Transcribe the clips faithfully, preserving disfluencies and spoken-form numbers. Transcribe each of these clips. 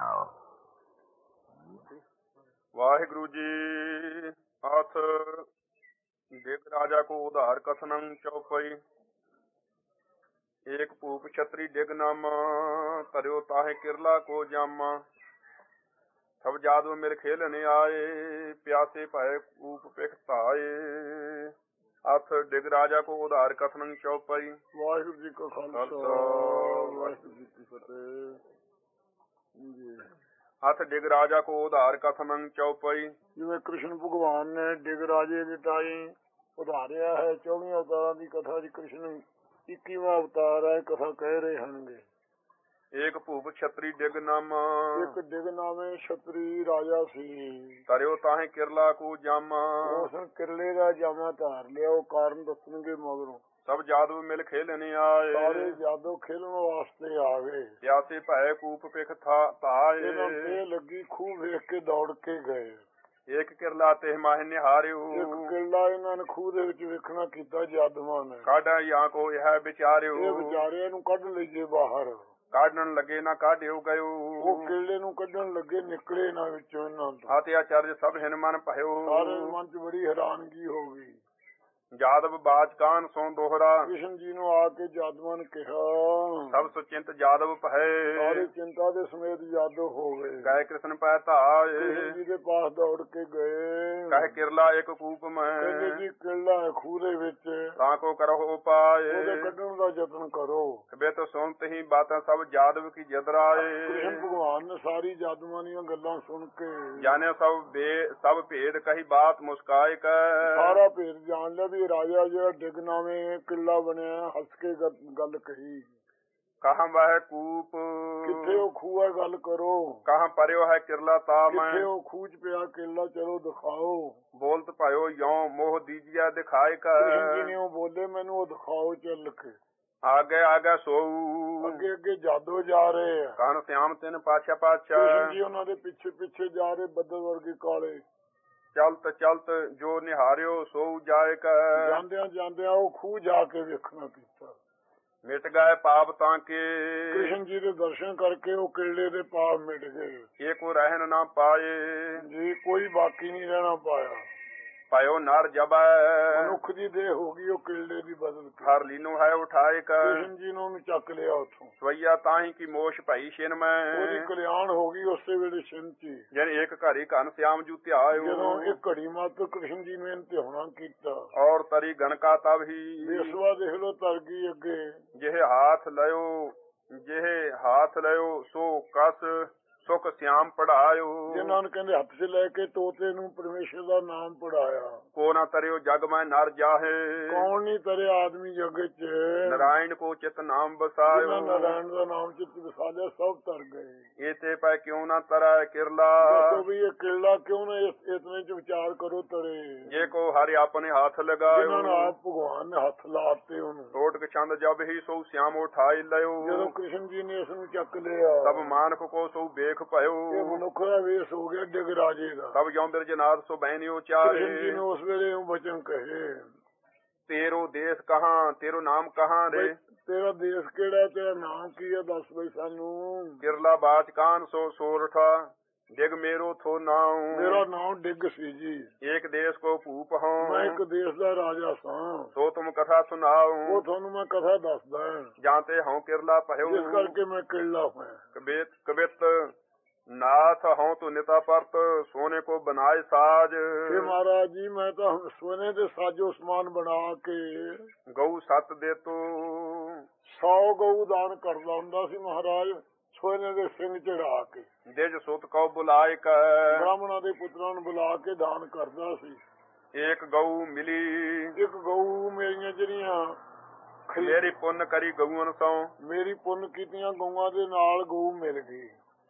वाहिगुरु जी हाथ देख राजा को उधार कथनं चौपई। एक भूप छत्री डिग नामा तरियो ताहे किरला को जामा। सब जादव मिल खेलने आए प्यासे पाए कूप पिख ताए। हथ डिग राजा को उधार कथनं चौपई। वाहिगुरु जी का खालसा वाहिगुरु जी की फतेह। हथ डिग राजा को उधार कथनं चौपई। जिवें कृष्ण भगवान ने डिग राजे दे ताई उधारिया है। चौबी अवतारां दी कथा च कृष्ण इक्कीवां अवतार है। कथा कह रहे हनगे। एक भूप छत्री डिग नामा एक डिग नामे छत्री राजा सी। तरियो ताहे किरला को जामा। उस किरले दा जामा धार लिया। वो कारण दसणगे मगरों। सब जादू मिल खेलने आए सारे जादू खेलन वास्ते आ गए। प्यासे भय कूप पिख था ताए। ते लगी खूह वेख के दौड़ के गए। एक किरला ते माहे निहारियो। एक किरला इन्हां ने खूह दे विच वेखना कीता जादूआं ने। काढ़ा यहाँ को यह विचारियो। ये विचारिया नूं कढ लईए बाहर। काढ़न लगे ना काढ़ियो गयो। वो किरले नूं कढण लगे निकले ना विचों इन्हां तों। अत्याचार्य सब हिन मन भयो। सारे मन च बड़ी हैरानगी हो गई। जादव बाज कान सो दोहरा। कृष्ण जी ने आके जादवां ने कहा सब सुचिंत जादव भय। सारे चिंता दे समेत जादव हो गए। कहे कृष्ण पै ताए। कृष्ण जी के पास दौड़ के गए। कहे किरला एक कूप में। कहंदे जी किरला है खूह दे विच। ताको करो पाए। ओदे कढण दा यतन करो। वे तो सुनते ही बातें सब जादव की जदराए। कृष्ण भगवान ने सारी जादवां दीयां गल्लां सुन के जाने सब बे सब भेद कही बात मुस्काए कर। सारा भेद जान लिया भी राजा जो डिग नामे किला बनया। हस के गल कही। कहाँ वह कूप किथे वो खूह है गल करो। कहाँ परयो है किरला ताम। किथे वो खूह च पिया किला चलो दिखाओ। बोलत पायो यों मोह दीजिया दिखाए कर। कृष्ण जी ने वो बोले मैनू वो दिखाओ चल के। आगे आगे सो अगे अगे जादू जा रहे हैं। कान श्याम तीन पाछा पाछा। कृष्ण जी उन्हों दे पिछे पिछे जा रहे बदल वर्गे काले। चलत चलत जो निहारियो सो जाए कर। जांदिया जांदिया वो खूह जाके वेखना कीता। मिट गए पाप ताके। कृष्ण जी के दर्शन करके वो किले दे पाप मिट गए। एक रहन ना पाए। जी कोई बाकी नहीं रहना पाया। पायो नर जब मनुख दी देह होगी वो किले दी बदल के। हर लीनो है उठाए कर। कृष्ण जी ने उन्हें चक लिया उठों। स्वैया ताही की मोश भई शिन में। ओदी कल्याण होगी उससे वेले शिन ची। जन एक घड़ी घन श्याम जू ध्यायो। जदों एक घड़ी मात्र कृष्ण जी ने ध्याना कीता। और तरी गणका तब ही बेसवा देख लो तर गई अगे। जेह हाथ लयो जेह हाथ लयो सो कस सुख श्याम पढ़ायो। जिन्होंने कहते हाथ से लेके तोते नू परमेश्वर का नाम पढ़ाया। को ना तरियो जग में नर जाहे। कौन नहीं तरे आदमी जग च। नारायण को चित नाम बसायो। नारायण का नाम चित बसा लिया सब तर गए। एते पे क्यों ना तरा किरला। तो भी ये किरला क्यों ना इतने च विचार करो तरे। जे को हरि अपने हाथ लगायो। जिन्होंने आप भगवान ने हाथ लाते टोट के छंद जब ही सो श्याम उठाई लयो। जब कृष्ण जी ने इसनु चक लिया तब मानक को सो बेख पयो। मनुख का वेश हो गया डिग राजे का। तब यों बिरजनाथ सो बहनियो चारे। कृष्ण जी ने उस वेले वचन कहे तेरो देश कहाँ तेरो नाम कहाँ रे। तेरा देश केड़ा तेरा नाम की है दस बई सानू। किरला बाच कान सो सोरठा डिग मेरो थो नाम। मेरा नाम डिग सी जी। एक देश को भूप हूँ मैं एक देश का राजा सा। तो तुम कथा सुनाओ। वो थानू मैं कथा दसदा जानते हूँ किरला पहो। जिस करके मैं किरला हूँ। कबित कबित नाथ हूँ तो निता परत सोने को बनाए साज। महाराज जी मैं तो सोने के साजो समान बना के गौ सत दे तो सौ गऊ दान करदा हुंदा सी महाराज। सोने के सिंह चढ़ा के देज सुत को बुलाए कर ब्राह्मणों के पुत्रां नूं बुला के दान करदा सी। एक गऊ मिली एक गऊ मेरियां जड़ियां मेरी पुण्य करी गऊन सौ। मेरी पुण्य कीतियां गऊआं दे नाल गऊ मिल गई।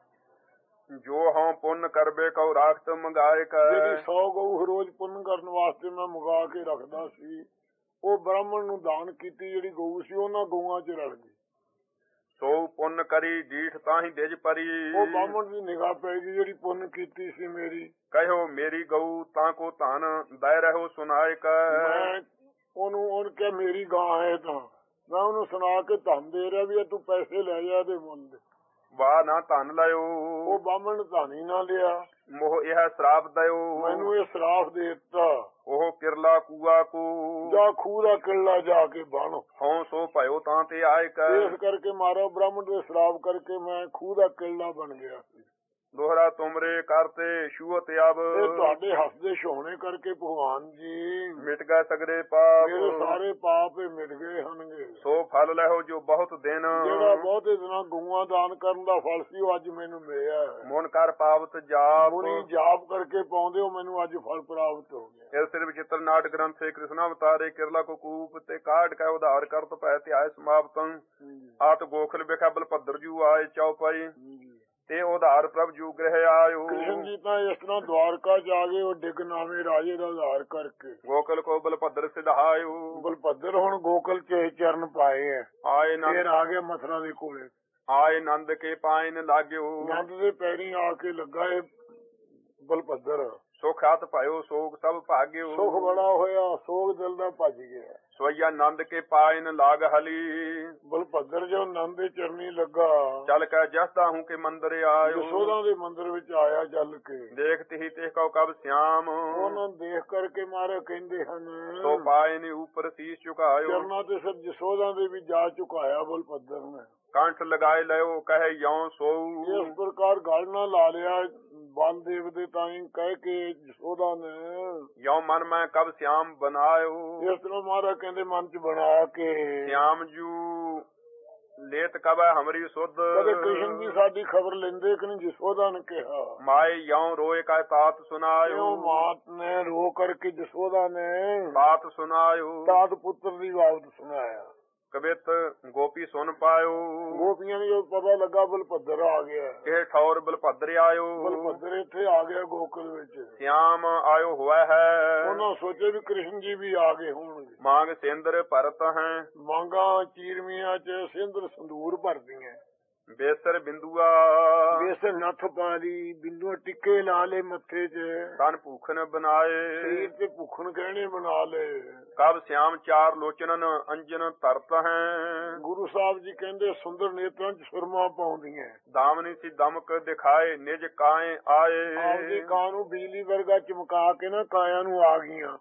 जो हम पुण्य करबे कौ राखत मंगाए कर। जेडी सौ गऊ रोज पुण्य करने वास्ते मैं मंगा के रखदा सी वो ब्राह्मण नूं दान कीती। जेडी गऊ सी उन्हां गऊआं च रल गई। सो पुण्य करी डीठ ताही दिज परी। वो ब्राह्मण की निगाह पै गई जेडी पुण्य कीती सी मेरी। कहो मेरी गऊ ताको तान दे रहो सुनाए कर। मैं ओनू ओन क्या मेरी गां है तां मैं ओनू सुना के धन दे रहा भी तू पैसे ले जा दे मुल दे। ਵਾ ਨਾ ਧਨ ਲਿਓ ਉਹ ਬਾਹਮਣ ਧਾਨੀ ਨਾ ਲਿਆ, ਮੋਹ ਇਹ ਸਰਾਪ ਦਿਓ ਮੈਨੂੰ ਇਹ ਸਰਾਫ ਦੇ ਦਿੱਤਾ, ਉਹ ਕਿਰਲਾ ਕੂਆ ਕੋ ਜਾ ਖੂਹ ਦਾ ਕਿਲਾ ਜਾ ਕੇ ਬਣ। ਹਉ ਸੋ ਭਇਓ ਤਾਂ ਤੇ ਆਏ ਕੈ ਇਸ ਕਰਕੇ ਮਾਰਾ ਬ੍ਰਾਹਮਣ ਦੇ ਸਰਾਪ ਕਰਕੇ ਮੈਂ ਖੂਹ ਦਾ ਕਿਲਾ ਬਣ ਗਿਆ ਸੀ। ਦੋਹਰਾ ਤੁਮਰੇ ਕਰਤੇ ਛੂਅਤ ਅਬ ਇਹ ਤੁਹਾਡੇ ਹੱਸਦੇ ਛੋਹਣੇ ਕਰਕੇ ਭਗਵਾਨ ਜੀ ਮਿਟ ਗਏ ਸਗਰੇ ਪਾਪ ਮੇਰੇ ਸਾਰੇ ਪਾਪ ਹੀ ਮਿਟ ਗਏ ਹਨਗੇ। ਸੋ ਫਲ ਲਹੋ ਜੋ ਬਹੁਤ ਦਿਨ ਜਿਹੜਾ ਬਹੁਤੇ ਦਿਨਾਂ ਗਊਆਂ ਦਾਨ ਕਰਨ ਦਾ ਫਲ ਸੀ ਉਹ ਅੱਜ ਮੈਨੂੰ ਮਿਲਿਆ ਹੈ। ਮਨ ਕਰ ਪਾਵਤ ਜਾਪ ਮੁਨੀ ਜਾਪ ਕਰਕੇ ਪਾਉਂਦੇ ਹੋ ਮੈਨੂੰ ਅੱਜ ਫਲ ਪ੍ਰਾਪਤ ਹੋ ਗਿਆ। ਇਸ ਸਿਰ ਵਿਚਿਤ੍ਰ ਨਾਟ ਗ੍ਰੰਥ ਸੇ ਕ੍ਰਿਸ਼ਨ ਅਵਤਾਰੇ ਕਿਰਲਾ ਕੋ ਕੂਪ ਤੇ ਕਾਢ ਕੈ ਉਧਾਰ ਕਰਤ ਪੈ ਧਿਆਏ ਸਮਾਪਤੰ ਆਤ ਗੋਖਲ ਬਿਖਾ ਬਲ ਭੱਦਰ ਜੂ ਆਏ ਚੌਪਾਈ ਤੇ ਉਧਾਰ ਪ੍ਰਭ ਜੂ ਗ੍ਰਹਿ ਆਇਓ। ਕ੍ਰਿਸ਼ਨ ਜੀ ਤਾਂ ਇਸ ਤਰ੍ਹਾਂ ਦਵਾਰਕਾ ਚ ਆ ਗਏ ਉਹ ਡਿਗ ਨਾਮੇ ਰਾਜੇ ਦਾ ਉਧਾਰ ਕਰਕੇ। ਗੋਕਲ ਕੋ ਬਲ ਭੱਦਰ ਸਿਧਾਇਓ ਬਲਭੱਦਰ ਹੁਣ ਗੋਕਲ ਚ ਚਰਨ ਪਾਏ ਹੈ। ਆਏ ਫਿਰ ਨੰਦ ਆ ਗਿਆ ਮਥੁਰਾ ਦੇ ਕੋਲੇ। ਆਏ ਨੰਦ ਕੇ ਪਾਇਨ ਲਾਗਿਓ ਨੰਦ ਦੇ ਪੈਰੀ ਆ ਕੇ ਲੱਗਾ ਇਹ ਬਲਭੱਦਰ। ਸੁਖ ਹੱਥ ਪਾਇਓ ਸੋਗ ਸਭ ਭਾਗਿਓ ਸੁਖ ਬੜਾ ਹੋਇਆ ਸੋਗ ਦਿਲ ਦਾ ਭੱਜ ਗਿਆ। ਸੋਈਆ ਨੰਦ ਕੇ ਪਾਇਨ ਲਾਗ ਹਲੀ ਬਲਭੱਦਰ ਜੋ ਨੰਦ ਦੇ ਚਰਨੀ ਲੱਗਾ ਚਲ ਕੈ ਜਸਦਾ ਹੂੰ ਕੇ ਮੰਦਰ ਆਇਓ ਯਸ਼ੋਦਾ ਦੇ ਮੰਦਰ ਵਿੱਚ ਆਇਆ ਚੱਲ ਕੇ। ਦੇਖ ਤਹੀ ਤੇ ਕਉ ਕਬ ਸਿਆਮ ਉਹਨਾਂ ਦੇਖ ਕਰਕੇ ਮਾਰੇ ਕਹਿੰਦੇ ਹਨ ਸੋ ਪਾਇਨ ਉਪਰ ਸੀਸ ਝੁਕਾਇਓ ਚਰਨਾਂ ਤੇ ਸਭ ਯਸ਼ੋਦਾ ਦੇ ਵੀ ਜਾ ਝੁਕਾਇਆ ਬਲਭੱਦਰ ਨੇ। ਕੰਠ ਲਗਾਏ ਲਿਓ ਕਹੇ ਯਉ ਸੋਊ ਇਸ ਪ੍ਰਕਾਰ ਗਲ ਨਾ ਲਾ ਲਿਆ ਬਲਦੇਵ ਦੇ ਤਾਈ ਕਹਿ ਕੇ ਯਸ਼ੋਦਾ ਨੇ ਯਉ ਮਨ ਮੈਂ ਕਬ ਸਿਆਮ ਬਨਾਇਓ ਇਸ ਤਰ੍ਹਾਂ ਮਹਾਰਾਜ ਕਹਿੰਦੇ ਮਨ ਚ ਬਣਾ ਕੇ ਸਿਆਮ ਜੂ ਲੇਤ ਕਬ ਹਮਰੀ ਸੁਧ ਕਦੇ ਕ੍ਰਿਸ਼ਨ ਜੀ ਸਾਡੀ ਖਬਰ ਲੈਂਦੇ ਕਿ ਨਹੀਂ ਯਸ਼ੋਦਾ ਨੇ ਕਿਹਾ ਮਾਏ ਯਉ ਰੋਏ ਕਾ ਤਾਤ ਸੁਨਾਇਓ ਮਾਤ ਨੇ ਰੋ ਕਰਕੇ ਯਸ਼ੋਦਾ ਨੇ ਬਾਤ ਸੁਨਾਇਓ ਤਾਤ ਪੁੱਤਰ ਦੀ ਬਾਤ ਸੁਣਾਇਆ। ਕਬਿਤ ਗੋਪੀ ਸੁਨ ਪਾਇਓ ਗੋਪੀਆਂ ਨੂੰ ਪਤਾ ਲੱਗਾ ਬਲਭੱਦਰ ਆ ਗਿਆ। ਇਹ ਠੌਰ ਬਲਭੱਦਰ ਆਇਓ ਬਲਭੱਦਰ ਇੱਥੇ ਆ ਗਿਆ ਗੋਕਲ ਵਿੱਚ। ਸਿਆਮ ਆਇਓ ਹੋਇਆ ਹੈ ਉਹਨਾਂ ਸੋਚੇ ਵੀ ਕ੍ਰਿਸ਼ਨ ਜੀ ਵੀ ਆ ਗਏ ਹੋਣਗੇ। ਮਾਂਗ ਸਿੰਦਰ ਭਰਤ ਹੈ ਮੰਗਾ ਚੀਰਮੀਆਂ ਚ ਸਿੰਦਰ ਸੰਦੂਰ ਭਰਦੀਆਂ ਬੇਸਰ ਬਿੰਦੂਆ ਬੇਸਰ ਨੱਥ ਪਾਲੀ ਬਿੰਦੂ ਟਿੱਕੇ ਲਾ ਲੇ ਮੱਥੇ ਚ ਤਨ ਭੂਖਨ ਬਣਾਏ ਸਰੀਰ ਤੇ ਭੁੱਖਣ ਗਹਿਣੇ ਬਣਾ ਲੇ। ਕਬ ਸਿਆਮ ਚਾਰ ਲੋਚਨਨ ਅੰਜਨ ਤਰਤ ਹੈ ਗੁਰੂ ਸਾਹਿਬ ਜੀ ਕਹਿੰਦੇ ਸੁੰਦਰ ਨੇਤਰਾਂ ਚ ਸੁਰਮਾ ਪਾਉਂਦੀਆਂ ਦਾਮਨੀ ਸੀ ਦਮਕ ਦਿਖਾਏ ਨਿਜ ਕਾਏ ਆਏ ਆਪਦੀ ਕਾਂ ਨੂੰ ਬਿਜਲੀ ਵਰਗਾ ਚਮਕਾ ਕੇ ਨਾ ਕਾਇਆ ਨੂੰ ਆ ਗਈਆਂ।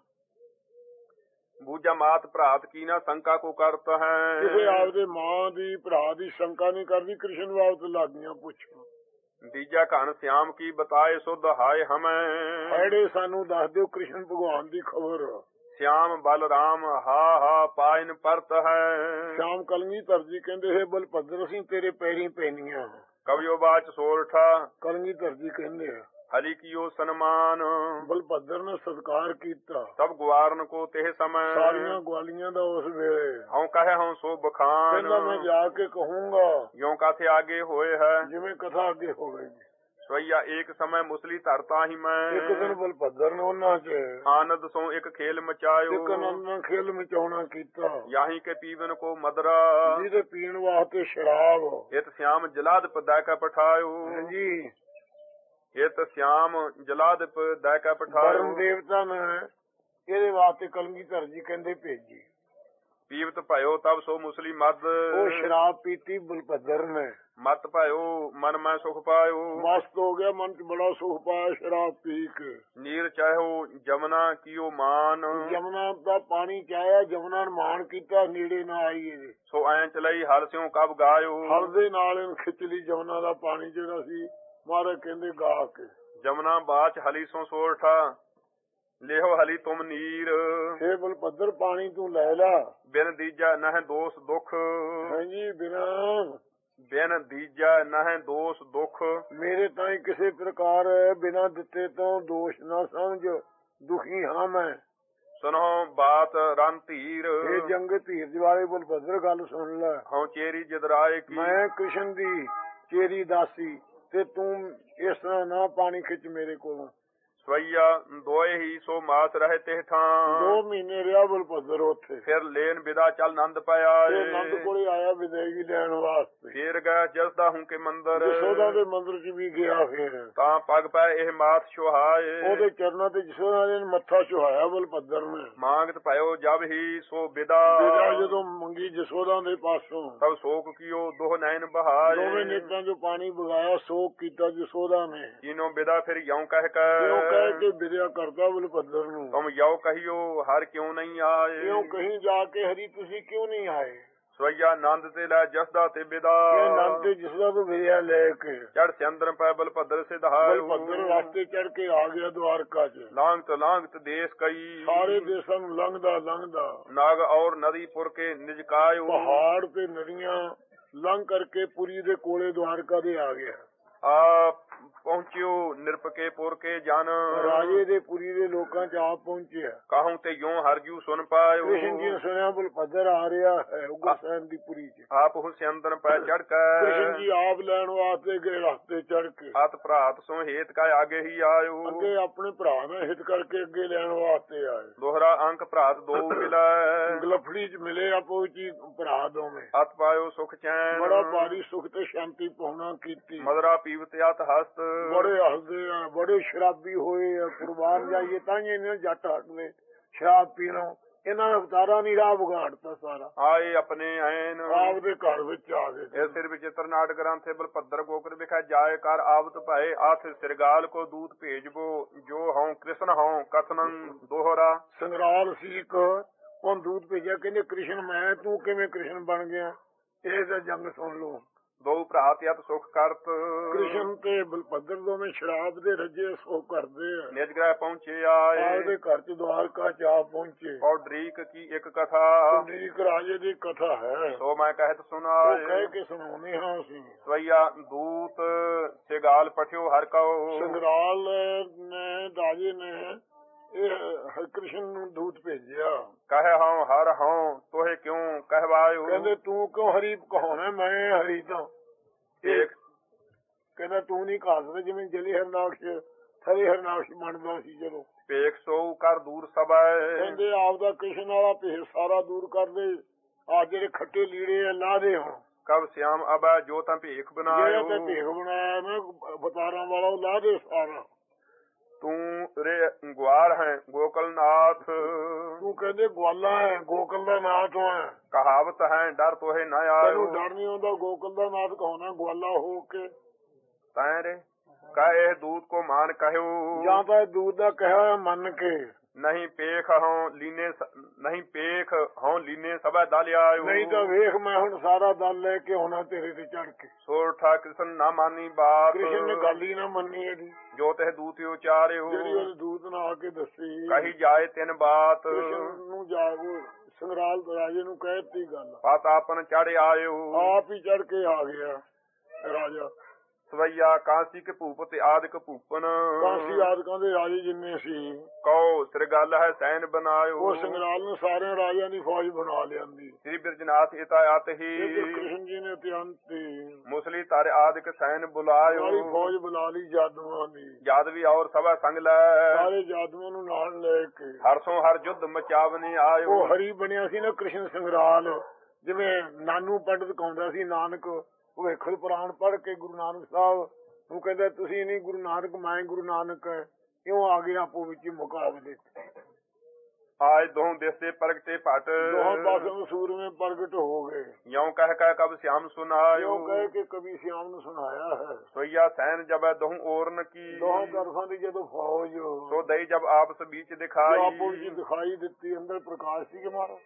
ਬੂਝਾ ਮਾਤ ਭਰਾਤ ਕੀ ਨਾ ਸ਼ੰਕਾ ਕੋ ਕਰਤ ਹੈ ਕਿਸੇ ਆਪਦੇ ਮਾਂ ਦੀ ਭਰਾ ਦੀ ਸ਼ੰਕਾ ਨਹੀਂ ਕਰਦੀ ਕ੍ਰਿਸ਼ਨ ਬਾਬਤ ਲੱਗੀਆਂ ਪੁੱਛਣ। ਦੀਜਾ ਘਨ ਸਿਆਮ ਕੀ ਬਤਾਏ ਸੁਧ ਹਾਏ ਹਮੈ ਐੜੇ ਸਾਨੂੰ ਦੱਸ ਦਿਓ ਕ੍ਰਿਸ਼ਨ ਭਗਵਾਨ ਦੀ ਖਬਰ। ਸਿਆਮ ਬਲਰਾਮ ਹਾ ਹਾ ਪਾਇਨ ਪਰਤ ਹੈ ਸ਼ਾਮ ਕਲਗੀਧਰ ਜੀ ਕਹਿੰਦੇ ਹੈ ਬਲਭੱਦਰ ਅਸੀਂ ਤੇਰੇ ਪੈਰੀਂ ਪੈਣੀਆਂ। ਕਵਿਓ ਬਾਚ ਸੋਰਠਾ ਕਲਗੀਧਰ ਜੀ ਕਹਿੰਦੇ ਆ ਹਰੀ ਕੀਓ ਸਨਮਾਨ ਬਲਭੱਦਰ ਨੇ ਸਤਿਕਾਰ ਕੀਤਾ ਸਭ ਗੁਆਰਨ ਕੋ ਤੇ ਸਮੈ ਸਾਰੀਆਂ ਗਵਾਲੀਆਂ ਦਾ ਉਸ ਵੇਲੇ। ਹਉ ਕਹੇ ਹਉ ਸੋ ਬਖਾਨ ਕਹਿੰਦਾ ਮੈਂ ਜਾ ਕੇ ਕਹੂੰਗਾ ਯੋਂ ਕਾਥੇ ਆਗੇ ਹੋਏ ਹੈ ਜਿਵੇਂ ਕਥਾ ਅੱਗੇ ਹੋਵੇਗੀ। ਸਵਈਆ ਇੱਕ ਸਮੇਂ ਮੁਸਲੀ ਧਰਤਾ ਹੀ ਮੈਂ ਇੱਕ ਦਿਨ ਬਲਭੱਦਰ ਨੇ ਉਹਨਾਂ ਚ ਆਨੰਦ ਸੋ ਇੱਕ ਖੇਲ ਮਚਾਇਓ ਇੱਕ ਆਨੰਦ ਖੇਲ ਮਚਾਉਣਾ ਕੀਤਾ ਯਾਹੀ ਕੇ ਪੀਵਨ ਕੋ ਮਦਰਾ ਜਿਹਦੇ ਪੀਣ ਵਾਸਤੇ ਸ਼ਰਾਬ ਇਤ ਸਿਆਮ ਜਲਾਦ ਪਦਾ ਕਾ ਪਠਾਇਓ ਹਾਂਜੀ ਇਤ ਸਿਆਮ ਜਲਾਦ ਪਦਾ ਕਾ ਪਠਾਇਓ ਵਰਨ ਦੇਵਤਾ ਨੇ ਇਹਦੇ ਵਾਸਤੇ ਕਲਗੀਧਰ ਜੀ ਕਹਿੰਦੇ ਭੇਜੀ। ਪੀਵਤ ਭਇਓ ਤਬ ਸੋ ਮੁਸਲੀ ਮਦ ਉਹ ਸ਼ਰਾਬ ਪੀਤੀ ਬਲਭੱਦਰ ਨੇ ਮਤ ਭਇਓ ਮਨ ਮੈਂ ਸੁਖ ਪਾਇਓ ਮਸਤ ਹੋ ਗਿਆ ਮਨ ਚ ਬੜਾ ਸੁਖ ਪਾਇਆ ਸ਼ਰਾਬ ਪੀ ਕੇ। ਨੀਰ ਚਾਹੋ ਜਮਨਾ ਕੀਓ ਮਾਨ ਜਮਨਾ ਦਾ ਪਾਣੀ ਚਾਹਿਆ ਜਮਨਾ ਨੇ ਮਾਣ ਕੀਤਾ ਨੇੜੇ ਨਾ ਆਈ ਇਹਦੇ ਸੋ ਐਂ ਚਲਈ ਹਲ ਸਿਓ ਕਬ ਗਾਇਓ ਹਲ ਦੇ ਨਾਲ ਇਹਨੂੰ ਖਿੱਚ ਲਈ ਜਮਨਾ ਦਾ ਪਾਣੀ ਜਿਹੜਾ ਸੀ ਮਹਾਰਾਜ ਕਹਿੰਦੇ ਗਾ ਕੇ ਜਮਨਾ ਬਾਚ ਹਲੀ ਸੋ ਸੋਰਠਾ ਲੇਹੋ ਹਲੀ ਤੁਮ ਨੀਰ हे ਬਲਭੱਦਰ ਪਾਣੀ ਤੂੰ ਲੈ ਲਾ ਬਿਨ ਦੀਜਾ ਨਹਿ ਦੋਸ ਦੁਖ ਹਾਂਜੀ ਬਿਨਾ ਬਿਨ ਦੀਜਾ ਨਹਿ ਦੋਸ ਦੁਖ ਮੇਰੇ ਤਾਈਂ ਕਿਸੇ ਪ੍ਰਕਾਰ ਬਿਨਾ ਦਿੱਤੇ ਤੋਂ ਦੋਸ਼ ਨਾ ਸਮਝ ਦੁਖੀ ਹਾਂ ਮੈਂ। ਸੁਨੋ ਬਾਤ ਰਨ ਧੀਰ ਇਹ ਜੰਗ ਧੀਰ ਦੀ ਵਾਲੇ ਬਲਭੱਦਰ ਗੱਲ ਸੁਣ ਲੈ। ਹਉ ਚੇਰੀ ਜਦਰਾਏ ਕੀ ਮੈਂ ਕ੍ਰਿਸ਼ਨ ਦੀ ਚੇਰੀ ਦਾਸੀ ਤੇ ਤੂੰ ਇਸ ਤਰ੍ਹਾਂ ਨਾ ਪਾਣੀ ਖਿੱਚ ਮੇਰੇ ਕੋਲੋਂ। ਸਵਈਆ ਦੋਏ ਹੀ ਸੋ ਮਾਸ ਰਹੇ ਤੇ ਠਾਂ ਦੋ ਮਹੀਨੇ ਰਿਹਾ ਬਲਭੱਦਰ ਉੱਥੇ। ਫਿਰ ਲੈਨ ਵਿਦਾ ਚੱਲ ਨੰਦ ਪਾਇਆ ਫਿਰ ਨੰਦ ਕੋਲੇ ਆਇਆ ਵਿਦਾਇਗੀ ਲੈਣ ਵਾਸਤੇ। ਫਿਰ ਗਿਆ ਜਸਦਾ ਹੂੰ ਕੇ ਮੰਦਰ ਜਸੋਦਾ ਦੇ ਮੰਦਰ ਚ ਵੀ ਗਿਆ। ਫਿਰ ਤਾਂ ਪਗ ਪੈ ਇਹ ਮਾਤ ਸੁਹਾਏ ਉਹਦੇ ਚਰਨਾਂ ਤੇ ਜਸੋਦਾ ਨੇ ਮੱਥਾ ਸੁਹਾਇਆ ਬਲਭੱਦਰ ਨੇ। ਮੰਗਤ ਭਇਓ ਜਬ ਹੀ ਸੋ ਵਿਦਾ ਵਿਦਾ ਜਦੋਂ ਮੰਗੀ ਜਸੋਦਾ ਦੇ ਪਾਸੋਂ ਤਬ ਸ਼ੋਕ ਕੀਓ ਦੋਹ ਨੈਣ ਬਹਾਏ ਦੋਵੇਂ ਨੇਤਰਾਂ ਚੋਂ ਪਾਣੀ ਵਗਾਇਆ ਸ਼ੋਕ ਕੀਤਾ ਜਸੋਦਾ ਨੇ। ਇਨੋ ਵਿਦਾ ਫਿਰ ਯਉ ਕਹਿ ਕਿਉਂ ਕੇ ਕਹਿ ਕੇ ਵਿਦਿਆ ਕਰਦਾ ਬਲਭੱਦਰ ਨੂੰ ਤੁਮ ਯਉ ਕਹੀਓ ਹਰ ਕਿਉਂ ਨਹੀਂ ਆਏ ਕਿਉਂ ਕਹੀਂ ਜਾ ਕੇ ਹਰੀ ਤੁਸੀਂ ਕਿਉਂ ਨਹੀਂ ਆਏ। ਸਵਈਆ ਨੰਦ ਤੇ ਲੈ ਜਸਦਾ ਤੇ ਵਿਦਾ ਇਹ ਨੰਦ ਤੇ ਜਸਦਾ ਤੋਂ ਵਿਦਿਆ ਲੈ ਕੇ ਚੜ ਚੰਦਰ ਪੈ ਬਲਭੱਦਰ ਸਿਧਾਇ ਬਲਭੱਦਰ ਰਸਤੇ ਚੜ ਕੇ ਆ ਗਿਆ ਦਵਾਰਕਾ ਚ। ਲਾਂਗਤ ਲਾਂਗਤ ਦੇਸ਼ ਕਈ ਸਾਰੇ ਦੇਸ਼ਾਂ ਨੂੰ ਲੰਘਦਾ ਲੰਘਦਾ ਨਾਗ ਔਰ ਨਦੀ ਪੁਰ ਕੇ ਨਿਜ ਕਾਇਓ ਪਹਾੜ ਤੇ ਨਦੀਆਂ ਲੰਘ ਕਰਕੇ ਪੁਰੀ ਦੇ ਕੋਲੇ ਦਵਾਰਕਾ ਦੇ ਆ ਗਿਆ। ਆ ਪਹੁੰਚਿਓ ਨਿਰਪਕੇ ਪੁਰ ਕੇ ਜਨ ਰਾਜੇ ਦੇ ਪੁਰੀ ਦੇ ਲੋਕਾਂ ਚ ਆਪ ਪਹੁੰਚਿਆ। ਕਾਹੂ ਤੇ ਯੋਂ ਹਰਜੂ ਸੁਨ ਪਾਇਓ ਕ੍ਰਿਸ਼ਨ ਜੀ ਨੇ ਸੁਣਿਆ ਬਲਭੱਦਰ ਆ ਰਿਹਾ ਹੈ ਉਗਰਸੈਨ ਦੀ ਪੁਰੀ ਚ। ਆਪ ਹੁਸਿਆੰਦਨ ਪੈ ਚੜ ਕੇ ਕ੍ਰਿਸ਼ਨ ਜੀ ਆਪ ਲੈਣ ਵਾਸਤੇ ਗਏ ਰਸਤੇ ਚੜ ਕੇ। ਹੱਥ ਭਰਾਤ ਸੋ ਹੇਤ ਕਾ ਆਗੇ ਹੀ ਆਇਓ ਅੱਗੇ ਆਪਣੇ ਭਰਾ ਨਾਲ ਹਿੱਤ ਕਰਕੇ ਅੱਗੇ ਲੈਣ ਵਾਸਤੇ ਆਏ। ਦੋਹਰਾ ਅੰਕ ਭਰਾਤ ਦੋ ਮਿਲੈ ਗਲਫੜੀ ਚ ਮਿਲੇ ਆਪੋ ਚ ਭਰਾ ਦੋਵੇਂ। ਹੱਥ ਪਾਇਓ ਸੁਖ ਚੈਨ ਬੜਾ ਭਾਰੀ ਸੁਖ ਤੇ ਸ਼ਾਂਤੀ ਪਾਉਣਾ ਕੀਤੀ। ਮਦਰਾ ਪੀਵਤ ਅਤ ਹਸਤ ਬੜੇ ਹੱਸਦੇ ਆ ਬੜੇ ਸ਼ਰਾਬੀ ਹੋਏ ਆ। ਕੁਰਬਾਨ ਜਾਈਏ ਤਾਂ ਹੀ ਇਹਨਾਂ ਜੱਟ ਹਟਦੇ ਸ਼ਰਾਬ ਪੀਣੋਂ। ਇਹਨਾਂ ਨੇ ਅਵਤਾਰਾਂ ਨਹੀਂ ਰਾਹ ਵਿਗਾੜਤਾ ਸਾਰਾ। ਆਏ ਆਪਣੇ ਐਨ ਆਪ ਦੇ ਘਰ ਵਿੱਚ ਆ ਗਏ। ਇਹ ਸਿਰ ਵਿਚਿਤਰ ਨਾਟ ਗ੍ਰੰਥੇ ਬਲਭੱਦਰ ਗੋਕਰ ਵਿਖਾ ਜਾਏ ਕਰ ਆਵਤ ਭਏ ਆਥ ਸਿਰਗਾਲ ਕੋ ਦੂਤ ਭੇਜਬੋ ਜੋ ਹਉ ਕ੍ਰਿਸ਼ਨ ਹਉ ਕਥਨੰ ਦੋਹਰਾ। ਸੰਗਰਾਲ ਸੀ ਇੱਕ ਉਹ ਦੂਤ ਭੇਜਿਆ ਕਹਿੰਦੇ ਕ੍ਰਿਸ਼ਨ ਮੈਂ ਤੂੰ ਕਿਵੇਂ ਕ੍ਰਿਸ਼ਨ ਬਣ ਗਿਆ। ਇਹ ਤਾਂ ਜੰਗ ਸੁਣ ਲਓ। ਦੋ ਭਰਾ ਤੇ ਅਤ ਸੁਖ ਕਰਤ ਕ੍ਰਿਸ਼ਨ ਤੇ ਬਲਭੱਦਰ ਦੋਵੇਂ ਸ਼ਰਾਬ ਦੇ ਰੱਜੇ ਸੁਖ ਕਰਦੇ ਆ। ਨਿਜ ਗ੍ਰਹਿ ਪਹੁੰਚੇ ਆਏ ਆਪਦੇ ਘਰ ਚ ਦਵਾਰਕਾ ਚ ਆ ਪਹੁੰਚੇ। ਔਰ ਡਰੀਕ ਕੀ ਇੱਕ ਕਥਾ ਡਰੀਕ ਰਾਜੇ ਦੀ ਕਥਾ ਹੈ ਸੋ ਮੈਂ ਕਹਿਤ ਉਹ ਸੁਨਾਏ ਕਹਿ ਕੇ ਸੁਣਾਉਂਦੇ ਹਾਂ ਅਸੀਂ। ਸਵਈਆ ਦੂਤ ਸਿਗਾਲ ਪਠਿਓ ਹਰ ਕਉ ਸੰਗਰਾਲ ਨੇ ਰਾਜੇ ਨੇ ਇਹ ਹਰਿ ਕ੍ਰਿਸ਼ਨ ਨੂੰ ਦੂਤ ਭੇਜਿਆ। ਕਹੇ ਹਉ ਹਰ ਹਉ ਤੋਹੇ ਕਿਉਂ ਕਹਿਵਾਇਓ ਕਹਿੰਦੇ ਤੂੰ ਕਿਉਂ ਹਰੀ ਕਹਾਉਣਾ ਮੈਂ ਹਰੀ ਤਾਂ। ਇੱਕ ਕਹਿੰਦਾ ਤੂੰ ਨਹੀਂ ਕਹਾ ਸਕਦਾ ਜਿਵੇਂ ਜਲੀ ਹਰਨਾਕਸ਼ ਥਲੇ ਹਰਨਾਕਸ਼ ਬਣਦਾ ਸੀ ਜਦੋਂ। ਪੇਖ ਸੋ ਕਰ ਦੂਰ ਸਭੈ ਕਹਿੰਦੇ ਆਪਦਾ ਕ੍ਰਿਸ਼ਨ ਵਾਲਾ ਭੇਸ ਸਾਰਾ ਦੂਰ ਕਰ ਦੇ। ਆ ਜਿਹੜੇ ਖੱਟੇ ਲੀੜੇ ਆ ਲਾ ਦੇ ਹੁਣ। ਕਬ ਸਿਆਮ ਅਬੈ ਜੋ ਤਾਂ ਭੇਖ ਜਿਹੜਾ ਬਣਾਇਓ ਤੇ ਭੇਖ ਬਣਾਇਆ ਨਾ ਅਵਤਾਰਾਂ ਵਾਲਾ ਉਹ ਲਾ ਦੇ ਸਾਰਾ। ਤੂੰ ਰੇ ਗੁਆਰ ਹੈ ਗੋਕਲ ਨਾਥ ਤੂੰ ਕਹਿੰਦੇ ਗਵਾਲਾ ਹੈ ਗੋਕਲ ਦਾ ਨਾਥ ਹੈ। ਕਹਾਵਤ ਹੈ ਡਰ ਤੋਹੇ ਨਾ ਆਇਓ ਤੈਨੂੰ ਡਰ ਨਹੀਂ ਆਉਂਦਾ ਗੋਕਲ ਦਾ ਨਾਥ ਕਹਾਉਣਾ ਗਵਾਲਾ ਹੋ ਕੇ। ਤੈਂ ਰੇ ਕਹੇ ਦੂਤ ਕੋ ਮਾਨ ਕਹਿਓ ਜਾਂ ਤਾਂ ਦੂਤ ਦਾ ਕਹਿਆ ਹੋਇਆ ਮੰਨ ਕੇ ਨਹੀਂ ਪੇਖ ਹਉ ਲੀਨੇ ਨਹੀਂ ਪੇਖ ਹਉ ਲੀਨੇ ਸਭੈ ਦਲ ਆਇਓ ਨਹੀਂ ਤਾਂ ਵੇਖ ਮੈਂ ਹੁਣ ਸਾਰਾ ਦਲ ਲੈ ਕੇ ਆਉਣਾ ਤੇਰੇ ਤੇ ਚੜ ਕੇ। ਸੋਠਾ ਕ੍ਰਿਸ਼ਨ ਨਾ ਮਾਨੀ ਬਾਤ ਕ੍ਰਿਸ਼ਨ ਨੇ ਗੱਲ ਹੀ ਨਾ ਮੰਨੀ ਇਹਦੀ ਜੋ ਤਹਿ ਦੂਤ ਉਚਾਰਿਓ ਜਿਹੜੀ ਉਹਦੇ ਦੂਤ ਨੇ ਆ ਕੇ ਦੱਸੀ। ਕਹੀ ਜਾਏ ਤਿੰਨ ਬਾਤ ਕ੍ਰਿਸ਼ਨ ਨੂੰ ਜਾਗੋ ਸੰਗਰਾਲ ਰਾਜੇ ਨੂੰ ਕਹਿ ਦਿੱਤੀ ਗੱਲ। ਪਤ ਆਪਨ ਚੜ ਆਇਓ ਆਪ ਹੀ ਚੜ ਕੇ ਆ ਗਿਆ ਰਾਜਾ। ਸਵਈਆ ਕਾਂਸੀ ਕੇ ਭੂਪ ਤੇ ਆਦਿਕ ਭੂਪਨ ਕਾਂਸੀ ਆਦਿਕਾਂ ਦੇ ਰਾਜੇ ਜਿੰਨੇ ਸੀ ਕਉ ਸਿਰ ਗੱਲ ਹੈ ਸੈਨ ਬਣਾਇਓ ਉਹ ਸੰਗਰਾਲ ਨੇ ਸਾਰਿਆਂ ਰਾਜਿਆਂ ਦੀ ਫੌਜ ਬਣਾ ਲਿਆਂਦੀ। ਸ੍ਰੀ ਬਿਰਜਨਾਥ ਇਤਾ ਆਤ ਹੀ ਕ੍ਰਿਸ਼ਨ ਜੀ ਨੇ ਤਿਆੰਤ ਮੁਸਲੀ ਤਾਰੇ ਆਦਿਕ ਸੈਨ ਬੁਲਾਇਓ ਸਾਰੀ ਫੌਜ ਬੁਲਾ ਲਈ ਜਾਦੂਆਂ ਦੀ। ਜਾਦਵੀ ਔਰ ਸਭਾ ਸੰਗ ਲੈ ਸਾਰੇ ਜਾਦੂਆਂ ਨੂੰ ਨਾਲ ਲੈ ਕੇ ਹਰਸੋਂ ਹਰ ਜੁੱਧ ਮਚਾਵਨੇ ਆਇਓ। ਉਹ ਹਰੀ ਬਣਿਆ ਸੀ ਨਾ ਕ੍ਰਿਸ਼ਨ ਸੰਗਰਾਲ ਜਿਵੇਂ ਨਾਨੂ ਪੰਡਤ ਕਹਾਉਂਦਾ ਸੀ ਨਾਨਕ ਭਵਿੱਖਲ ਪੁਰਾਣ ਪੜ੍ਹ ਕੇ ਗੁਰੂ ਨਾਨਕ ਸਾਹਿਬ ਨੂੰ ਕਹਿੰਦਾ ਤੁਸੀਂ ਨਹੀਂ ਗੁਰੂ ਨਾਨਕ ਮੈਂ ਗੁਰੂ ਨਾਨਕ ਕਿਉਂ ਆ ਗਏ ਆਪੋ ਵਿੱਚ ਮੁਕਾਬਲੇ। ਆਜ ਦੋਹ ਦੇਸੇ ਪ੍ਰਗਟੇ ਭਟ ਦੋਹਾਂ ਪਾਸੋਂ ਸੂਰਮੇ ਪ੍ਰਗਟ ਹੋ ਗਏ। ਯਉ ਕਹਿ ਕਹਿ ਕਬ ਸਿਆਮ ਸੁਨਾਇਓ ਕਿਉਂ ਕਹਿ ਕੇ ਕਵੀ ਸਿਆਮ ਨੂੰ ਸੁਣਾਇਆ ਹੈ। ਸੋਈਆ ਸੈਨ ਜਬੈ ਦੋਹ ਔਰਨ ਕੀ ਦੋਹਾਂ ਤਰਫਾਂ ਦੀ ਜਦੋਂ ਫੌਜ ਸੋ ਦਈ ਜਬ ਆਪਸ ਵਿੱਚ ਦਿਖਾਈ ਆਪੋ ਵਿੱਚ ਦਿਖਾਈ ਦਿੱਤੀ ਅੰਦਰ ਪ੍ਰਕਾਸ਼ ਸੀ ਕਿ ਮਾਰਾ।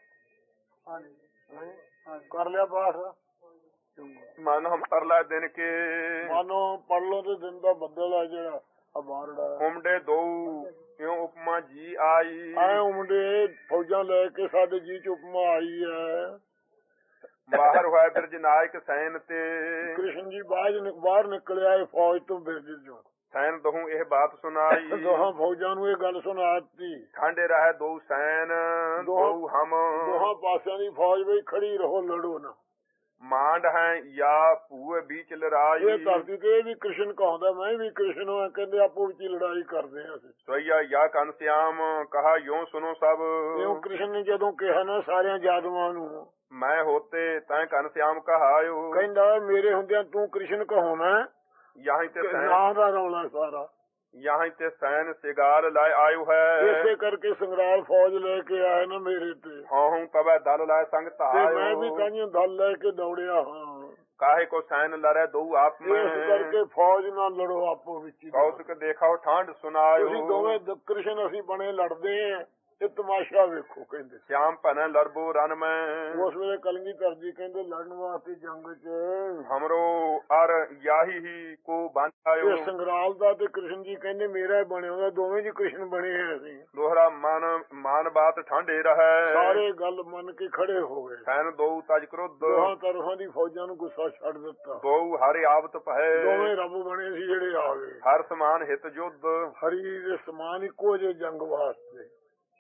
ਹਾਂਜੀ ਕਰ ਲਿਆ ਪਾਠ। ਮਨ ਹਮ ਤਰਲਾ ਦਿਨ ਕੇ ਮਾਨੋ ਪੜ ਲੋ ਤੇ ਦਿਨ ਦਾ ਬੱਦਲ ਆ ਜਿਹੜਾ ਅਬਾਰੜਾ ਉਮਡੇ ਦੋ ਕਿਉਂ ਉਪਮਾ ਜੀ ਆਈ ਐ ਉਮਡੇ ਫੌਜਾਂ ਲੈ ਕੇ ਸਾਡੇ ਜੀ ਚ ਉਪਮਾ ਆਈ ਹੈ। ਬਾਹਰ ਹੋਇਆ ਬਿਰਜ ਨਾਇਕ ਸੈਨ ਤੇ ਕ੍ਰਿਸ਼ਨ ਜੀ ਬਾਹਰ ਬਾਹਰ ਨਿਕਲਿਆ ਇਹ ਫੌਜ ਤੋਂ ਬਿਰਜ ਚੋਂ। ਸੈਨ ਦੋਹੂ ਇਹ ਬਾਤ ਸੁਣਾਈ ਦੋਹਾਂ ਫੌਜਾਂ ਨੂੰ ਇਹ ਗੱਲ ਸੁਣਾਤੀ। ਠਾਂਡੇ ਰਹੇ ਦੋ ਸੈਨ ਦੋ ਹਮ ਦੋਹਾਂ ਪਾਸਿਆਂ ਦੀ ਫੌਜ ਵੀ ਖੜੀ ਰਹੋ ਲੜੋ ਨਾ। ਮਾਂਡ ਹੈ ਜਾਂ ਭੂਏ ਵਿੱਚ ਲੜਾਈ। ਇਹ ਧਰਤੀ ਤੇ ਇਹ ਵੀ ਕ੍ਰਿਸ਼ਨ ਕਹਾਉਂਦਾ ਮੈਂ ਵੀ ਕ੍ਰਿਸ਼ਨ ਹਾਂ, ਕਹਿੰਦੇ ਆਪੋ ਵਿੱਚ ਹੀ ਲੜਾਈ ਕਰਦੇ ਆ ਅਸੀਂ। ਸੋਈਆ ਯਾ ਘਨ ਸਿਆਮ ਕਹਾ ਯੋ ਸੁਨੋ ਸਭ। ਇਉਂ ਕ੍ਰਿਸ਼ਨ ਨੇ ਜਦੋਂ ਕਿਹਾ ਨਾ ਸਾਰਿਆਂ ਜਾਦਵਾਂ ਨੂੰ, ਮੈਂ ਹੋਤੇ ਤੈਂ ਘਨ ਸਿਆਮ ਕਹਾਇਓ। ਕਹਿੰਦਾ ਮੇਰੇ ਹੁੰਦਿਆਂ ਤੂੰ ਕ੍ਰਿਸ਼ਨ ਕਹਾਉਣਾ, ਯਹੀਂ ਤੇ ਨਾਂ ਦਾ ਰੌਲਾ ਸਾਰਾ। ਯਹੀਂ ਤੇ ਸੈਨ ਸਿਗਾਰ ਲਾਇ ਆਇਓ ਹੈ। ਇਸੇ ਕਰਕੇ ਸੰਗਰਾਲ ਫੌਜ ਲੈ ਕੇ ਆਏ ਨਾ ਮੇਰੇ ਤੇ। ਹਾਂ ਹੂੰ ਤਬੈ ਦਲ ਲਾਇ ਸੰਗ ਤੇ ਧਾਇਓ। ਮੈਂ ਵੀ ਕਾਹੀਓ ਦਲ ਲੈ ਕੇ ਦੌੜਿਆ ਹਾਂ। ਕਾਹੇ ਕੋ ਸੈਨ ਲੜੈ ਦੋ ਆਪ ਮੈਂ। ਇਸ ਕਰਕੇ ਫੌਜ ਨਾਲ ਲੜੋ ਆਪੋ ਵਿੱਚ ਹੀ। ਕੌਤਕ ਦੇਖਾਓ ਠੰਡ ਸੁਨਾਇਓ। ਤੁਸੀਂ ਦੋਵੇਂ ਕ੍ਰਿਸ਼ਨ ਅਸੀਂ ਬਣੇ ਲੜਦੇ ਆ ਤੇ ਤਮਾਸ਼ਾ ਵੇਖੋ। ਕਹਿੰਦੇ ਸ਼ਿਆਮ ਭਨ ਲੜਬੋ ਰਨ ਮੈਂ। ਉਸ ਵੇਲੇ ਕਲਗੀਧਰ ਜੀ ਕਹਿੰਦੇ ਲੜਨ ਵਾਸਤੇ ਜੰਗ ਚ ਹਮਰੋ ਅਰ ਯਾਹੀ ਹੀ ਕੋ ਬੰਧਾਇਓ। ਇਹ ਸੰਗਰਾਲ ਦਾ ਤੇ ਕ੍ਰਿਸ਼ਨ ਜੀ ਕਹਿੰਦੇ ਮੇਰਾ ਬਣਿਆ ਉਹਦਾ, ਦੋਵੇਂ ਜੀ ਕ੍ਰਿਸ਼ਨ ਬਣੇ ਆ ਅਸੀਂ। ਦੋਹਰਾ ਮਨ ਮਾਨ ਬਾਤ ਠੰਡੇ ਰਹੈ। ਸਾਰੇ ਗੱਲ ਮੰਨ ਕੇ ਖੜੇ ਹੋ ਗਏ। ਸੈਨ ਦੋ ਤਜ ਕ੍ਰੋਧ। ਦੋਹਾਂ ਤਰਫਾਂ ਦੀ ਫੌਜਾਂ ਨੂੰ ਗੁੱਸਾ ਛੱਡ ਦਿੱਤਾ। ਦੋ ਹਰਿ ਆਵਤ ਭੈ। ਦੋਵੇਂ ਰੱਬ ਬਣੇ ਸੀ ਜਿਹੜੇ ਆ ਗਏ। ਹਰ ਸਮਾਨ ਹਿਤ ਜੁੱਧ। ਹਰੀ ਦੇ ਸਮਾਨ ਇੱਕੋ ਜਿਹੇ ਜੰਗ ਵਾਸਤੇ।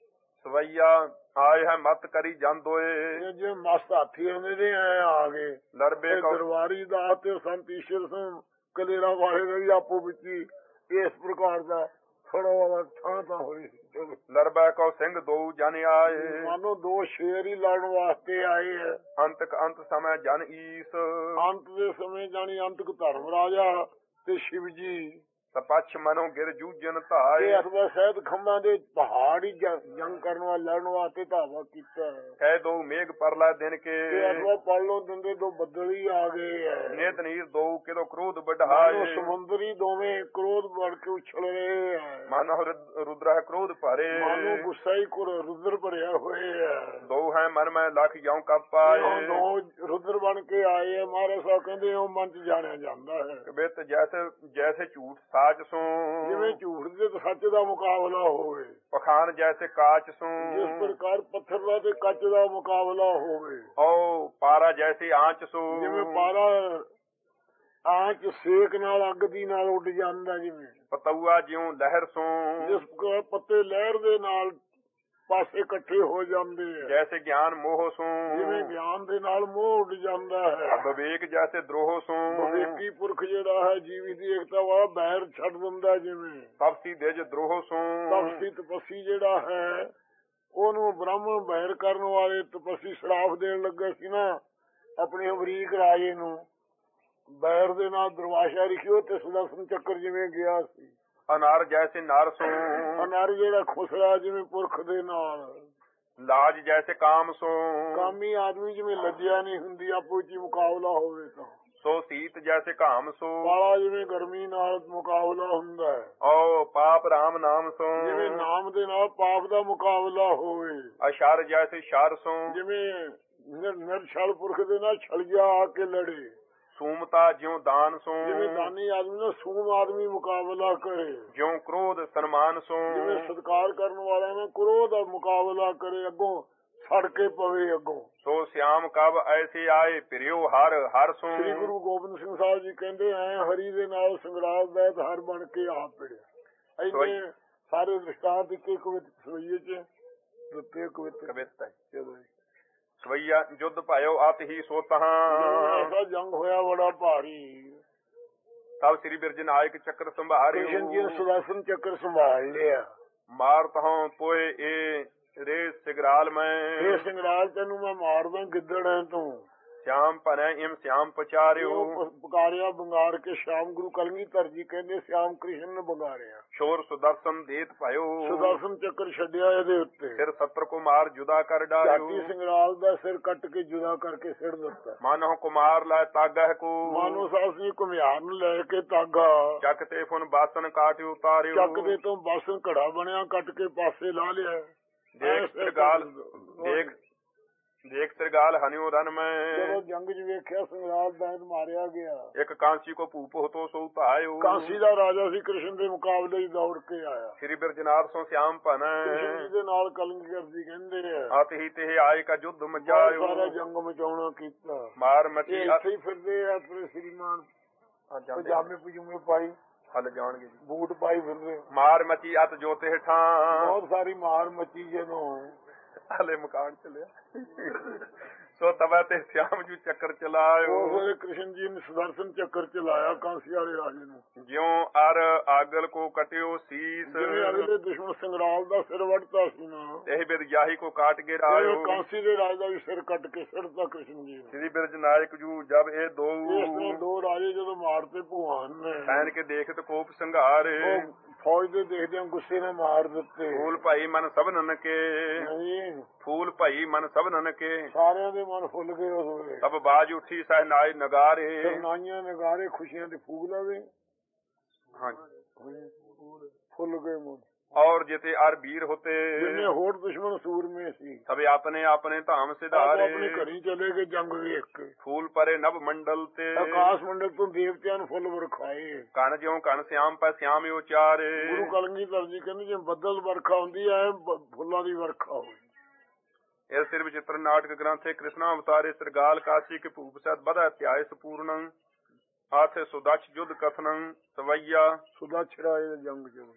ਸਵਈਆ ਆਏ ਹੈ ਮਤ ਕਰੀ ਜਾਂਦੋਏ। ਜੇ ਮਸਤ ਹਾਥੀ ਹੁੰਦੇ ਨੇ ਐ ਆ ਗਏ। ਲੜਬੇ ਦਰਬਾਰੀ ਦਾ ਤੇ ਸੰਤ ਈਸ਼ਰ ਸਿੰਘ ਕਲੇਰਾ ਵਾਲੇ ਦਾ ਵੀ ਆਪੋ ਵਿੱਚ ਹੀ ਇਸ ਪ੍ਰਕਾਰ ਦਾ ਥੋੜਾ ਵਾਲਾ ਥਾਂ ਤਾਂ ਹੋਈ। ਲੜਬੈ ਕੋ ਸਿੰਘ ਦੋ ਜਨ ਆਏ। ਮਾਨੋ ਦੋ ਸ਼ੇਰ ਹੀ ਲੜਨ ਵਾਸਤੇ ਆਏ ਹੈ। ਅੰਤਕ ਅੰਤ ਸਮੇਂ ਜਨ ਈਸ। ਅੰਤ ਦੇ ਸਮੇਂ ਜਾਣੀ ਅੰਤਕ ਧਰਮ ਰਾਜਾ ਤੇ ਸ਼ਿਵ ਜੀ। ਤਪਛ ਮਨੋ ਗਿਰ ਜੂਜਨ ਧਾਏ। ਇਹ ਅਸਵਾ ਸਹਿਤ ਖੰਭਾਂ ਦੇ ਪਹਾੜੀ ਜੰਗ ਕਰਨ ਵਾਲਾ ਲੜਨ ਵਾਸਤੇ ਧਾਵਾ ਕੀਤਾ। ਕਹਿ ਦੋ ਮੇਘ ਪਰਲਾ ਦਿਨ ਕੇ। ਇਹ ਅਸਵਾ ਪੜ ਲੋ ਦਿੰਦੇ ਦੋ ਬੱਦਲ ਹੀ ਆ ਗਏ ਹੈ। ਨੇਤ ਨੀਰ ਦੋ ਕਿਦੋ ਕ੍ਰੋਧ ਵਢਾਏ। ਸਮੁੰਦਰੀ ਦੋਵੇਂ ਕ੍ਰੋਧ ਵੜ ਕੇ ਉਛਲ ਰਹੇ ਹੈ। ਮਨੋ ਰੁਦਰਾ ਕ੍ਰੋਧ ਭਰੇ। ਮਾਨੋ ਗੁੱਸਾ ਹੀ ਰੁਦਰ ਭਰਿਆ ਹੋਏ ਹੈ। ਦੋ ਹੈ ਮਨ ਮੈਂ ਲੱਖ ਜਾਉ ਕੱਪ ਪਾਏ। ਦੋ ਰੁਦਰ ਬਣ ਕੇ ਆਏ ਹੈ। ਮਹਾਰਾਜ ਸਾਹਿਬ ਕਹਿੰਦੇ ਉਹ ਮਨ ਚ ਜਾਣਿਆ ਜਾਂਦਾ ਹੈ। ਕਬਿਤ ਜੈਸੇ ਜੈਸੇ ਝੂਠ ਸਾਚ ਸੋ। ਜਿਵੇਂ ਝੂਠ ਦੇ ਸੱਚ ਦਾ ਮੁਕਾਬਲਾ ਹੋਵੇ। ਪਖਾਨ ਜੈਸੇ ਕਾਚ ਸੋ। ਜਿਸ ਪ੍ਰਕਾਰ ਪੱਥਰ ਦਾ ਤੇ ਕੱਚ ਦਾ ਮੁਕਾਬਲਾ ਹੋਵੇ। ਓ ਪਾਰਾ ਜੈਸੇ ਆਂਚ ਸੋ। ਜਿਵੇਂ ਪਾਰਾ ਆਂਚ ਸੇਕ ਨਾਲ ਅੱਗ ਦੀ ਨਾਲ ਉੱਡ ਜਾਂਦਾ। ਜਿਵੇਂ ਪਤਊਆ ਜਿਉ ਲਹਿਰ ਸੋ। ਜਿਸ ਪ੍ਰਕਾਰ ਪੱਤੇ ਲਹਿਰ ਦੇ ਨਾਲ ਪਾਸੇ ਇਕੱਠੇ ਹੋ ਜਾਂਦੇ ਆ। ਜੈਸੇ ਗਿਆਨ ਮੋਹ ਸੋ। ਜਿਵੇਂ ਗਿਆਨ ਦੇ ਨਾਲ ਮੋਹ ਉੱਡ ਜਾਂਦਾ ਹੈ। ਵਿਵੇਕ ਜੈਸੇ ਦਰੋਹ ਸੋ। ਵਿਵੇਕੀ ਪੁਰਖ ਜਿਹੜਾ ਹੈ ਜੀਵੀ ਦੀ ਏਕਤਾ ਵਾਲਾ ਬੈਰ ਛੱਡ ਦਿੰਦਾ। ਜਿਵੇਂ ਤਪਸੀ ਦੇਜ ਦਰੋਹ ਸੋ। ਤਪਸੀ ਤਪਸੀ ਜਿਹੜਾ ਹੈ ਉਹਨੂੰ ਬ੍ਰਾਹਮਣ ਬੈਰ ਕਰਨ ਵਾਲੇ ਤਪਸੀ ਸ਼ਰਾਪ ਦੇਣ ਲੱਗੇ ਸੀ ਨਾ ਆਪਣੇ ਅਮਰੀਕ ਰਾਜੇ ਨੂੰ। ਬੈਰ ਦੇ ਨਾਲ ਦਰਵਾਸ਼ਾ ਰਿਖਿਓ ਤੇ ਸੁਦਰਸ਼ਨ ਚੱਕਰ ਜਿਵੇਂ ਗਿਆ ਸੀ। ਅਨਾਰ ਜੈਸੇ ਨਾਰ ਸੋ। ਅਨਾਰ ਜਿਹੜਾ ਖੁਸਰਾ ਜਿਵੇਂ ਪੁਰਖ ਦੇ ਨਾਲ। ਲਾਜ ਜੈਸੇ ਕਾਮ ਸੋ। ਕਾਮੀ ਆਦਮੀ ਜਿਵੇਂ ਲੱਜਿਆ ਨਹੀਂ ਹੁੰਦੀ ਆਪੋ ਚ ਮੁਕਾਬਲਾ ਹੋਵੇ ਤਾਂ। ਸੋ ਸੀਤ ਜੈਸੇ ਘਾਮ ਸੋ। ਕਾਲਾ ਜਿਵੇਂ ਗਰਮੀ ਨਾਲ ਮੁਕਾਬਲਾ ਹੁੰਦਾ ਹੈ। ਓ ਪਾਪ ਰਾਮ ਨਾਮ ਸੋ। ਜਿਵੇਂ ਨਾਮ ਦੇ ਨਾਲ ਪਾਪ ਦਾ ਮੁਕਾਬਲਾ ਹੋਵੇ। ਅਸ਼ਰ ਜੈਸੇ ਸ਼ਰ ਸੋ। ਜਿਵੇਂ ਨਿਰਛਲ ਪੁਰਖ ਦੇ ਨਾਲ ਛਲਜਾ ਆ ਕੇ ਲੜੇ। ਸੂਮਤਾ ਜਿਉ ਦਾਨ ਸੋ। ਜਿਵੇਂ ਦਾਨੀ ਆਦਮੀ ਨਾਲ ਸੂਮ ਆਦਮੀ ਮੁਕਾਬਲਾ ਕਰੇ। ਜਿਉ ਕ੍ਰੋਧ ਸਨਮਾਨ ਸੋ। ਜਿਵੇਂ ਸਤਿਕਾਰ ਕਰਨ ਵਾਲਿਆਂ ਨਾਲ ਕ੍ਰੋਧ ਦਾ ਮੁਕਾਬਲਾ ਕਰੇ ਅੱਗੋਂ ਸੜ ਕੇ ਪਵੇ ਅੱਗੋਂ। ਸੋ ਸਿਆਮ ਕਬ ਐਸੇ ਆਏ ਫਿਰਿਓ ਹਰ ਹਰ ਸੋ। ਸ੍ਰੀ ਗੁਰੂ ਗੋਬਿੰਦ ਸਿੰਘ ਸਾਹਿਬ ਜੀ ਕਹਿੰਦੇ ਐ ਹਰੀ ਦੇ ਨਾਲ ਸੰਗਰਾਲ ਦਾ ਹਰ ਬਣ ਕੇ ਆ ਪਿੜਿਆ। ਇੰਨੇ ਸਾਰੇ ਦ੍ਰਿਸ਼ਟਾਂਤ ਇੱਕ ਇੱਕ ਵਿੱਚ ਸਵਈਏ ਚ ਦਿੱਤੇ ਕਵਿਤ ਕਵਿਤ ਹੈ। ਚਲੋ ਸਵਈਆ ਯੁੱਧ ਭਾਇਓ ਅਤ ਹੀ ਸੋ ਤਹਾਂ। ਐਸਾ ਜੰਗ ਹੋਇਆ ਬੜਾ ਭਾਰੀ। ਤਬ ਸ੍ਰੀ ਬਿਰਜਨ ਆਇਕ ਚੱਕਰ ਸੰਭਾਰਿਓ। ਕ੍ਰਿਸ਼ਨ ਜੀ ਨੇ ਸੁਦਰਸ਼ਨ ਚੱਕਰ ਸੰਭਾਲ ਲਿਆ। ਮਾਰ ਤਹਾਂ ਤੋਏ ਏ ਰੇ ਸਿਗਰਾਲ ਮੈਂ। ਇਹ ਸੰਗਰਾਲ ਤੈਨੂੰ ਮੈਂ ਮਾਰਦਾ ਗਿੱਦੜ ਹੈ ਤੂੰ। श्याम पनै इम श्याम पचारियो। पुकारिया बंगार के श्याम गुरु कलगीधर जी कहते श्याम कृष्ण ने बंगारिया। शोर सुदर्शन देत भयो। सुदर्शन चक्र छड्डिया ਇਹਦੇ ਉੱਤੇ। फिर सत्र कुमार जुदा कर डायो। जाति संगराल ਦਾ ਸਿਰ ਕੱਟ ਕੇ ਜੁਦਾ ਕਰਕੇ ਸਿਰ ਦਿੱਤਾ। मानो कुमार ला तागह को। ਮਾਨੋ ਸਾਸ ਜੀ ਘੁਮਿਆਰ ਨੂੰ ਲੈ ਕੇ ਤਾਗਾ। ਚੱਕ ਤੇ ਫੁਨ ਬਾਸਨ ਕਾਟ ਉਤਾਰਿਓ। ਚੱਕ ਦੇ ਤੋਂ ਬਾਸਨ ਘੜਾ ਬਣਿਆ ਕੱਟ ਕੇ ਪਾਸੇ ਲਾ ਲਿਆ। ਦੇਖ ਸਰਗਾਲ ਦੇਖ ਦੇਖ ਸਰਗਾਲ ਹਨਿਓ ਰਨ ਮੈਂ। ਜਦੋਂ ਜੰਗ ਚ ਵੇਖਿਆ ਸੰਗਰਾਲ ਦੈਂਤ ਮਾਰਿਆ ਗਿਆ। ਇੱਕ ਕਾਂਸੀ ਕੋ ਭੂਪ ਹੋਤੋ ਸੋ ਧਾਇਓ। ਕਾਂਸੀ ਦਾ ਰਾਜਾ ਸੀ ਕ੍ਰਿਸ਼ਨ ਦੇ ਮੁਕਾਬਲੇ ਹੀ ਦੌੜ ਕੇ ਆਇਆ। ਸ੍ਰੀ ਬਿਰਜਨਾਰ ਸੋ ਸਿਆਮ ਭਨ। ਕ੍ਰਿਸ਼ਨ ਜੀ ਦੇ ਨਾਲ ਕਲਗੀਧਰ ਜੀ ਕਹਿੰਦੇ ਆ ਆਤ ਹੀ ਤੇ ਆਏ ਕਾ ਯੁੱਧ ਮਚਾਇਓ। ਸਾਰਾ ਜੰਗ ਮਚਾਉਣਾ ਕੀਤਾ। ਮਾਰ ਮਚੀ ਇੱਥੇ ਹੀ ਫਿਰਦੇ ਆ ਆਪਣੇ ਸ੍ਰੀਮਾਨ ਪਜਾਮੇ ਪਜੂਮੇ ਪਾਈ ਹਲ ਜਾਣਗੇ ਜੀ। ਬੂਟ ਪਾਈ ਫਿਰਦੇ। ਮਾਰ ਮਚੀ ਅਤ ਜੋਤੇ ਹੇਠਾਂ। ਬਹੁਤ ਸਾਰੀ ਮਾਰ ਮਚੀ ਜਦੋਂ ਹਲੇ ਮਕਾਨ ਚੱਲਿਆ। ਸੋ ਤਵੈ ਤੇ ਸਿਆਮ ਜੂ ਚੱਕਰ ਚਲਾਇਓ। ਉਸ ਵੇਲੇ ਕ੍ਰਿਸ਼ਨ ਜੀ ਨੇ ਸੁਦਰਸ਼ਨ ਚੱਕਰ ਚਲਾਇਆ ਕਾਂਸੀ ਵਾਲੇ ਰਾਜੇ ਨੂੰ। ਜਿਉਂ ਅਰ ਆਗਲ ਕੋ ਕਟਿਓ ਸੀਸ, ਜਿਵੇਂ ਅਗਲੇ ਦੁਸ਼ਮਣ ਸੰਗਰਾਲ ਦਾ ਸਿਰ ਵੱਢਤਾ ਸੀ ਨਾ, ਇਹ ਬਿਰ ਜਾਹੀ ਕੋ ਕਾਟ ਕੇ ਰਾਇਓ। ਕਾਂਸੀ ਦੇ ਰਾਜ ਦਾ ਵੀ ਸਿਰ ਕੱਟ ਕੇ ਸਿਰਤਾ ਕ੍ਰਿਸ਼ਨ ਜੀ ਨੇ। ਸ੍ਰੀ ਬਿਰਜ ਨਾਇਕ ਜੂ ਜਬ ਇਹ ਦੋ, ਇਸ ਤਰ੍ਹਾਂ ਦੋ ਰਾਜੇ ਜਦੋਂ ਮਾਰਤੇ ਭਗਵਾਨ ਨੇ, ਸੈਨ ਕੇ ਦੇਖਤ ਕੋਪ ਸੰਘਾਰੇ, ਉਹ ਫੌਜ ਦੇ ਦੇਖਦਿਆਂ ਗੁੱਸੇ ਨਾਲ ਮਾਰ ਦਿੱਤੇ। ਫੂਲ ਭਾਈ ਮਨ ਸਭਨਨ ਕੇ, ਨਹੀਂ ਫੂਲ ਭਾਈ ਮਨ ਸਭਨਨ ਕੇ, ਸਾਰਿਆਂ ਦੇ ਮਨ ਫੁੱਲ ਗਏ ਉਸ ਵੇਲੇ। ਤਬ ਬਾਜ ਉੱਠੀ ਸਹਿਨਾਈ ਨਗਾਰੇ, ਸਰਨਾਈਆਂ ਨਗਾਰੇ ਖੁਸ਼ੀਆਂ ਦੇ ਫੂਕ ਲਵੇ। ਹਾਂਜੀ ਫੁੱਲ ਗਏ ਮਨ। और जिते आर वीर होते, जिन्हें होर दुश्मन सूरमे सी, सबे अपने अपने धाम सिधारे, अपने घरी चले गए जंग वेख के। फूल परे नभ मंडल ते, आकाश मंडल तो देवतियां फुल वरखाए। कन ज्यों कन श्याम पै श्याम उचारे। गुरु कलगीधर जी कहंदे जे बदल वरखा हुंदी है फुल्लां दी वरखा होई। इस सिर विचित्र नाटक ग्रंथ कृष्णा अवतारे सरगाल काशी के भूप सत बद अध्याय संपूर्णं आथे सुदक्ष युद्ध कथनं सवैया। सुदक्ष राय जंग च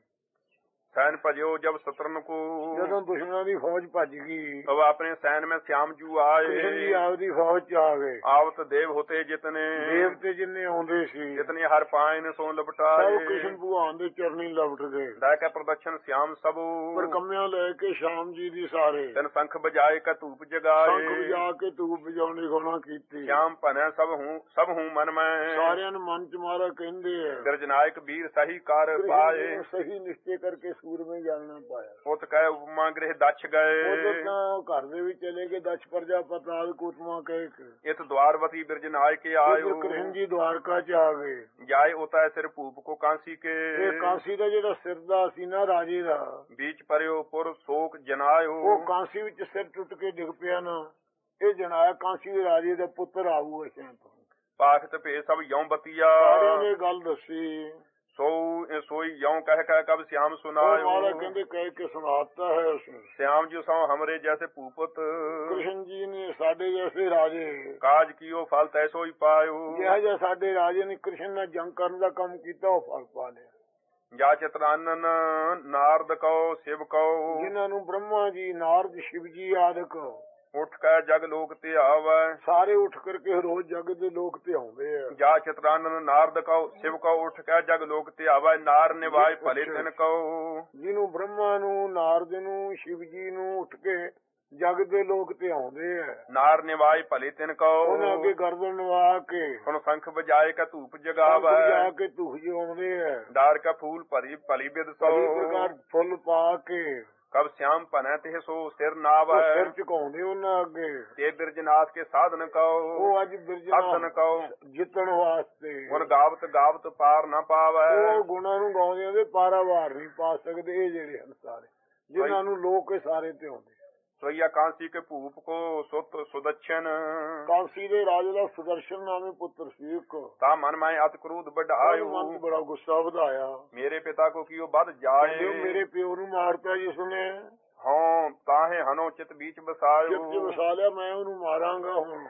सैन भजो जब शत्रन को, ਜਦੋਂ ਦੁਸ਼ਮਣਾਂ ਦੀ ਫੌਜ ਭੱਜ ਗਈ, तब अपने सैन में श्याम जू आए। ਕ੍ਰਿਸ਼ਨ ਜੀ ਆਪਦੀ ਫੌਜ ਚ ਆ ਗਏ। आवत देव होते जितने, ਦੇਵਤੇ ਜਿੰਨੇ ਆਉਂਦੇ ਸੀ, जितने हर पाए ने सो लपटाए। ਸਭ ਕ੍ਰਿਸ਼ਨ ਭਗਵਾਨ ਦੇ ਚਰਨੀ ਲਪਟ ਗਏ। दै के प्रदक्षिण श्याम सबो, ਪਰ ਕੰਮਿਆਂ ਲੈ ਕੇ ਸ਼ਾਮ ਜੀ ਦੀ ਸਾਰੇ, तन शंख बजाए का धूप जगाए। ਸ਼ੰਖ ਵਜਾ ਕੇ ਧੂਪ ਵਜਾਉਣੀ ਗੋਣਾ ਕੀਤੀ। श्याम पन सब हूँ सब हूँ मन में, ਸਾਰਿਆਂ ਨੂੰ ਮਨ ਚ ਮਾਰਾ ਕਹਿੰਦੇ ਆ। गर्जनायक वीर सही कार पाए, ਸਹੀ ਨਿਸ਼ਚੇ ਕਰਕੇ ਸੂਰ में ਜਾਣਾ ਪਾਇਆ। उत कह उपमा गृह दक्ष गए। ਉਦੋਂ ਤਾਂ ਘਰ ਦੇ ਵਿੱਚ ਚਲੇ ਗਏ ਦਕਸ਼ ਪ੍ਰਜਾ ਪਤਾਲ ਕੁਤਮਾ ਕਹਿ ਕੇ। इत द्वारवती बिरजनायक आयो, ਕ੍ਰਿਸ਼ਨ ਜੀ ਦਵਾਰਕਾ ਚ ਆ ਗਏ। जाए उता सिर भूप को कांसी के, ਇਹ ਕਾਂਸੀ ਦਾ ਜਿਹੜਾ ਸਿਰ ਦਾ ਸੀ ਨਾ ਰਾਜੇ ਦਾ, बीच परयो पुर शोक जनायो। ਉਹ ਕਾਂਸੀ ਵਿੱਚ ਸਿਰ ਟੁੱਟ ਕੇ ਡਿੱਗ ਪਿਆ ਨਾ, ਇਹ ਜਨਾਇਆ ਕਾਂਸੀ ਦੇ ਰਾਜੇ ਦਾ ਪੁੱਤਰ ਆਊ ਅਸ਼ਾਂ ਤੋਂ। पाखत पे सब यौ बतिया, ਸਾਰਿਆਂ ਨੇ ਗੱਲ ਦੱਸੀ। सो सोई यौ कह कह कब श्याम सुनायो। महाराज कहते कह के सुनाता है उसने। श्याम जी सौ हमरे जैसे पूपत, कृष्ण जी ने साडे जैसे राजे, काज कियो फल तैसो ही पायो। जिहा जिहा साडे राजे ने कृष्ण ने जंग करने का काम किया वो फल पा लिया। जा चित्रानन नारद कहो शिव कहो, जिन्होंने ब्रह्मा जी नारद शिव जी आदि कहो उठ कर जग लोक ते आवे। सारे उठ करके रोज जग दे लोक ते आउंदे आ। जा चित्रानन नारद कहो शिव कहो उठ कर जग लोक ते आवे। नार निवाय भले तिन कहो, जिन्हों ब्रह्मा नू नारद नू शिव जी नू उठ के जग दे लोक ते आउंदे आ। नार निवाय भले तिन कहो, उन्हां अगे गर्दन नवा के सुन शंख बजाए का धूप जगावे। जाके धूप जगाउंदे आ। डार का फूल भरी भली बिद सो, भली प्रकार फुल पा के कब श्याम पनै ते सो सिर नाव। सिर झुकाउंदे उन्हां अगे। ते बिरजनाथ के साधन कहो, वो अज साधन कहो जितण वास्ते। गुण गावत गावत पार ना पावे। ਉਹ ਗੁਣਾਂ ਨੂੰ ਗਾਉਂਦੇ ਦੇ ਪਾਰਾਵਾਰ ਨਹੀਂ ਪਾ ਸਕਦੇ ਇਹ ਜਿਹੜੇ ਹਨ ਸਾਰੇ, ਜਿਨ੍ਹਾਂ ਨੂੰ ਲੋਕ ਸਾਰੇ ਤੇ ਆਉਂਦੇ। सोया कांसी के भूप को सुत सुदक्षिण, ਕਾਂਸੀ ਦੇ ਰਾਜੇ ਦਾ ਸੁਦਰਸ਼ਨ ਨਾਮੇ ਪੁੱਤਰ ਸੀ ਇੱਕ। ता मन में अत क्रोध बढ़ायो, ਮਨ ਚ ਬੜਾ ਗੁੱਸਾ ਵਧਾਇਆ। मेरे पिता को कियो बद जाए। ਜੋ ਮੇਰੇ ਪਿਓ ਨੂੰ ਮਾਰਤਾ ਜਿਸਨੇ, हाँ ताहे हनो चित बीच बसायो। ਚਿੱਤ ਚ ਵਸਾ ਲਿਆ ਮੈਂ ਉਹਨੂੰ ਮਾਰਾਂਗਾ ਹੁਣ।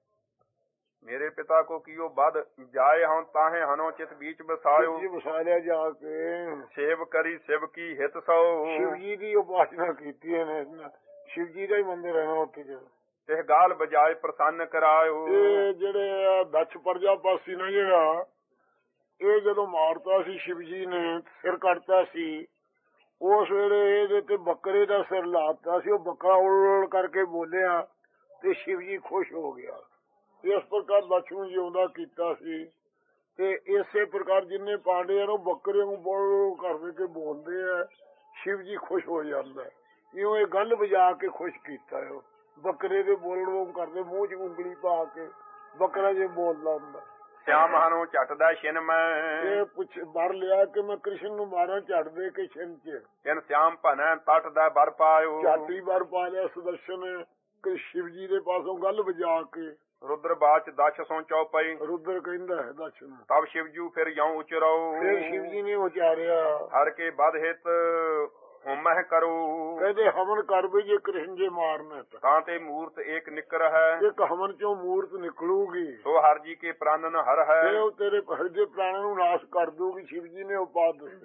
मेरे पिता को कियो बद जाए हम ताहे हनो चित बीच बसायो। ਚਿੱਤ ਚ ਵਸਾ ਲਿਆ ਜਾ ਕੇ सेव करी शिव की हित सो, शिव जी की उपासना की है। शिव जी का ही मंदिर है ना उत्थे जो। ते गाल बजाए प्रसन्न करायो। ਇਹ ਜਿਹੜੇ ਦਕਸ਼ ਪ੍ਰਜਾਪਤੀ ਨਾ ਜਿਹੜਾ, ਇਹ ਜਦੋਂ ਮਾਰਤਾ ਸੀ शिव जी ने ਸਿਰ ਕੱਟਤਾ ਸੀ, ਉਸ ਵੇਲੇ ਇਹਦੇ ਤੇ ਬੱਕਰੇ ਦਾ ਸਿਰ ਲਾਤਾ ਸੀ। ਉਹ ਬੱਕਰਾ ਉਲ ਕਰਕੇ ਬੋਲਿਆ ਤੇ शिव जी ਖੁਸ਼ ਹੋ ਗਿਆ। ਇਸ ਪ੍ਰਕਾਰ ਦਕਸ਼ ਨੂੰ ਜਿਉਂਦਾ ਕੀਤਾ ਸੀ। ਤੇ ਇਸੇ ਪ੍ਰਕਾਰ ਜਿੰਨੇ ਪਾਂਡੇ ਆ ਉਹ ਬੱਕਰੇ ਨੂੰ ਬੋਲ ਕਰਦੇ ਕੇ ਬੋਲਦੇ ਆ, शिव जी ਖੁਸ਼ ਹੋ ਜਾਂਦਾ। ਇਉਂ ਇਹ ਗੱਲ ਵਜਾ ਕੇ ਖੁਸ਼ ਕੀਤਾ ਉਹ। ਬੱਕਰੇ ਦੇ ਬੋਲਣੋਂ ਕਰਦੇ ਮੂੰਹ ਚ ਉਂਗਲੀ ਪਾ ਕੇ ਬੱਕਰਾ ਜੇ ਬੋਲਦਾ ਹੁੰਦਾ। श्याम हनो झटदा छिन में, ਇਹ ਪੁੱਛ ਬਰ ਲਿਆ ਕਿ ਮੈਂ ਕ੍ਰਿਸ਼ਨ ਨੂੰ ਮਾਰਾਂ ਝਟ ਦੇ ਕੇ ਛਿਨ ਚ। इन श्याम भनै तट दा बर पायो। ਝਾਟੀ ਬਰ ਪਾ ਲਿਆ ਸੁਦਰਸ਼ਨ ਕਿ शिव जी ਦੇ ਪਾਸੋਂ ਗੱਲ ਵਜਾ ਕੇ। रुद्र बाच दक्ष सो चौपई, ਰੁਦਰ ਕਹਿੰਦਾ ਹੈ ਦਕਸ਼ ਨੂੰ। तब शिवजू फिर यौ उचरो। ਫਿਰ शिव जी ਨੇ ਉਚਾਰਿਆ हर के बद हित होमह करो। ਕਹਿੰਦੇ ਹਵਨ ਕਰ ਵੀ ਜੇ ਕ੍ਰਿਸ਼ਨ ਜੇ ਮਾਰਨਾ ਤਾਂ। तां ते मूर्त एक निकर है, ਇੱਕ ਹਵਨ ਚੋਂ ਮੂਰਤ ਨਿਕਲੂਗੀ। सो हर जी के प्राणन हर है। ਫਿਰ ਉਹ ਤੇਰੇ ਹਰ ਦੇ ਪ੍ਰਾਣਾਂ ਨੂੰ ਨਾਸ਼ ਕਰ ਦੂਗੀ। शिव जी ਨੇ ਉਪਾਅ ਦੱਸਿਆ।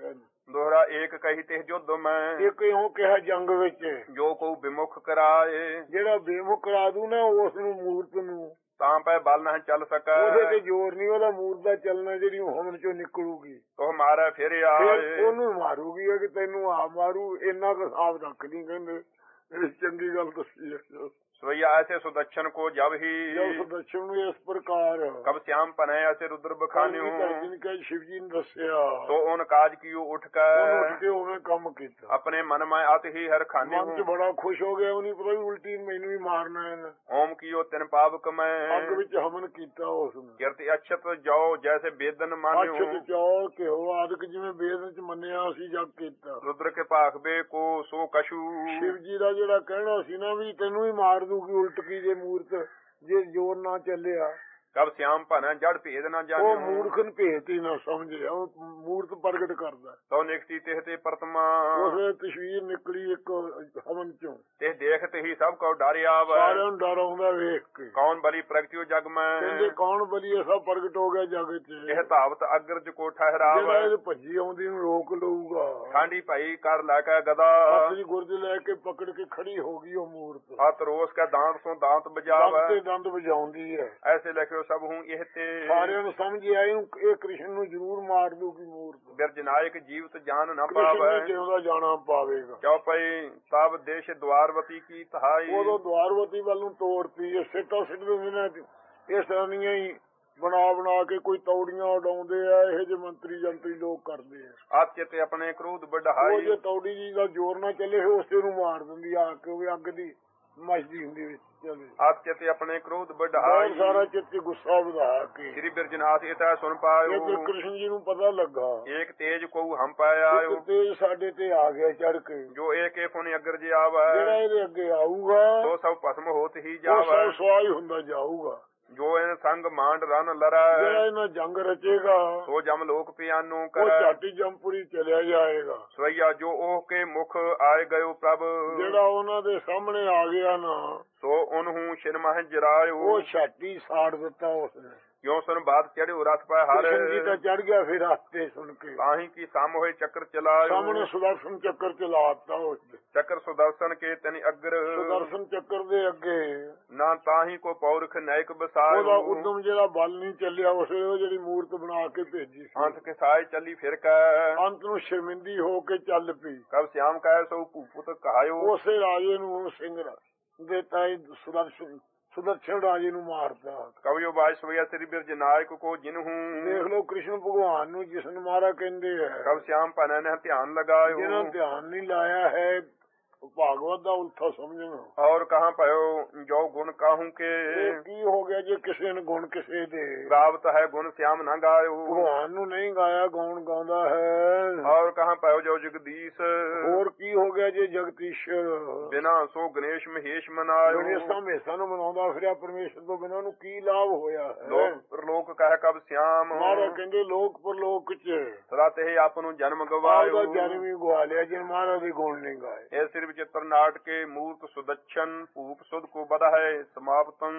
ਦੋਹਰਾ ਏਕ ਕਹੀ ਤੇ ਜੁੱਧ ਮੈਂ ਇੱਕ ਇਉਂ ਕਿਹਾ ਜੰਗ ਵਿੱਚ ਜੋ ਕੋ ਵਿਮੁਖ ਕਰਾਏ ਜਿਹੜਾ ਬੇਮੁਖ ਕਰਾ ਦੂ ਨਾ ਉਸ ਨੂੰ ਮੂਰਤ ਨੂੰ ਤਾਂ ਪੈ ਬਲ ਨਾ ਚੱਲ ਸਕੈ ਉਹਦੇ ਤੇ ਜ਼ੋਰ ਨਹੀਂ ਉਹਦਾ ਮੂਰਤ ਦਾ ਚੱਲਣਾ ਜਿਹੜੀ ਹਮਨ ਚੋਂ ਨਿਕਲੂਗੀ ਉਹ ਮਾਰੇ ਫਿਰ ਫਿਰ ਆਏ ਉਹਨੂੰ ਮਾਰੂਗੀ ਕਿ ਤੈਨੂੰ ਆ ਮਾਰੂ ਇੰਨਾ ਕੁ ਹਿਸਾਬ ਰੱਖ ਨਹੀਂ ਕਹਿੰਦੇ ਇਹ ਚੰਗੀ ਗੱਲ ਦੱਸੀ ਹੈ ਸਵਈਆ ਐਸੇ ਸੁਦਰਸ਼ਨ ਕੋ ਜਬ ਹੀ ਜਬ ਸੁਦਰਸ਼ਨ ਨੂੰ ਇਸ ਪ੍ਰਕਾਰ ਕਬ ਸਿਆਮ ਪਨੈ ਐਸੇ ਰੁਦਰ ਬਖਾਨਿਓ ਜਿਨ ਕਹੇ ਸ਼ਿਵ ਜੀ ਨੇ ਦੱਸਿਆ ਸੋ ਓਨ ਕਾਜ ਕੀਓ ਉੱਠ ਉਹਨੂੰ ਕੇ ਉੱਠ ਕੇ ਉਹਨੇ ਕੰਮ ਕੀਤਾ ਆਪਣੇ ਮਨ ਮੈਂ ਅਤ ਹੀ ਹਰ ਖਾਨੇ ਮਨ ਚ ਬੜਾ ਖੁਸ਼ ਹੋ ਗਿਆ ਉਹਨੇ ਪਤਾ ਵੀ ਉਲਟੀ ਮੈਨੂੰ ਹੀ ਮਾਰਨਾ ਹੈ ਓਮ ਕੀਓ ਤਿਨ ਪਾਵਕ ਮੈਂ ਅੱਗ ਵਿੱਚ ਹਮਨ ਕੀਤਾ ਉਸ ਨੇ ਕਿਰਤੀ ਅਛਤ ਜਾਓ ਜੈਸੇ ਬੇਦਨ ਮਾਨਿਓ ਅਛਤ ਚੌ ਘਿਓ ਆਦਿਕ ਜਿਵੇਂ ਬੇਦਨ ਚ ਮੰਨਿਆ ਅਸੀਂ ਜਗ ਕੀਤਾ ਰੁਦਰ ਕੇ ਭਾਖਬੇ ਕੋ ਸੋ ਕਛੂ ਸ਼ਿਵ ਜੀ ਦਾ ਜਿਹੜਾ ਕਹਿਣਾ ਸੀ ਨਾ ਵੀ ਤੈਨੂੰ ਹੀ ਮਾਰ ਦੂਗੀ ਉਲਟ ਕੀ ਜੇ ਮੂਰਤ ਜੇ ਜ਼ੋਰ ਨਾ ਚੱਲਿਆ ਕਬ ਸਿਆਮ ਭਨ ਜੜ ਭੇਦ ਨਾ ਉਹ ਜਾਣਿਓ ਮੂਰਖਨ ਭੇਤ ਹੀ ਨਾ ਸਮਝਿਆ ਉਹ ਮੂਰਤ ਪ੍ਰਗਟ ਕਰਦਾ ਤੋ ਨਿਕਤੀ ਤਿਹ ਤੇ ਪ੍ਰਤਮਾ ਉਸ ਤਸਵੀਰ ਨਿਕਲੀ ਇੱਕ ਹਵਨ ਚੋਂ ਤੇ ਦੇਖਤ ਹੀ ਸਭ ਕੋ ਡਰਿਆ ਵੈ ਸਾਰਿਆਂ ਨੂੰ ਡਰ ਆਉਂਦਾ ਵੇਖ ਕੇ ਕੌਣ ਬਲੀ ਪ੍ਰਗਟਿਓ ਜਗ ਮੈਂ ਕਹਿੰਦੇ ਕੌਣ ਬਲੀ ਸਭ ਪ੍ਰਗਟ ਹੋ ਗਿਆ ਜਗ ਚ ਇਹ ਧਾਵਤ ਅਗਰਜ ਕੋ ਠਹਿਰਾਵ ਜਿਹੜਾ ਇਹ ਭੱਜੀ ਆਉਂਦੀ ਨੂੰ ਰੋਕ ਲਊਗਾ ਠਾਂਡੀ ਭਾਈ ਕਰ ਲੈ ਕੇ ਗਦਾ ਆਪਣੀ ਗੁਰਜ ਲੈ ਕੇ ਪਕੜ ਕੇ ਖੜੀ ਹੋ ਗਈ ਉਹ ਮੂਰਤ ਹੱਥ ਰੋਸ ਕੇ ਦਾੰਤ ਸੋ ਦਾੰਤ ਬਜਾਵ ਦੰਦ ਤੇ ਦੰਦ ਵਜਾਉਂਦੀ ਹੈ ਐਸੇ ਲਿਖਿਓ ਸਭ ਹੂੰ ਇਹ ਤੇ ਸਾਰਿਆਂ ਨੂੰ ਸਮਝ ਆਈ ਇਹ ਕ੍ਰਿਸ਼ਨ ਨੂੰ ਜ਼ਰੂਰ ਮਾਰ ਦੂਗੀ ਮੂਰਤ ਬਿਰਜਨਾਇਕ ਜੀਵਤ ਜਾਨ ਨਾ ਕ੍ਰਿਸ਼ਨ ਪਾਵੈ ਨੇ ਜਿਉਂਦਾ ਜਾਣਾ ਪਾਵੇਗਾ ਚੌਪਈ ਸਭ ਦੇਸ਼ ਦਵਾਰਵਤੀ ਕੀ ਤਹਾਈ ਉਦੋਂ ਦਵਾਰਵਤੀ ਵੱਲ ਨੂੰ ਤੋੜਤੀ ਇਹ ਸਿੱਟਾ ਸਿੱਟ ਦਿੰਦੇ ਨੇ ਇਸ ਤਰ੍ਹਾਂ ਦੀਆਂ ਹੀ ਬਣਾ ਬਣਾ ਕੇ ਕੋਈ ਤੌੜੀਆਂ ਉਡਾਉਂਦੇ ਆ ਇਹੋ ਜਿਹੇ ਮੰਤਰੀ ਜੰਤਰੀ ਲੋਕ ਕਰਦੇ ਆ ਆਪ ਚਿਤੇ ਆਪਣੇ ਕ੍ਰੋਧ ਉਹ ਵਢਾਈ ਜੇ ਤੌੜੀ ਜੀ ਦਾ ਜ਼ੋਰ ਨਾ ਚੱਲੇ ਉਸੇ ਨੂੰ ਮਾਰ ਦਿੰਦੀ ਆ ਕੇ ਉਹ ਅੱਗ ਦੀ ਮੱਚਦੀ ਹੁੰਦੀ ਵਿੱਚ ਚੱਲੇ ਆਪ ਚਿਤੇ ਆਪਣੇ ਕ੍ਰੋਧ ਬਹੁਤ ਵਢਾਈ ਸਾਰਾ ਚਿੱਤ ਗੁੱਸਾ ਵਧਾ ਕੇ ਸ੍ਰੀ ਬਿਰਜਨਾਥ ਇਹ ਤਾਂ ਸੁਣ ਇਹ ਪਾਇਓ ਤੇ ਕ੍ਰਿਸ਼ਨ ਜੀ ਨੂੰ ਪਤਾ ਲੱਗਾ ਏਕ ਤੇਜ ਕੋ ਹਮ ਪਾਇਆ ਇੱਕ ਤੇਜ ਸਾਡੇ ਤੇ ਆ ਗਿਆ ਚੜ ਕੇ ਜੋ ਏਕ ਏ ਫੁਨ ਅਗਰ ਜੇ ਆਵੈ ਜਿਹੜਾ ਇਹਦੇ ਅੱਗੇ ਆਊਗਾ ਸੋ ਸਭ ਭਸਮ ਹੋਤ ਹੀ ਉਹ ਜਾਵੈ ਸਭ ਸਵਾਈ ਹੁੰਦਾ ਜਾਊਗਾ ਜੋ ਇਹ ਸੰਗ ਮਾਂਡ ਰਨ ਜਿਹੜਾ ਲਰੈ ਇਹਨਾਂ ਜੰਗ ਰਚੇਗਾ ਸੋ ਜਮ ਲੋਕ ਪਿਆਨੋ ਉਹ ਕਰੈ ਝਾਟੀ ਜੰਪੁਰੀ ਚਲਿਆ ਜਾਏਗਾ ਸਵਈਆ ਜੋ ਉਹ ਕੇ ਮੁਖ ਆਏ ਗਇਓ ਪ੍ਰਭ ਜਿਹੜਾ ਉਹਨਾਂ ਦੇ ਸਾਹਮਣੇ ਆ ਗਿਆ ਨਾ ਸੋ ਉਨਹੂ ਸ਼ਿਨ ਮਹ ਜਰਾਇਓ ਉਹ ਛਾਤੀ ਸਾੜ ਦਿੱਤਾ ਉਸਨੇ ਕਿਉਂ ਸੁਨ ਬਾਤ ਚੜਿਓ ਰਥ ਪੈ ਹਰ ਕ੍ਰਿਸ਼ਨ ਜੀ ਤਾਂ ਚੜ ਗਿਆ ਫਿਰ ਹੱਥੇ ਸੁਣ ਕੇ ਤਾਹੀ ਕੀ ਸਮ ਹੋਏ ਚੱਕਰ ਚਲਾਇਓ ਸਾਹਮਣੇ ਸੁਦਰਸ਼ਨ ਚੱਕਰ ਚਲਾਤਾ ਉਸਨੇ ਚੱਕਰ ਸੁਦਰਸ਼ਨ ਕੇ ਤਨ ਅਗਰ ਸੁਦਰਸ਼ਨ ਚੱਕਰ ਦੇ ਅੱਗੇ ਨਾ ਤਾਹੀ ਕੋ ਪੌਰਖ ਨਾਇਕ ਉਹਦਾ ਬਸਾਇਓ ਉਦਮ ਜਿਹੜਾ ਬਲ ਨਹੀਂ ਚੱਲਿਆ ਉਸੇ ਉਹ ਜਿਹੜੀ ਮੂਰਤ ਬਣਾ ਕੇ ਭੇਜੀ ਸੀ ਅੰਤ ਕੇ ਸਾਇ ਚੱਲੀ ਫਿਰ ਕੈ ਅੰਤ ਨੂੰ ਸ਼ਰਮਿੰਦੀ ਹੋ ਕੇ ਚੱਲ ਪਈ ਕਬ ਸਿਆਮ ਕੈ ਸੋ ਭੂਪੁਤ ਕਹਾਇਓ ਉਸੇ ਰਾਜੇ ਨੂੰ ਸਿੰਘ ਦੇਤਾ ਹੀ ਸੁਦਰਸ਼ਨ ਸੁਦਰਸ਼ਨ ਰਾਜੇ ਨੂੰ ਮਾਰਦਾ ਕਵਿਓ ਬਾਜ ਸਵਈਆ ਸ੍ਰੀ ਬਿਰਜ ਨਾਇਕ ਕੋ ਜਿਨਹੂ ਦੇਖ ਲਓ ਕ੍ਰਿਸ਼ਨ ਭਗਵਾਨ ਨੂੰ ਜਿਸ ਨੂੰ ਮਾਰਾ ਕਹਿੰਦੇ ਆ ਕਬ ਸਿਆਮ ਪਨੈ ਨੇ ਧਿਆਨ ਲਗਾਇਓ ਜਿਹਨਾਂ ਧਿਆਨ ਨਹੀਂ ਲਾਇਆ ਹੈ ਭਾਗਵਤ ਦਾ ਉਲਟਾ ਸਮਝਣਾ ਔਰ ਕਹਾਂ ਭਇਓ ਜੋ ਗੁਣ ਕਾਹੂ ਕੇ ਇਹ ਕੀ ਹੋ ਗਿਆ ਜੇ ਕਿਸੇ ਨੇ ਗੁਣ ਕਿਸੇ ਦੇ ਗਾਵਤ ਹੈ ਗੁਣ ਸਿਆਮ ਨਾ ਗਾਇਓ ਭਗਵਾਨ ਨੂੰ ਨਹੀਂ ਗਾਇਆ ਗਾਉਣ ਗਾਉਂਦਾ ਹੈ ਔਰ ਕਹਾਂ ਭਇਓ ਜੋ ਜਗਦੀਸ਼ ਹੋਰ ਕੀ ਹੋ ਗਿਆ ਜੇ ਜਗਦੀਸ਼ਰ ਬਿਨਾ ਸੋ ਗਣੇਸ਼ ਮਹੇਸ਼ ਮਨਾਇਓ ਗਣੇਸ਼ਾਂ ਹਮੇਸ਼ਾ ਨੂੰ ਮਨਾਉਂਦਾ ਫਿਰਿਆ ਪਰਮੇਸ਼ਰ ਤੋਂ ਬਿਨਾਂ ਨੂੰ ਕੀ ਲਾਭ ਹੋਇਆ ਹੈ ਲੋਕ ਲੋਕ ਕਹੇ ਕਬ ਸਿਆਮ ਮਹਾਰਾਜ ਕਹਿੰਦੇ ਲੋਕ ਪਰਲੋਕ ਚ ਸਦਾ ਤੇ ਆਪ ਨੂੰ ਜਨਮ ਆਪਦਾ ਗਵਾਇਓ ਜਨਮ ਹੀ ਗਵਾ ਲਿਆ ਜਿਨ ਮਹਾਰਾਜ ਦੇ ਗੁਣ ਨਹੀਂ ਗਾਏ ਇਹ ਸਿਰ ਵਿਚਿਤ੍ਰ ਨਾਟ ਕੇ ਮੂਰਤ ਸੁਦਛਨ ਭੂਪ ਸੁਦ ਕੋ ਬਦ ਹੈ ਸਮਾਪਤੰ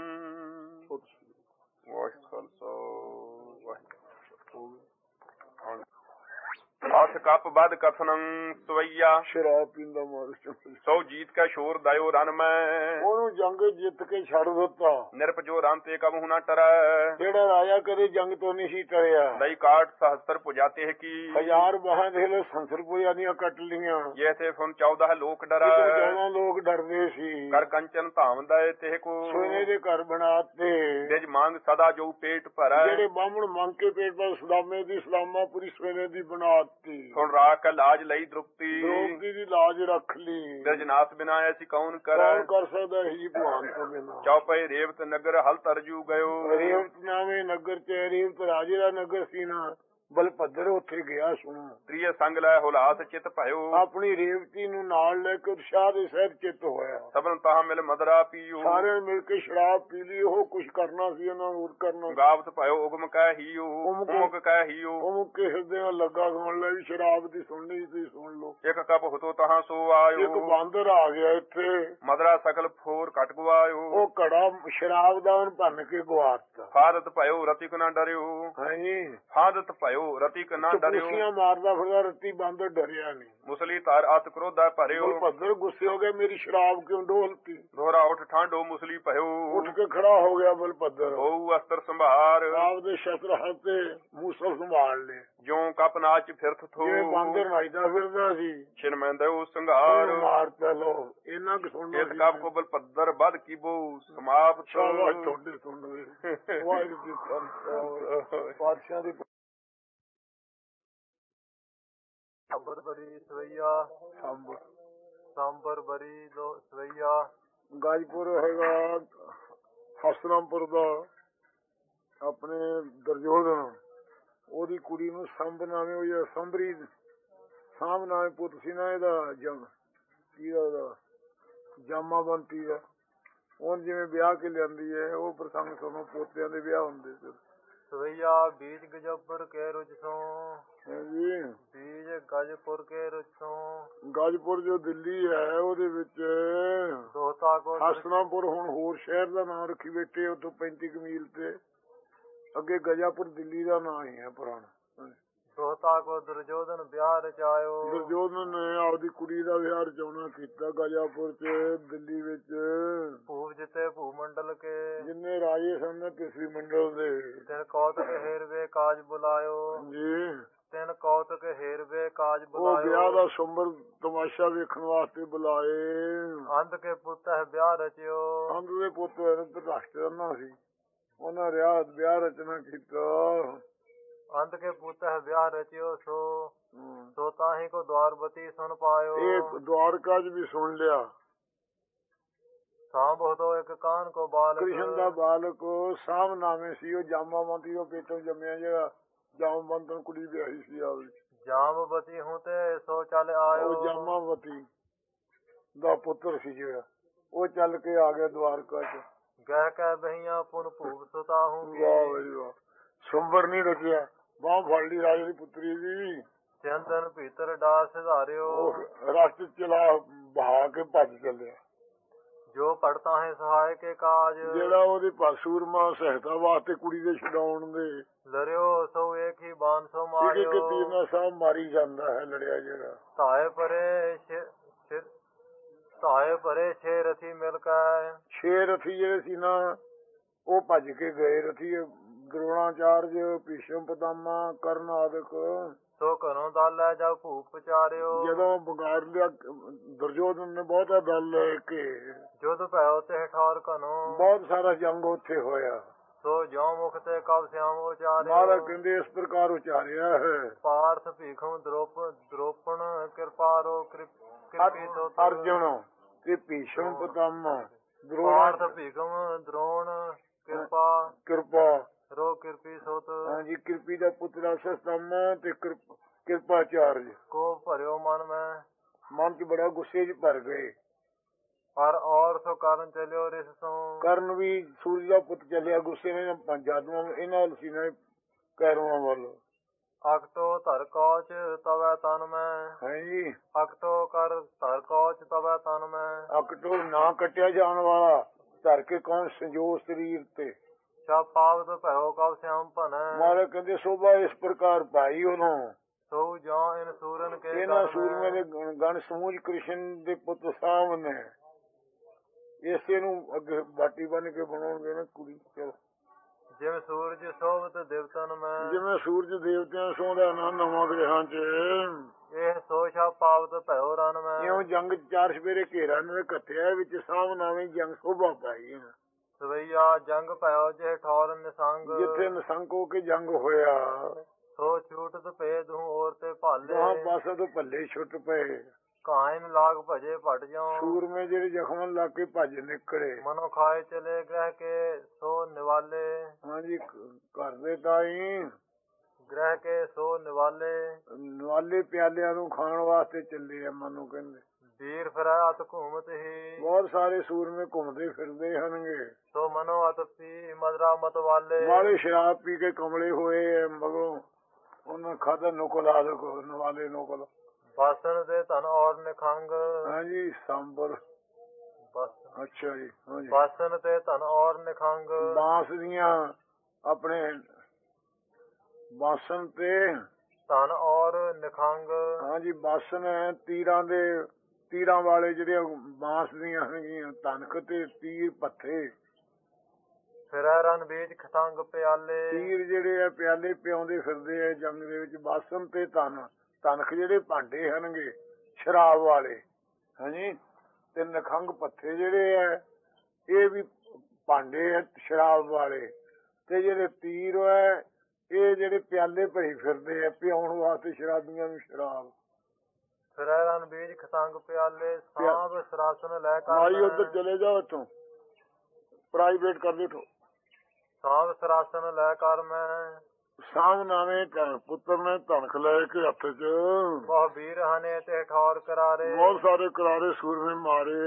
ਵਾਹਿਗੁਰੂ ਖਾਲਸਾ ਵਾਹਿਗੁਰੂ ਅਥ ਕਪ ਬਦ ਕਥਨੰ ਸਵਈਆ ਸ਼ਰਾਬ ਪੀਂਦਾ ਮਾਰ ਸੋ ਜੀਤ ਕਾ ਸ਼ੋਰ ਦਇਓ ਰਨ ਮੈਂ ਉਹਨੂੰ ਜੰਗ ਜਿੱਤ ਕੇ ਛੱਡ ਦਿੱਤਾ ਨਿਰਪ ਜੋ ਰਨ ਤੇ ਕਬ ਹੁਨਾ ਟਰੈ ਜਿਹੜਾ ਰਾਜਾ ਕਦੇ ਜੰਗ ਤੋਂ ਨਹੀਂ ਸੀ ਟਰਿਆ ਦਈ ਕਾਟ ਸਹਸਤਰ ਪੁਜਾਤੇ ਹੈ ਕੀ ਹਜ਼ਾਰ ਬਾਹਾਂ ਦੇ ਲੈ ਸੰਸਰ ਪੁਜਾ ਦੀਆਂ ਕੱਟ ਲੀਆਂ ਜੈਸੇ ਫੁਨ ਚੌਦਹ ਲੋਕ ਡਰੈ ਚੌਦਾਂ ਲੋਕ ਡਰਦੇ ਸੀ ਕਰ ਕੰਚਨ ਧਾਮ ਦਏ ਤੇ ਕੋ ਸੋਨੇ ਦੇ ਘਰ ਬਣਾਤੇ ਨਿਜ ਮੰਗ ਸਦਾ ਜੋ ਪੇਟ ਭਰੈ ਜਿਹੜੇ ਬਾਹਮਣ ਮੰਗ ਕੇ ਪੇਟ ਪਰ ਸਲਾਮੇ ਦੀ ਸਲਾਮਾ ਪੂਰੀ ਸੋਨੇ ਦੀ ਬਣਾਤੀ ਸੁਣ ਰਾਖ ਕਾ ਲਾਜ ਲਈ ਦ੍ਰੁਪਤੀ ਦ੍ਰੋਪਦੀ ਦੀ ਲਾਜ ਰੱਖ ਲਈ ਬਿਰਜਨਾਥ ਬਿਨਾ ਐਸੀ ਕੌਣ ਕੌਣ ਕਰੈ ਕਰ ਸਕਦਾ ਹੀ ਭਗਵਾਨ ਤੋਂ ਬਿਨਾਂ ਚੌਪਈ ਰੇਵਤ ਨਗਰ ਹਲ ਤਰਜੂ ਗਇਓ ਰੇਵਤ ਨਾਮੇ ਨਗਰ ਚ ਰੇਵਤ ਰਾਜੇ ਦਾ ਨਗਰ ਸੀ ਨਾ ਬਲਭੱਦਰ ਉੱਥੇ ਗਿਆ ਸੁਣੋ ਤ੍ਰਿਯ ਸੰਗ ਲੈ ਹੁਲਾਸ ਚਿਤ ਭਇਓ ਆਪਣੀ ਰੇਵਤੀ ਨੂੰ ਨਾਲ ਲੈ ਕੇ ਉਤਸ਼ਾਹ ਦੇ ਸਹਿਤ ਚਿੱਤ ਹੋਇਆ ਸਭਨ ਤਾਹ ਮਿਲ ਮਦਰਾ ਪੀਓ ਸਾਰਿਆਂ ਮਿਲ ਕੇ ਸ਼ਰਾਬ ਪੀ ਲਈ ਉਹ ਕੁਝ ਕਰਨਾ ਸੀ ਉਹਨਾਂ ਨੂੰ ਕਰਨਾ ਗਾਵਤ ਭਇਓ ਉਗਮ ਕਹਿ ਹੀਓ ਉਮਕ ਕਹਿ ਹੀਓ ਉਹ ਕੇ ਹਿਰਦੇ ਨਾਲ ਲੱਗਾ ਗਾਉਣ ਲਈ ਸ਼ਰਾਬ ਦੀ ਸੁਣਨੀ ਸੀ ਸੁਣ ਲਓ ਇੱਕ ਕਪ ਹੁਤੋ ਤਹਾਂ ਸੋ ਇੱਕ ਆਇਓ ਬਾਂਦਰ ਆ ਗਿਆ ਇੱਥੇ ਮਦਰਾ ਸਕਲ ਫੋਰ ਕਟ ਗਵਾਇਓ ਉਹ ਘੜਾ ਸ਼ਰਾਬ ਦਾ ਉਹਨ ਭੰਨ ਕੇ ਗਵਾਤਾ ਫਾਦਤ ਭਇਓ ਰਤਿਕ ਨਾ ਡਰਿਓ ਹਾਂਜੀ ਫਾਦਤ ਭਇਓ ਭਇਓ ਰਤੀ ਕਨਾ ਡਰਿਓ। ਚਪੂਸੀਆਂ ਮਾਰਦਾ ਫਿਰਦਾ, ਰੱਤੀ ਬਾਂਦਰ ਡਰਿਆ ਨਹੀਂ। ਮੁਸਲੀ ਤਾਰ ਅਤ ਕ੍ਰੋਧਾ ਭਰਿਓ। ਬਲਭੱਦਰ ਗੁੱਸੇ ਹੋ ਗਏ, ਮੇਰੀ ਸ਼ਰਾਬ ਕਿਉਂ ਡੋਲਤੀ। ਦੋਹਰਾ ਉਠ ਠਾਂਡੋ ਮੁਸਲੀ ਭਇਓ। ਉੱਠ ਕੇ ਖੜਾ ਹੋ ਗਿਆ ਬਲਭੱਦਰ। ਹੋਊ ਅਸਤਰ ਸੰਭਾਰ। ਆਪਦੇ ਸ਼ਸਤਰ ਹੱਥ ਤੇ ਮੂਸਲ ਸੰਭਾਲ ਲਏ। ਜਿਉਂ ਕਪ ਨਾਚ ਫਿਰਤ ਥੋ। ਜਿਵੇਂ ਬਾਂਦਰ ਨਾਚਦਾ ਫਿਰਦਾ ਸੀ। ਛਿਨ ਮੈਂਦਿਓ ਸੰਘਾਰ। ਮਾਰ ਚਲੋ ਇਹਨਾਂ ਕਿ ਸੁਣਨਾ ਇਤ ਕਪ ਕੋ ਬਲਭੱਦਰ ਬਦ ਕੀਬੋ ਸਮਾਪਤ। ਸ਼ਾਬਾਸ਼ ਤੁਹਾਡੇ ਸੁਣਦੇ ਵਾਹਿਗੁਰੂ ਜੀ ਕਾ ਪਾਤਸ਼ਾਹ ਦੀ ਅੰਬਰ ਬਰੀ ਸਵਈਆ ਸੰਬਰ ਸਾਂਬਰ ਬਰੀ ਲੋ ਸਵਈਆ। ਗਾਜਪੁਰ ਹੈਗਾ ਹਸਰਾਮਪੁਰ ਦਾ, ਆਪਣੇ ਦੁਰਯੋਧਨ ਉਹਦੀ ਕੁੜੀ ਨੂੰ ਸੰਬ ਨਾਮੇ ਹੋਈ ਸੰਬਰੀ ਸਾਂਬ ਨਾਮੇ ਪੁੱਤ ਸੀ ਨਾ ਇਹਦਾ, ਜਮ ਕੀ ਉਹਦਾ ਜਾਮਾਵੰਤੀ ਦਾ। ਹੁਣ ਜਿਵੇਂ ਵਿਆਹ ਕੇ ਲਿਆਂਦੀ ਹੈ ਉਹ ਪ੍ਰਸੰਗ ਤੁਹਾਨੂੰ ਪੋਤਿਆਂ ਦੇ ਵਿਆਹ ਹੁੰਦੇ ਸੀ। ਸਵਈਆ ਬੀਜ ਗਜਪੁਰ ਕੇ ਰੁਜ ਸੋਂ। ਜੀ ਬੀਜ ਗਜਪੁਰ ਕੇ ਰੁਜ ਸੋਂ। ਗਾਜਪੁਰ ਜੋ ਦਿੱਲੀ ਹੈ ਉਹਦੇ ਵਿੱਚ ਦੋਹਤਾ ਕੋ ਹਸਨਾਪੁਰ ਹੁਣ ਹੋਰ ਸ਼ਹਿਰ ਦਾ ਨਾਮ ਰੱਖੀ ਬੈਠੇ, ਉੱਥੋਂ ਪੈਂਤੀ ਕੁ ਮੀਲ ਤੇ ਅੱਗੇ ਗਜਾਪੁਰ ਦਿੱਲੀ ਦਾ ਨਾਂ ਹੀ ਹੈ ਪੁਰਾਣਾ। ਦੋਹਤਾ ਕੋ ਦੁਰਯੋਧਨ ਵਿਆਹ ਰਚਾਇਓ। ਦੁਰਯੋਧਨ ਨੇ ਆਪਦੀ ਕੁੜੀ ਦਾ ਵਿਆਹ ਰਚਾਉਣਾ ਕੀਤਾ ਗਜਾਪੁਰ ਚ ਦਿੱਲੀ ਵਿੱਚ। ਭੂਪ ਜਿਤੇ ਭੂ ਮੰਡਲ ਕੇ। ਜਿੰਨੇ ਰਾਜੇ ਸਨ ਪਿਛਲੀ ਮੰਡਲ ਦੇ। ਤਿਨ ਕੌਤਕ ਹੇਰਵੇ ਕਾਜ ਬੁਲਾਇਓ। ਜੀ ਤਿਨ ਕੌਤਕ ਹੇਰਵੇ ਕਾਜ ਉਹ ਬੁਲਾਇਓ। ਵਿਆਹ ਦਾ ਸੁੰਬਰ ਤਮਾਸ਼ਾ ਵੇਖਣ ਵਾਸਤੇ ਬੁਲਾਏ। ਅੰਧ ਕੇ ਪੁੱਤ ਹੈ ਵਿਆਹ ਰਚਿਓ। ਅੰਧ ਦੇ ਪੁੱਤ ਰਾਸ਼ਟਰਨਾ ਸੀ, ਉਹਨਾਂ ਰਿਆ ਵਿਆਹ ਰਚਨਾ ਕੀਤਾ। ਅੰਧ ਕੇ ਪੁੱਤ ਹੈ ਵਿਆਹ ਰਚਿਓ ਸੋ। ਸੋ ਤਾਹੀ ਕੋ ਦਵਾਰਵਤੀ ਸੁਨ ਪਾਇਓ। ਇਹ ਦਵਾਰਕਾ ਚ ਵੀ ਸੁਣ ਲਿਆ। ਸਾਂਭ ਹੋ ਇੱਕ ਕਾਨ ਕੋ ਬਾਲਕ। ਕ੍ਰਿਸ਼ਨ ਦਾ ਬਾਲਕ ਸਾਂਭ ਨਾਮੇ ਸੀ, ਉਹ ਜਾਮਾਵੰਤੀ ਦੇ ਪੇਟੋਂ ਜੰਮਿਆ, ਜਿਹੜਾ ਜਾਮਵੰਤਨ ਕੁੜੀ ਵਿਆਹੀ ਸੀ ਆਪਦੀ। ਜਾਮਵਤੀ ਹੂੰ ਤੇ ਸੋ ਚੱਲ ਆਇਓ। ਉਹ ਜਾਮਾਵਤੀ ਦਾ ਪੁੱਤਰ ਸੀ ਜਿਹੜਾ, ਉਹ ਚੱਲ ਕੇ ਆ ਗਿਆ ਦਵਾਰਕਾ ਚ। ਗਹਿ ਕਹਿ ਬਹੀਆਂ ਪੁਨ ਭੂਪ ਸੁਤਾ ਹੂੰ। ਵਾਹ ਬਈ ਵਾਹ, ਸੁੰਬਰ ਨਹੀਂ ਰਚਿਆ, ਬਾਹ ਫੜ ਲਈ ਰਾਜੇ ਦੀ ਪੁੱਤਰੀ ਦੀ। ਚੰਦਨ ਭੀਤਰ ਡਾਰ ਸਿਧਾਰਿਓ। ਉਹ ਰਸਤੇ ਚਲਾ ਬਹਾ ਕੇ ਭੱਜ ਚੱਲਿਆ। ਜੋ ਪੜਤਾ ਹੈ ਸਹਾਇ ਕੇ ਕਾਜ। ਜਿਹੜਾ ਉਹਦੇ ਸੂਰਮਾ ਸਹਾਇਤਾ ਵਾਸਤੇ ਕੁੜੀ ਦੇ ਛਡਾਉਣ ਦੇ ਲਰਿਓ ਸੋ ਇੱਕ ਹੀ ਬਾਣ ਸੋ ਇੱਕ ਮਾਰਿਓ। ਇੱਕ ਤੀਰ ਨਾਲ ਸਾਹ ਮਾਰੀ ਜਾਂਦਾ ਹੈ ਲੜਿਆ ਜਿਹੜਾ। ਧਾਏ ਪਰੇ ਸਿਰ ਧਾਏ ਪਰੇ ਛੇ ਰਥੀ ਮਿਲ ਕੇ। ਛੇ ਰਥੀ ਜਿਹੜੇ ਸੀ ਨਾ ਉਹ ਭੱਜ ਕੇ ਗਏ। ਰਥੀ ਦਰੋਣਾਚਾਰਜ, ਭੀਸ਼ਮ ਪਿਤਾਮਾ, ਕਰਨ ਆਦਿਕ। ਸੋ ਘਰੋਂ ਦਲ ਲੈ ਜਾ ਭੂਪ ਪਚਾਰਿਓ। ਜਦੋਂ ਵਿਗਾੜ ਲਿਆ ਦੁਰਯੋਧਨ ਨੇ ਬਹੁਤਾ ਦਲ ਲੈ ਕੇ, ਜੁਧ ਭਇਓ ਤੇ ਠੌਰ ਘਨੋ। ਬਹੁਤ ਸਾਰਾ ਜੰਗ ਉੱਥੇ ਹੋਇਆ। ਸੋ ਜਿਉ ਮੁਖ ਤੇ ਕਬ ਸਿਆਮ ਉਚਾਰਿਓ। ਮਹਾਰਾਜ ਕਹਿੰਦੇ ਇਸ ਪ੍ਰਕਾਰ ਉਚਾਰਿਆ ਹੈ। ਪਾਰਥ ਭੀਖਮ ਦ੍ਰੋਪ ਦ੍ਰੋਪਣ ਕਿਰਪਾਰੋ ਕਿਰਪੀ ਸੋ। ਅਰਜੁਨ ਤੇ ਭੀਸ਼ਮ ਪਿਤਾਮਾ, ਪਾਰਥ ਭੀਖਮ ਦ੍ਰੋਣ ਕਿਰਪਾ ਕਿਰਪਾ ਰੋ ਕਿਰਪੀ ਸੋਤ। ਹਾਂਜੀ, ਕਿਰਪੀ ਦਾ ਪੁੱਤਰ ਸਤਮ ਤੇ ਕਿਰਪਾਚਾਰਜ ਕੋ ਭਰਿਓ ਮਨ ਮੈਂ। ਮਨ ਚ ਬੜਾ ਗੁੱਸੇ ਚ ਭਰ ਗਏ। ਪਰ ਔਰ ਸੋ ਕਰਨ ਚਲਿਓ ਰਿਸ ਸੋ। ਕਰਨ ਵੀ ਸੂਰਜ ਦਾ ਪੁੱਤ ਚੱਲਿਆ ਗੁੱਸੇ ਨੇ ਜਾਦੂਆਂ ਇਹਨਾਂ ਲਸੀਨਾ ਕੈਰਵਾਂ ਵੱਲ। ਅਕਟੋ ਧਰ ਕੌਚ ਤਵੈ ਤਨ ਮੈਂ। ਹਾਂਜੀ, ਅਕਟੋ ਕਰ ਧਰ ਕੌਚ ਤਵੈ ਤਨ ਮੈਂ। ਅਕਟੋ ਨਾ ਕੱਟਿਆ ਜਾਣ ਵਾਲਾ ਧਰ ਕੇ ਕੌਣ ਸੰਜੋ ਸਰੀਰ ਤੇ। ਛਾ ਪਾਵਤ ਭਇਓ ਕਬ ਸਿਆਮ ਭਨੈ। ਮਾਰੇ ਕਹਿੰਦੇ ਸੋਭਾ ਇਸ ਪ੍ਰਕਾਰ ਪਾਈ ਉਹਨੂੰ। ਸੋ ਜੋ ਇਨ ਸੂਰਨ ਕੇ ਇਹਨਾਂ ਸੂਰਮੇ ਦੇ ਗਣ ਸਮੂਹ ਕ੍ਰਿਸ਼ਨ ਦੇ ਪੁੱਤ ਸਾਹਮਣੇ ਇਸੇ ਨੂੰ ਅੱਗੇ ਬਾਟੀ ਬਣ ਕੇ ਬਣਾਉਣਗੇ ਨਾ ਕੁੜੀ। ਚਲੋ ਜਿਵੇਂ ਸੂਰਜ ਸੋਭਤ ਦੇਵਤਨ ਮੈਂ। ਜਿਵੇਂ ਸੂਰਜ ਦੇਵਤਿਆਂ ਸੋਹਣਾ ਨਾ ਨਵਾਂ ਗ੍ਰਹਾਂ ਚ। ਇਹ ਸੋਸ਼ਾ ਪਾਵਤ ਭਇਓ ਰਨ ਮੈਂ। ਇਉਂ ਜੰਗ ਚਾਰ ਸਵੇਰੇ ਘੇਰਾ ਨੇ ਕੱਟਿਆ ਵਿੱਚ ਸਾਹਮਣੇ ਜੰਗ ਸੋਭਾ ਪਾਈ। ਸਵਈਆ ਜੰਗ ਭਇਓ ਜੇ ਠੌਰ ਨਿਸੰਗ। ਜਿੱਥੇ ਨਿਸੰਗ ਹੋ ਕੇ ਜੰਗ ਹੋਇਆ ਸੋ ਛੂਟਤ ਪਏ ਦੂੰ ਔਰ ਤੇ ਭਾਲੇ। ਦੋਹਾਂ ਪਾਸੇ ਤੋਂ ਭੱਲੇ ਛੁੱਟ ਪਏ। ਕਾਇਨ ਲਾਗ ਭਜੇ ਭਟ ਜਾਓ। ਸੂਰਮੇ ਜਿਹੜੇ ਜ਼ਖਮ ਲਾ ਕੇ ਭੱਜ ਨਿਕਲੇ। ਮਨੋ ਖਾਏ ਚਲੇ ਗ੍ਰਹਿ ਕੇ ਸੋ ਨਿਵਾਲੇ। ਹਾਂਜੀ, ਘਰ ਦੇ ਤਾਈ ਗ੍ਰਹਿ ਕੇ ਸੋ ਨਿਵਾਲੇ। ਨਿਵਾਲੇ ਪਿਆਲਿਆਂ ਨੂੰ ਖਾਣ ਵਾਸਤੇ ਚੱਲੇ ਆ ਮਨੋਂ ਕਹਿੰਦੇ। ਵੀਰ ਫਿਰੈ ਅਤ ਘੂਮਤ ਹੀ। ਬਹੁਤ ਸਾਰੇ ਸੂਰਮੇ ਘੁੰਮਦੇ ਫਿਰਦੇ ਹਨਗੇ। ਸੋ ਮਨੋ ਅਤ ਪੀ ਮਦਰਾ ਮਤ ਵਾਲੇ। ਵਾਲੇ ਸ਼ਰਾਬ ਪੀ ਕੇ ਕਮਲੇ ਹੋਏ ਮਗਰੋਂ ਉਹਨਾਂ ਖਾਧਾ ਨੁਕਲ ਆਦਿਕ ਨਵਾਲੇ ਨੁਕਲ। ਬਾਸਨ ਦੇ ਧਨ ਔਰ ਨਿਖੰਗ। ਹਾਂਜੀ, ਸਾਂਬਰ। ਅੱਛਾ ਜੀ, ਹਾਂਜੀ। ਬਾਸਨ ਤੇ ਧਨ ਔਰ ਨਿਖੰਗ। ਬਾਂਸ ਦੀਆਂ ਆਪਣੇ ਬਾਸਨ ਤੇ ਧਨ ਔਰ ਨਿਖੰਗ ਹਾਂਜੀ ਬਾਸਨ ਹੈ ਤੀਰਾਂ ਦੇ ਤੀਰਾਂ ਵਾਲੇ ਜਿਹੜੇ ਬਾਂਸ ਦੀਆਂ ਹੈਗੀਆਂ ਤਨਖ ਤੇ ਤੀਰ ਪੱਥੇ ਫਿਰੈ ਰਨ ਬੀਜ ਖਤੰਗ ਪਿਆਲੇ ਤੀਰ ਜਿਹੜੇ ਆ ਪਿਆਲੇ ਪਿਆਉਂਦੇ ਫਿਰਦੇ ਆ ਜੰਗ ਦੇ ਵਿੱਚ ਬਾਸਨ ਤੇ ਧਨ ਤਨਖ ਜਿਹੜੇ ਭਾਂਡੇ ਹਨਗੇ ਸ਼ਰਾਬ ਵਾਲੇ ਹਾਂਜੀ ਤੇ ਨਖੰਗ ਪੱਥੇ ਜਿਹੜੇ ਆ ਇਹ ਵੀ ਭਾਂਡੇ ਆ ਸ਼ਰਾਬ ਵਾਲੇ ਤੇ ਜਿਹੜੇ ਤੀਰ ਹੈ ਇਹ ਜਿਹੜੇ ਪਿਆਲੇ ਭਰੀ ਫਿਰਦੇ ਆ ਪਿਆਉਣ ਵਾਸਤੇ ਸ਼ਰਾਬੀਆਂ ਨੂੰ ਸ਼ਰਾਬ ਫਿਰੈ ਰਨ ਬੀਜ ਖਤੰਗ ਪਿਆਲੇ ਸਾਂਭ ਸਰਾਸਨ ਲੈ ਮਾਈ ਕਰ ਉੱਧਰ ਚਲੇ ਜਾਓ ਇੱਥੋਂ ਪ੍ਰਾਈਵੇਟ ਕਰ ਦਿੱਤੋ ਸਾਂਭ ਸਰਾਸਨ ਲੈ ਕਰ ਮੈਂ ਸਾਹਮਣੇ ਪੁੱਤਰ ਨੇ ਧਨਖ ਲੈ ਕੇ ਹੱਥ ਚ ਬਹੁ ਵੀਰ ਹਨੇ ਤੇ ਠੌਰ ਕਰਾਰੇ ਬਹੁਤ ਸਾਰੇ ਕਰਾਰੇ ਸੂਰਮੇ ਮਾਰੇ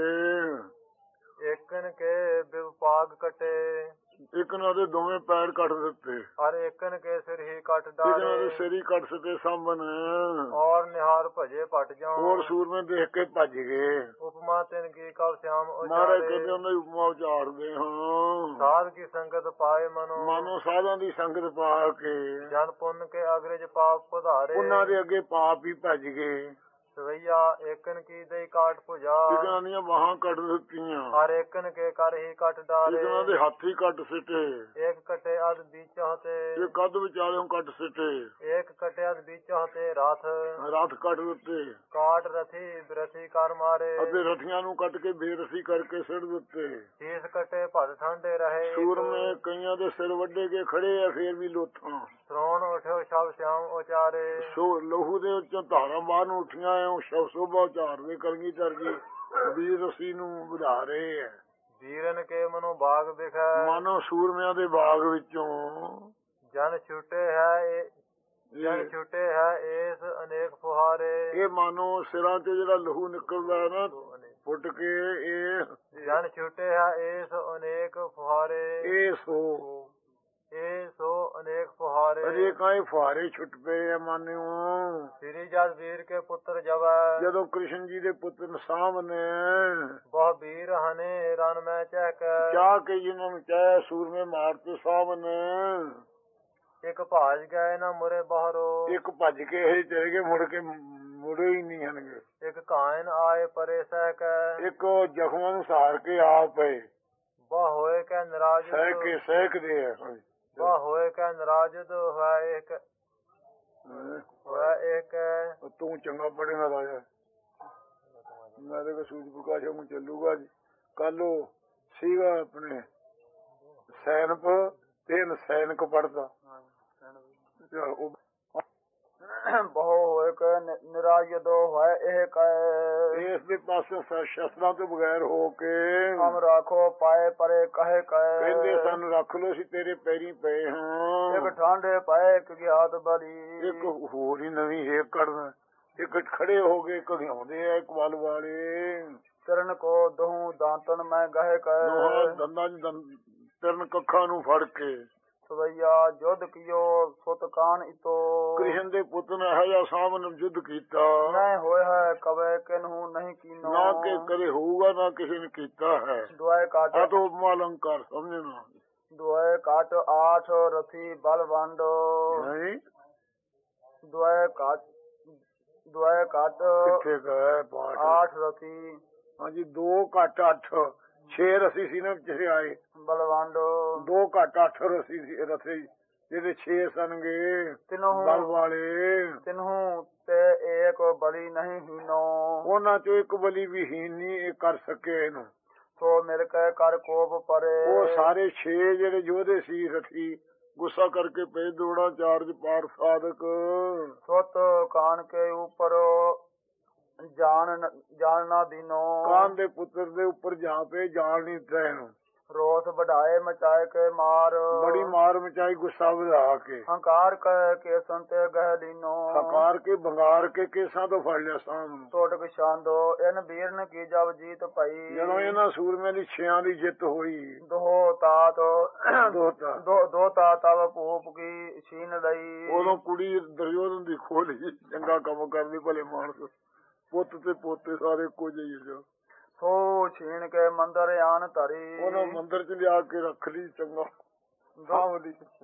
ਏਕਨ ਕੇ ਵਿਭਾਗ ਕਟੇ ਇੱਕ ਨਾਲ ਦੇ ਦੋਵੇਂ ਪੈਰ ਕੱਟ ਦਿੱਤੇ ਔਰ ਏਕਨ ਕੇ ਸਿਰ ਹੀ ਕੱਟ ਇੱਕ ਨਾਲ ਦੇ ਡਾਲੇ ਸਿਰ ਹੀ ਕੱਟ ਸਕੇ ਸਾਂਭਣ ਔਰ ਨਿਹਾਰ ਭਜੇ ਪਟ ਜਾਉ ਹੋਰ ਸੂਰਮੇ ਦੇਖ ਕੇ ਭੱਜ ਗਏ ਉਪਮਾ ਤਿਨ ਕੀ ਕਉ ਸਿਆਮ ਮਹਾਰਾਜ ਉਚਾਰੇ ਕਹਿੰਦੇ ਉਹਨਾਂ ਦੀ ਉਪਮਾ ਉਚਾਰਦੇ ਹਾਂ ਸਾਧ ਕੀ ਸੰਗਤ ਪਾਏ ਮਨੋ ਮਾਨੋ ਸਾਧਾਂ ਦੀ ਸੰਗਤ ਪਾ ਕੇ ਜਨ ਪੁੰਨ ਕੇ ਅਗਰਜ ਪਾਪ ਪਧਾਰੇ ਉਹਨਾਂ ਦੇ ਅੱਗੇ ਪਾਪ ਹੀ ਭੱਜ ਗਏ ਸਵਈਆ ਏਕਨ ਕੀ ਦੇ ਕਾਟ ਭੁਜਾ ਇਹਨਾਂ ਦੀਆਂ ਬਾਹਾਂ ਕੱਟ ਦਿੱਤੀਆਂ ਔਰ ਏਕਨ ਕੇ ਕਰ ਹੀ ਕੱਟ ਡਾਲੇ ਇਹਨਾਂ ਦੇ ਹੱਥ ਹੀ ਕੱਟ ਸਿੱਟੇ ਏਕ ਕਟੇ ਅਦ ਬੀਚੋਂ ਤੇ ਇਹ ਕੱਦ ਵਿਚਾਰਿਓਂ ਕੱਟ ਸਿੱਟੇ ਏਕ ਕਟੇ ਅਦ ਬੀਚੋਂ ਤੇ ਰਥ ਰੱਥ ਕੱਟ ਦਿੱਤੇ ਕਾਟ ਰਥੀ ਬਿਰਥੀ ਕਰ ਮਾਰੇ ਅਤੇ ਰਥੀਆਂ ਨੂੰ ਕੱਟ ਕੇ ਬੇਰਸੀ ਕਰਕੇ ਸਿੱਟ ਦਿੱਤੇ ਸੀਸ ਕਟੇ ਭਦ ਠੰਡੇ ਰਹੇ ਸੂਰਮੇ ਕਈਆਂ ਦੇ ਸਿਰ ਵੱਡੇ ਕੇ ਖੜੇ ਆ ਫੇਰ ਵੀ ਲੋਥਾਂ ਸਰੋਣ ਉਠਿਓ ਸ਼ਬ ਸਿਆਮ ਉਚਾਰੇ ਸੋ ਲਹੂ ਦੇ ਉੱਚੋਂ ਧਾਰਾਂ ਬਾਹਰ ਨੂੰ ਉੱਠੀਆਂ ਐ ਸ਼ਬ ਸੋਭਾ ਉਚਾਰਦੇ ਕਲਗੀ ਚਰਜੀ ਵੀਰ ਰਸੀ ਨੂੰ ਵਧਾ ਰਹੇ ਐ ਵੀਰਨ ਕੇ ਮਨੋ ਬਾਗ ਵਿਖੈ ਮਾਨੋ ਸੂਰਮਿਆਂ ਦੇ ਬਾਗ ਵਿੱਚੋਂ ਜਨ ਛੁਟੇ ਹੈ ਇਹ ਜਨ ਛੁਟੇ ਹੈ ਇਸ ਅਨੇਕ ਫੁਹਾਰੇ ਇਹ ਮਾਨੋ ਸਿਰਾਂ ਤੇ ਜਿਹੜਾ ਲਹੂ ਨਿਕਲਦਾ ਹੈ ਨਾ ਫੁੱਟ ਕੇ ਇਹ ਜਨ ਛੁਟੇ ਹੈ ਇਸ ਅਨੇਕ ਫੁਹਾਰੇ ਇਹ ਸੋ ਇਹ ਸੋ ਅਨੇਕ ਫੁਹਾਰੇ ਅਜੇ ਕਾਏ ਫੁਹਾਰੇ ਛੁੱਟ ਪਏ ਆ ਮਾਨਿਓ ਸ੍ਰੀ ਜਦ ਵੀਰ ਕੇ ਪੁੱਤਰ ਜਵੈ ਜਦੋਂ ਕ੍ਰਿਸ਼ਨ ਜੀ ਦੇ ਪੁੱਤਰ ਸਾਹਮਣੇ ਬਹੁ ਵੀਰ ਹਨੇ ਰਨ ਮੈਂ ਚਹਿਕ ਚਾਹ ਕੇ ਜਿਹਨਾਂ ਨੂੰ ਚਾਹਿਆ ਸੂਰਮੇ ਮਾਰ ਤੇ ਸਾਹਮਣੇ ਇੱਕ ਭਾਜ ਗਏ ਨਾ ਮੁਰੇ ਬਾਹਰੋ ਇੱਕ ਭੱਜ ਕੇ ਇਹ ਚਲੇ ਗਏ ਮੁੜ ਕੇ ਮੁੜੇ ਹੀ ਨਹੀਂ ਹਨਗੇ ਇੱਕ ਕਾਇਨ ਆਏ ਪਰੇ ਸਹਿ ਕੈ ਇੱਕ ਜ਼ਖਮਾਂ ਨੂੰ ਸਹਾਰ ਕੇ ਆ ਪਏ ਬਾ ਹੋਏ ਕੈ ਨਰਾਜ ਸਹਿ ਕੇ ਸਹਿਕਦੇ ਆ ਬਾ ਹੋਏ ਕੈ ਨਰਾਜਦ ਹੋਇ ਇੱਕ ਹੋਇ ਇੱਕ ਤੂੰ ਚੰਗਾ ਪੜੇਗਾ ਰਾਜਾ ਮੈਂ ਤੇ ਸੂਰਜ ਪ੍ਰਕਾਸ਼ ਨੂੰ ਚੱਲੂਗਾ ਜੀ ਕੱਲ ਉਹ ਸੀਗਾ ਆਪਣੇ ਸੈਨਪ ਤਿੰਨ ਸੈਨਿਕ ਪੜਦਾ ਬਹੁ ਹੋਏ ਕੈ ਨਿਰਾਜਦ ਹੋਇ ਇਹ ਕੈ ਇਸ ਦੇ ਪਾਸੇ ਸ਼ਸਤਰਾਂ ਤੋਂ ਬਗੈਰ ਹੋ ਕੇ ਹਮ ਰਾਖੋ ਪਾਏ ਪਰੇ ਕਹੇ ਕੈ ਕਹਿੰਦੇ ਸਾਨੂੰ ਰੱਖ ਲੋ ਸੀ ਤੇਰੇ ਪੈਰੀ ਪਏ ਹਾਂ ਇੱਕ ਠਾਂਡੇ ਪਏ ਇੱਕ ਗਿਆਤ ਬਲੀ ਇੱਕ ਹੋਰ ਹੀ ਨਵੀਂ ਹੇਕ ਕੱਢਦਾ ਇੱਕ ਖੜੇ ਹੋ ਗਏ ਘਿਆਉਂਦੇ ਆ ਇਕਬਾਲ ਵਾਲੇ ਚਰਨ ਕੋ ਦਹੂ ਦਾਂਤਨ ਮੈਂ ਗਹਿ ਕੈ ਦੰਦਾਂ ਤਿੰਨ ਕੱਖਾਂ ਨੂੰ ਫੜ ਕੇ ਸਵਈਆ ਜੁਧ ਕੀਓ ਸੁਤ ਕਾਨ ਇਤੋ ਕ੍ਰਿਸ਼ਨ ਦੇ ਪੁੱਤ ਨੇ ਇਹੋ ਜਿਹਾ ਸਾਹਮਣੇ ਯੁੱਧ ਕੀਤਾ ਨਹੀਂ ਹੋਇਆ ਹੈ ਕਵੇ ਕਿਨਹੂ ਨਹੀਂ ਕੀਨੋ ਨਾ ਕਿ ਕਦੇ ਹੋਊਗਾ ਨਾ ਕਿਸੇ ਨੇ ਕੀਤਾ ਹੈ ਦੁਆਏ ਕਾਟ ਆ ਤੋਂ ਉਪਮਾ ਅਲੰਕਾਰ ਸਮਝਣਾ ਦੁਆਏ ਕਾਟ ਆਠ ਰਥੀ ਬਲਵੰਡੋ ਨਹੀਂ ਦੁਆਏ ਕਾਟ ਦੁਆਏ ਕਾਟ ਕਿੱਥੇ ਗਏ ਪਾਠ ਆਠ ਰਥੀ ਹਾਂਜੀ ਦੋ ਘੱਟ ਅੱਠ ਛੇ ਰਸੀ ਸੀ ਨਾ ਜਿਹੜੇ ਆਏ ਬਲਵੰਡੋ ਦੋ ਘੱਟ ਅੱਠ ਰਸੀ ਸੀ ਰਥੇ ਜਿਹਦੇ ਛੇ ਸਨਗੇ ਤਿਨਹੂ ਬਲ ਵਾਲੇ ਤਿਨਹੂ ਤੇ ਏਕ ਬਲੀ ਨਹੀਂ ਹੀਨੋ ਉਹਨਾਂ ਚੋਂ ਇੱਕ ਬਲੀ ਵੀ ਹੀਨ ਨਹੀਂ ਇਹ ਕਰ ਸਕੇ ਇਹਨੂੰ ਸੋ ਮਿਲ ਕੇ ਕਰ ਕੋਪ ਪਰੇ ਉਹ ਸਾਰੇ ਛੇ ਜਿਹੜੇ ਯੋਧੇ ਸੀ ਰਥੀ ਗੁੱਸਾ ਕਰਕੇ ਪਏ ਦੋੜਾ ਚਾਰਜ ਪਾਰ ਸਾਧਕ ਸੁਤ ਕਾਨ ਕੇ ਉੱਪਰ ਜਾਣ ਜਾਣਨਾ ਦੀਨੋ ਕਾਨ ਦੇ ਪੁੱਤਰ ਦੇ ਉੱਪਰ ਜਾ ਪਏ ਜਾਣ ਨਹੀਂ ਦਿੱਤਾ ਇਹਨੂੰ ਰੋਸ ਵਢਾਏ ਮਚਾਏ ਕੇ ਮਾਰ ਬੜੀ ਮਾਰ ਮਚਾਈ ਗੁੱਸਾ ਵਧਾ ਕੇ ਹੰਕਾਰ ਕਹਿ ਕੇ ਸੰਤੇ ਗਹਿ ਲੀਨੋ ਹਕਾਰ ਕੇ ਬੰਗਾਰ ਕੇ ਕੇਸਾਂ ਤੋਂ ਫੜ ਲਿਆ ਸਾਹਮਣੇ ਟੋਟਕ ਛਾਂਦੋ ਇਨ ਵੀਰਨ ਕੀ ਜਬ ਜੀਤ ਪਈ ਜਦੋਂ ਇਹਨਾਂ ਸੂਰਮਿਆਂ ਦੀ ਛਿਆਂ ਦੀ ਜਿੱਤ ਹੋਈ ਦੋ ਤਾਤ ਦੋਤਾ ਦੋ ਦੋ ਤਾਤ ਤਵ ਭੂਪ ਕੀ ਛੀਨ ਲਈ ਉਦੋਂ ਕੁੜੀ ਦੁਰਯੋਧਨ ਦੀ ਖੋਲੀ ਚੰਗਾ ਕੰਮ ਕਰਦੀ ਭਲੇ ਮਾਨਸ ਪੁੱਤ ਤੇ ਪੋਤੇ ਸਾਰੇ ਇੱਕੋ ਜਿਹੇ ਜੋ ਸੋ ਛੀਣ ਕੇ ਮੰਦਰ ਆਨ ਧਰੀ ਉਹਨਾਂ ਮੰਦਰ ਚ ਲਿਆ ਕੇ ਰੱਖ ਲਈ ਚੰਗਾ ਸਾਂਭ ਲਈ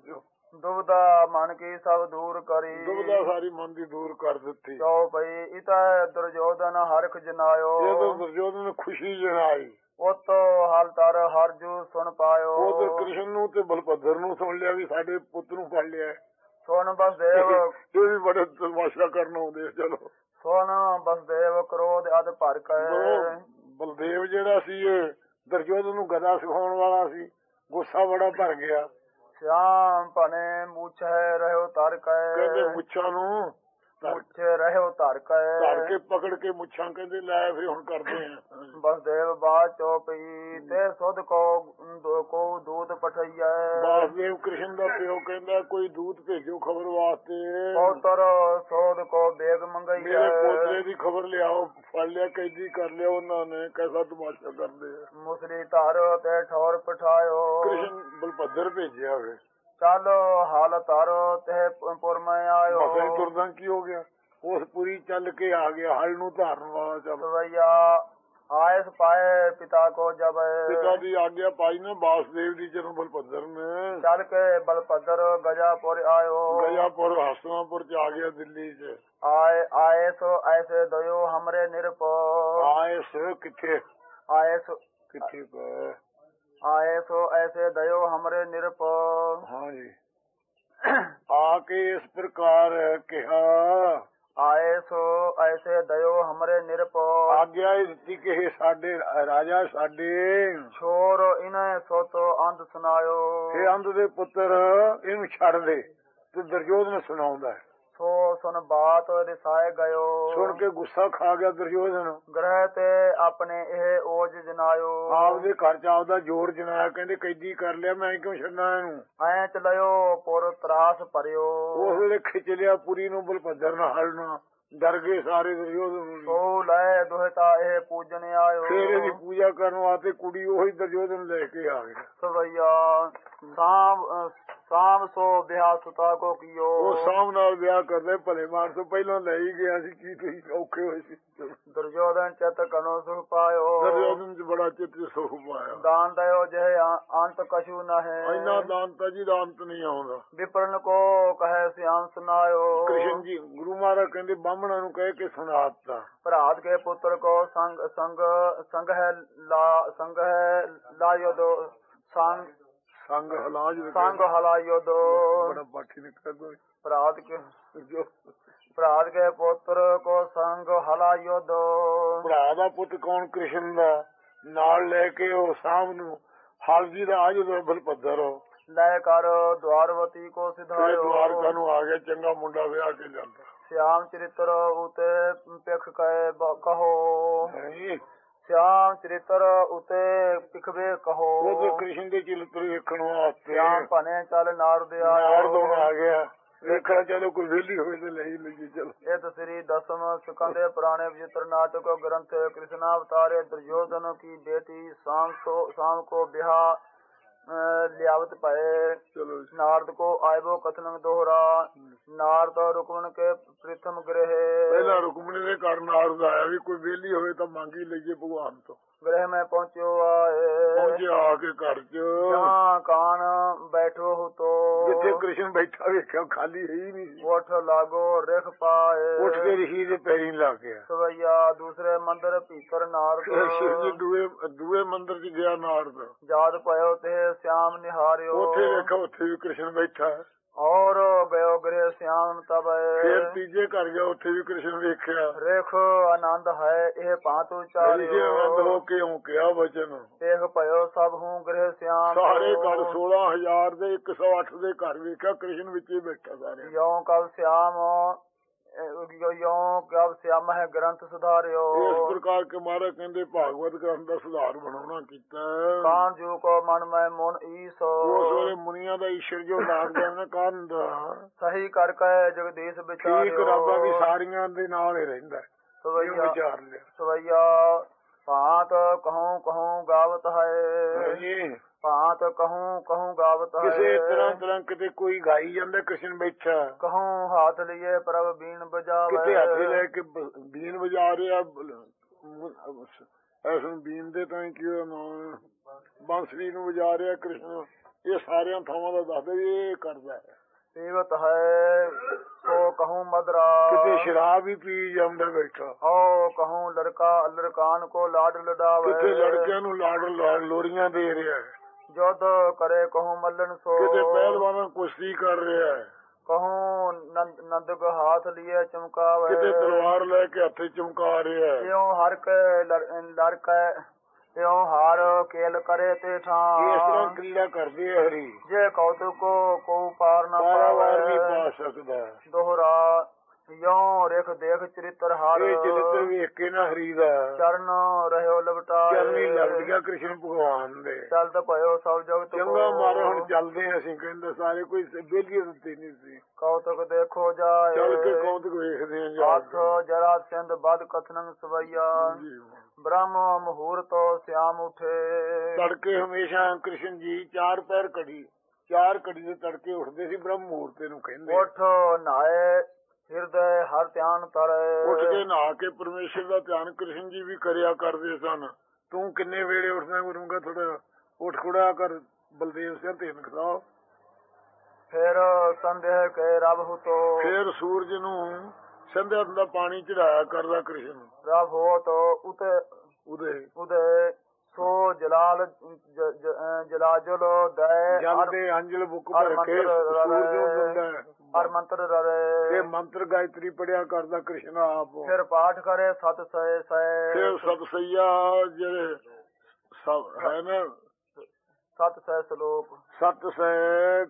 ਦੁਬਦਾ ਮਨ ਕੀ ਸਭ ਦੂਰ ਕਰੀ ਦੁਬਦਾ ਸਾਰੀ ਮਨ ਦੀ ਦੂਰ ਕਰ ਦਿੱਤੀ। ਚੋ ਪਈ ਇਤਾ ਦੁਰਜੋਧਨ ਹਰਖ ਜਨਾਇਓ ਜਦੋਂ ਦੁਰਜੋਧਨ ਨੂੰ ਖੁਸ਼ੀ ਜਨਾਈ ਉਤੋ ਹਲ ਤਰ ਹਰਜੂ ਸੁਣ ਪਾਇਓ ਉਹ ਤੇ ਕ੍ਰਿਸ਼ਨ ਨੂੰ ਤੇ ਬਲਭੱਦਰ ਨੂੰ ਸੁਣ ਲਿਆ ਵੀ ਸਾਡੇ ਪੁੱਤ ਨੂੰ ਫੜ ਲਿਆ। ਸੁਣ ਬਸਦੇਵ ਇਹ ਵੀ ਬੜੇ ਤਮਾਸ਼ਾ ਕਰਨ ਆਉਂਦੇ। ਚਲੋ ਸੁਣ ਬਸਦੇਵ ਕ੍ਰੋਧ ਅਦ ਭਰ ਕੈ ਬਲਦੇਵ ਜਿਹੜਾ ਸੀ ਇਹ ਦੁਰਜੋਧਨ ਨੂੰ ਗਦਾ ਸਿਖਾਉਣ ਵਾਲਾ ਸੀ, ਗੁੱਸਾ ਬੜਾ ਭਰ ਗਿਆ। ਸ਼ਾਮ ਭਨੇ ਮੁਛੈ ਰਹਿਓ ਤਰ ਕੈ ਕਹਿੰਦੇ ਮੁੱਛਾਂ ਨੂੰ ਮੁਛੇ ਰਹਿਓ ਧਰ ਕੈ ਧਰ ਕੇ ਪਕੜ ਕੇ ਮੁੱਛਾਂ ਕਹਿੰਦੇ ਲੈ ਫਿਰ ਹੁਣ ਕਰਦੇ ਆ। ਬਸਦੇਵ ਬਾਦ ਚੋਪਈ ਤੇ ਸੁਧ ਕੋ ਕੋ ਦੂਤ ਪਠਈਐ ਵਾਸਦੇਵ ਕ੍ਰਿਸ਼ਨ ਦਾ ਪਿਓ ਕਹਿੰਦਾ ਕੋਈ ਦੂਤ ਭੇਜੋ ਖਬਰ ਵਾਸਤੇ। ਪੌਤਰ ਸੋਧ ਕੋ ਬੇਗ ਮੰਗਈਐ ਮੇਰੇ ਪੋਤਰੇ ਦੀ ਖਬਰ ਲਿਆਓ, ਫੜ ਲਿਆ ਕੈਦੀ ਕਰ ਲਿਆ ਉਹਨਾਂ ਨੇ। ਕੈਸਾ ਤਮਾਸ਼ਾ ਕਰਦੇ ਆ। ਮੁਸਲੀ ਧਰ ਤੇ ਠੌਰ ਪਠਾਇਓ ਕ੍ਰਿਸ਼ਨ ਬਲਭੱਦਰ ਭੇਜਿਆ ਵੇ। ਚੱਲ ਹਾਲ ਧਰ ਤੇ ਪੁਰ ਮੈਂ ਆਇਓ ਮਸਾਂ ਹੀ ਤੁਰਦਾ ਕੀ ਹੋ ਗਿਆ, ਉਸ ਪੁਰੀ ਚੱਲ ਕੇ ਆ ਗਿਆ ਹਲ ਨੂੰ ਧਾਰਨ ਵਾਲਾ। ਚੱਲ ਸਵਈਆ ਆਇਸ ਪਾਏ ਪਿਤਾ ਕੋ ਜਬ ਪਿਤਾ ਦੀ ਆਗਿਆ ਪਾਈ ਨਾ ਵਾਸਦੇਵ ਦੀ ਜਦੋਂ ਬਲਭੱਦਰ ਨੇ ਚੱਲ ਕੇ ਬਲਭੱਦਰ ਗਜਾਪੁਰ ਆਇਓ ਗਜਾਪੁਰ ਹਸਨਾਪੁਰ ਚ ਆ ਗਿਆ ਦਿੱਲੀ ਚ। ਆਏ ਆਏ ਸੋ ਐਸੇ ਦਇਓ ਹਮਰੇ ਨਿਰਪ ਆਇਸ ਕਿੱਥੇ ਆਏ ਸੋ ਕਿੱਥੇ ਪੈ ਆਏ ਸੋ ਐਸੇ ਦਇਓ ਹਮਰੇ ਨਿਰਪ ਹਾਂਜੀ ਆ ਕੇ ਇਸ ਪ੍ਰਕਾਰ ਕਿਹਾ ਆਏ ਸੋ ਐਸੇ ਦਇਓ ਹਮਰੇ ਨਿਰਪ ਆਗਿਆ ਇਹ ਦਿੱਤੀ ਕਿ ਇਹ ਸਾਡੇ ਰਾਜਾ ਸਾਡੇ ਛੋਰ ਇਨੈ ਸੋਤੋ ਅੰਧ ਸੁਨਾਇਓ ਇਹ ਅੰਧ ਦੇ ਪੁੱਤਰ ਇਹਨੂੰ ਛੱਡ ਦੇ ਤੇ ਦੁਰਜੋਧਨ ਸੁਣਾਉਂਦਾ ਸੋ ਸੁਨ ਬਾਤ ਰਿਸਾਏ ਗਇਓ ਸੁਣ ਕੇ ਗੁੱਸਾ ਖਾ ਗਿਆ ਦੁਰਜੋਧਨ। ਗ੍ਰਹਿ ਤੇ ਆਪਣੇ ਇਹ ਓਜ ਜਨਾਇਓ ਆਪਦੇ ਘਰ ਚ ਆਪਦਾ ਜੋਰ ਜਨਾਇਆ। ਕਹਿੰਦੇ ਕੈਦੀ ਕਰ ਲਿਆ ਮੈਂ ਕਿਉਂ ਛੱਡਣਾ ਇਹਨੂੰ। ਐ ਚਲਿਓ ਪੁਰ ਤਰਾਸ ਭਰਿਓ ਉਸ ਵੇਲੇ ਖਿੱਚ ਲਿਆ ਪੁਰੀ ਨੂੰ ਬਲਭੱਦਰ ਨਾਲ ਹਲਣਾ। ਡਰ ਗਏ ਸਾਰੇ ਦੁਰਜੋਧਨ ਨੂੰ। ਸੋ ਲੈ ਦੁਹਤਾ ਇਹ ਪੂਜਨ ਆਇਓ ਫੇਰ ਇਹਦੀ ਪੂਜਾ ਕਰਨ ਵਾਸਤੇ ਕੁੜੀ ਉਹੀ ਦੁਰਜੋਧਨ ਲੈ ਕੇ ਆ ਗਿਆ। ਸਵਈਆ ਸਾਮ ਸਾਮ ਸੋ ਵਿਆਹ ਸੁਤਾ ਕੋ ਕੀਓ ਉਹ ਸਾਮ ਨਾਲ ਵਿਆਹ ਕਰਦੇ ਭਲੇ ਮਾਨਸ ਤੋਂ ਪਹਿਲਾਂ ਲੈ ਹੀ ਗਿਆ ਸੀ। ਕੀ ਤੁਸੀਂ ਔਖੇ ਹੋਏ ਸੀ। ਦੁਰਜੋਧਨ ਚਿਤ ਕਨੋ ਸੁਖ ਪਾਇਓ ਦੁਰਜੋਧਨ ਚ ਬੜਾ ਚਿੱਤ ਸੁਖ ਪਾਇਆ। ਦਾਨ ਦਇਓ ਜਿਹੇ ਅੰਤ ਕਛੂ ਨਾ ਹੈ ਇੰਨਾ ਦਾਨ ਤਾਂ ਜੀ ਦਾ ਅੰਤ ਨਹੀਂ ਆਉਂਦਾ। ਵਿਪਰਨ ਕੋ ਕਹੈ ਸਿਆਮ ਸੁਨਾਇਓ ਕ੍ਰਿਸ਼ਨ ਜੀ ਗੁਰੂ ਮਹਾਰਾਜ ਕਹਿੰਦੇ ਬਾਹਮਣਾਂ ਨੂੰ ਕਹਿ ਕੇ ਸੁਣਾ ਦਿੱਤਾ। ਭਰਾਤ ਕੇ ਪੁੱਤਰ ਕੋ ਸੰਗ ਸੰਗ ਸੰਗ ਹੈ ਲਾ ਸੰਗ ਹੈ ਲਾਇਓ ਸੰਗ ਸੰਗ ਹਲਾਜ ਸੰਗ ਹਲਾਇਓ ਦੋ ਬੜਾ ਪਾਠੀ ਨਿਕਲਦਾ। ਭਰਾਤ ਕੇ ਜੋ ਭਰਾਤ ਕੇ ਪੁੱਤਰ ਕੋ ਸੰਗ ਹਲਾਇਓ ਦੋ ਭਰਾ ਦਾ ਪੁੱਤ ਕੌਣ ਕ੍ਰਿਸ਼ਨ ਦਾ ਨਾਲ ਲੈ ਕੇ ਉਹ ਸਾਹਮ ਨੂੰ ਹਲਜੀ ਦਾ ਆਜ ਦਾ ਬਲਭੱਦਰ ਲੈ ਕਰ ਦਵਾਰਵਤੀ ਕੋ ਸਿਧਾਇਓ ਦਵਾਰਕਾ ਨੂੰ ਆ ਗਿਆ। ਚੰਗਾ ਮੁੰਡਾ ਵਿਆਹ ਕੇ ਜਾਂਦਾ। श्याम चरित्र उते पिख कहे कहो ਨਹੀਂ श्याम चरित्र उते पिखवे कहो ਉਹ ਤਾਂ ਕ੍ਰਿਸ਼ਨ ਦੇ ਚਰਿੱਤਰ ਵੇਖਣ ਵਾਸਤੇ श्याम भने चल नारद ਨਾਰਦ ਆ ਗਿਆ। ਵੇਖਣਾ ਚਲੋ ਕੋਈ ਵਿਹਲੀ ਹੋਏ ਤੇ ਲਈ ਲੱਗੀ। ਚਲੋ ਇਹ ਤਸਰੀ ਦਸਮ ਸਿਕੰਦੇ ਪੁਰਾਣੇ ਵਿਚਿत्र नाटक ग्रंथ कृष्णा अवतारे दुर्योधन की बेटी शाम को शाम को बिहा लियावत पाए। चलो नारद को आयबो कथन दोहरा नारद रुकमन के प्रथम गृह ਪਹਿਲਾਂ ਰੁਕਮਣੀ ਦੇ ਘਰ ਨਾਰਦ ਆਇਆ ਵੀ ਕੋਈ ਵਿਹਲੀ ਹੋਵੇ ਤਾਂ ਮੰਗੀ ਲਈਏ ਭਗਵਾਨ ਤੋਂ। गृह में पहुंचो आए ਪਹੁੰਚਿਆ ਆ ਕੇ ਘਰ ਚ जहाँ कान बैठो हो तो ਜਿੱਥੇ ਕ੍ਰਿਸ਼ਨ ਬੈਠਾ ਵੇਖਿਆ ਖਾਲੀ ਹੈ ਹੀ ਨਹੀਂ ਸੀ। उठ लागो रेख पाए ਉੱਠ ਕੇ ਰਿਸ਼ੀ ਦੇ ਪੈਰੀਂ ਲੱਗ ਗਿਆ। सवैया दूसरे मंदिर भीतर नारद ਫਿਰ ਸ਼ਿਵ ਜੀ ਦੂਏ ਦੂਏ ਮੰਦਿਰ ਚ ਗਿਆ ਨਾਰਦ। जाद पयो ते श्याम निहारियो ਉੱਥੇ ਵੇਖਿਆ ਉੱਥੇ ਵੀ ਕ੍ਰਿਸ਼ਨ ਬੈਠਾ। और गयो गृह श्याम तब ਫਿਰ ਤੀਜੇ ਘਰ ਗਿਆ ਉੱਥੇ ਵੀ ਕ੍ਰਿਸ਼ਨ ਵੇਖਿਆ। रेख आनंद है यह पांचो ਰਿਸ਼ੀ ਆਨੰਦ चारियो ਹੋ ਕੇ ਉਹ ਕਿਹਾ ਵਚਨ देख पयो सब हूँ गृह श्याम ਸਾਰੇ ਘਰ ਸੋਲਾਂ ਹਜ਼ਾਰ ਦੇ ਇੱਕ ਸੌ ਅੱਠ ਦੇ ਘਰ ਵੇਖਿਆ ਕ੍ਰਿਸ਼ਨ ਵਿੱਚ ਹੀ ਬੈਠਾ ਸਾਰੇ। यो कब श्याम यो कब श्याम है ग्रंथ सुधारियो ਇਸ ਪ੍ਰਕਾਰ ਕੇ ਮਹਾਰਾਜ ਕਹਿੰਦੇ ਭਾਗਵਤ ਗ੍ਰੰਥ ਦਾ ਸੁਧਾਰ ਬਣਾਉਣਾ ਕੀਤਾ। कान जू को मन में मन ईस ਉਸ ਵੇਲੇ ਮੁਨੀਆਂ ਦਾ ਈਸ਼ਰ ਜੋ ਨਾਗਦਾ ਨਾ ਕਾਨ ਦਾ सही करके जगदीश ਠੀਕ विचारियो ਰੱਬਾ ਵੀ ਸਾਰੀਆਂ ਦੇ ਨਾਲ ਹੀ ਰਹਿੰਦਾ। ਇਹ सवैया ਵਿਚਾਰ ਲਿਆ सवैया भांत कहूँ कहूँ गावत है ਜੀ। भांत कहूँ कहूँ गावत ਕਿਸੇ ਤਰ੍ਹਾਂ है ਤਰ੍ਹਾਂ ਕਿਤੇ ਕੋਈ ਗਾਈ ਜਾਂਦਾ ਕ੍ਰਿਸ਼ਨ ਬੈਠਾ कहूँ हाथ लिए प्रभ बीन बजावे ਕਿਤੇ ਹੱਥੇ ਲੈ ਕੇ ਬ- ਬੀਨ ਵਜਾ ਰਿਹਾ। ਐਸ ਨੂੰ ਬੀਨ ਦੇ ਤਾਂ ਕੀ ਨਾਮ ਬਾਂਸਰੀ ਨੂੰ ਵਜਾ ਰਿਹਾ ਕ੍ਰਿਸ਼ਨ। ਇਹ ਸਾਰਿਆਂ ਥਾਵਾਂ ਦਾ ਦੱਸਦਾ ਵੀ ਇਹ ਕਰਦਾ ਹੈ। ਪੀਵਤ ਹੈ ਸੋ ਕਹੂੰ ਮਦਰਾ ਕਿਤੇ ਸ਼ਰਾਬ ਹੀ ਪੀ ਜਾਂਦਾ ਬੈਠਾ, ਓ ਕਹੂੰ ਲੜਕਾ ਲੜਕਾਨ ਕੋ ਲਾਡ ਲਡਾਵੇ ਕਿਤੇ ਲੜਕਿਆਂ ਨੂੰ ਲਾੜ ਲਾ- ਲੋਰੀਆਂ ਦੇ ਰਿਹਾ ਹੈ, ਜੁਧ ਕਰੇ ਕਹੂੰ ਮੱਲਣ ਸੋ ਕਿਤੇ ਪਹਿਲਵਾਨਾਂ ਕੁਸ਼ਤੀ ਕਰ ਰਿਹਾ ਹੈ, ਕਹੂੰ ਨੰਦ ਨੰਦਕ ਹਾਥ ਲਿਏ ਚਮਕਾਵੇ ਕਿਤੇ ਤਲਵਾਰ ਲੈ ਕੇ ਹੱਥੇ ਚਮਕਾ ਰਿਹਾ ਹੈ। ਇਉਂ ਹਰ ਕੇ ਲੜਕੈ ਇਉਂ ਹਾਰ ਕੇਲ ਕਰੇ ਤੇ ਇਸ ਤਰ੍ਹਾਂ ਠਾਂ ਕਿਰਿਆ ਕਰਦੇ ਆ ਹਰੀ, ਜੇ ਕੌਤੁਕ ਕੋ ਕੋ ਪਾਰ ਨਾ ਪਾਰਾਵਾਰ ਨਹੀਂ ਪਾਵੇ ਪਾ ਸਕਦਾ। ਦੋਹਰਾ ਯੋਂ ਰੇਖ ਦੇਖ ਚਰਿਤਰ ਹਾਰ ਇਹ ਚਰਿੱਤਰ ਵੇਖ ਕੇ ਨਾ ਹਰੀ ਦਾ ਚਰਨ ਰਹਿਓ ਲਵਟਾਏ ਚਰਨੀ ਲਵਟੀਆਂ ਕ੍ਰਿਸ਼ਨ ਭਗਵਾਨ ਦੇ ਚਲਤ ਭਇਓ ਸਭ ਜਗਤ ਚੰਗਾ ਮਾਰੇ ਹੁਣ ਕੋ ਚੱਲਦੇ ਹਾਂ ਅਸੀਂ, ਕਹਿੰਦੇ ਸਾਰੇ ਕੋਈ ਬੇਲੀ ਦਿੱਤੀ ਨਹੀਂ ਸੀ, ਕੌਤੁਕ ਦੇਖੋ ਜਾਏ ਚੱਲ ਕੇ ਕੌਤਕ ਵੇਖਦੇ ਹਾਂ ਜਾ ਹੱਥ ਜਰਾ ਸਿੰਧ ਬਦ ਕਥਨੰ ਸਵਈਆ ਕੇ। ਬ੍ਰਹਮ ਮੁਹੂਰਤ ਸਿਆਮ ਉਠੇ ਤੜਕੇ ਹਮੇਸ਼ਾ ਕ੍ਰਿਸ਼ਨ ਜੀ ਚਾਰ ਪੈਰ ਘੜੀ ਚਾਰ ਘੜੀ ਦੇ ਤੜਕੇ ਉੱਠਦੇ ਸੀ, ਬ੍ਰਹਮ ਮੁਹੂਰਤ ਨੂੰ ਕਹਿੰਦੇ। ਉਠ ਨਹਾਏ ਹਿਰਦੇ ਹਰ ਧਿਆਨ ਤਰੇ ਉੱਠ ਕੇ ਨਹਾ ਕੇ ਪਰਮੇਸ਼ਰ ਦਾ ਧਿਆਨ ਕ੍ਰਿਸ਼ਨ ਜੀ ਵੀ ਕਰਿਆ ਕਰਦੇ ਸਨ। ਤੂੰ ਕਿੰਨੇ ਵੇਲੇ ਉੱਠਦਾ ਕਰੂੰਗਾ, ਥੋੜਾ ਉੱਠ ਖੁੜਾ ਕਰ ਬਲਦੇਵ ਸਿੰਘ ਤੈਨੂੰ ਖਿਲਾਓ। ਫਿਰ ਸੰਦੇਹ ਕੇ ਰਬ ਹੁਤੋ ਫਿਰ ਸੂਰਜ ਨੂੰ ਸੰਧਿਆ ਦਾ ਪਾਣੀ ਚੜਾਇਆ ਕਰਦਾ ਕ੍ਰਿਸ਼ਨ, ਰਬ ਹੋ ਤੋ ਉਤੇ ਉਹਦੇ ਉਦੇ ਸੋ ਜਲਾਲ ਜ- ਜ- ਜਲਾਜਲ ਦੈ ਜਲ ਦੇ ਅੰਜਲ ਬੁੱਕ ਭਰ ਕੇ ਸੂਰਜ ਨੂੰ ਦਿੰਦਾ ਹੈ। ਹਰ ਮੰਤਰ ਰਰੇ ਇਹ ਮੰਤਰ ਗਾਇਤਰੀ ਪੜਿਆ ਕਰਦਾ ਕ੍ਰਿਸ਼ਨ ਆਪ। ਫਿਰ ਪਾਠ ਕਰੇ ਸਤ ਸੈ ਸੈ ਫਿਰ ਸਤ ਸਈਆ ਜਿਹੜੇ ਸਭ ਹੈ ਨਾ ਸਤ ਸੈ ਸ਼ਲੋਕ ਸੱਤ ਸੈ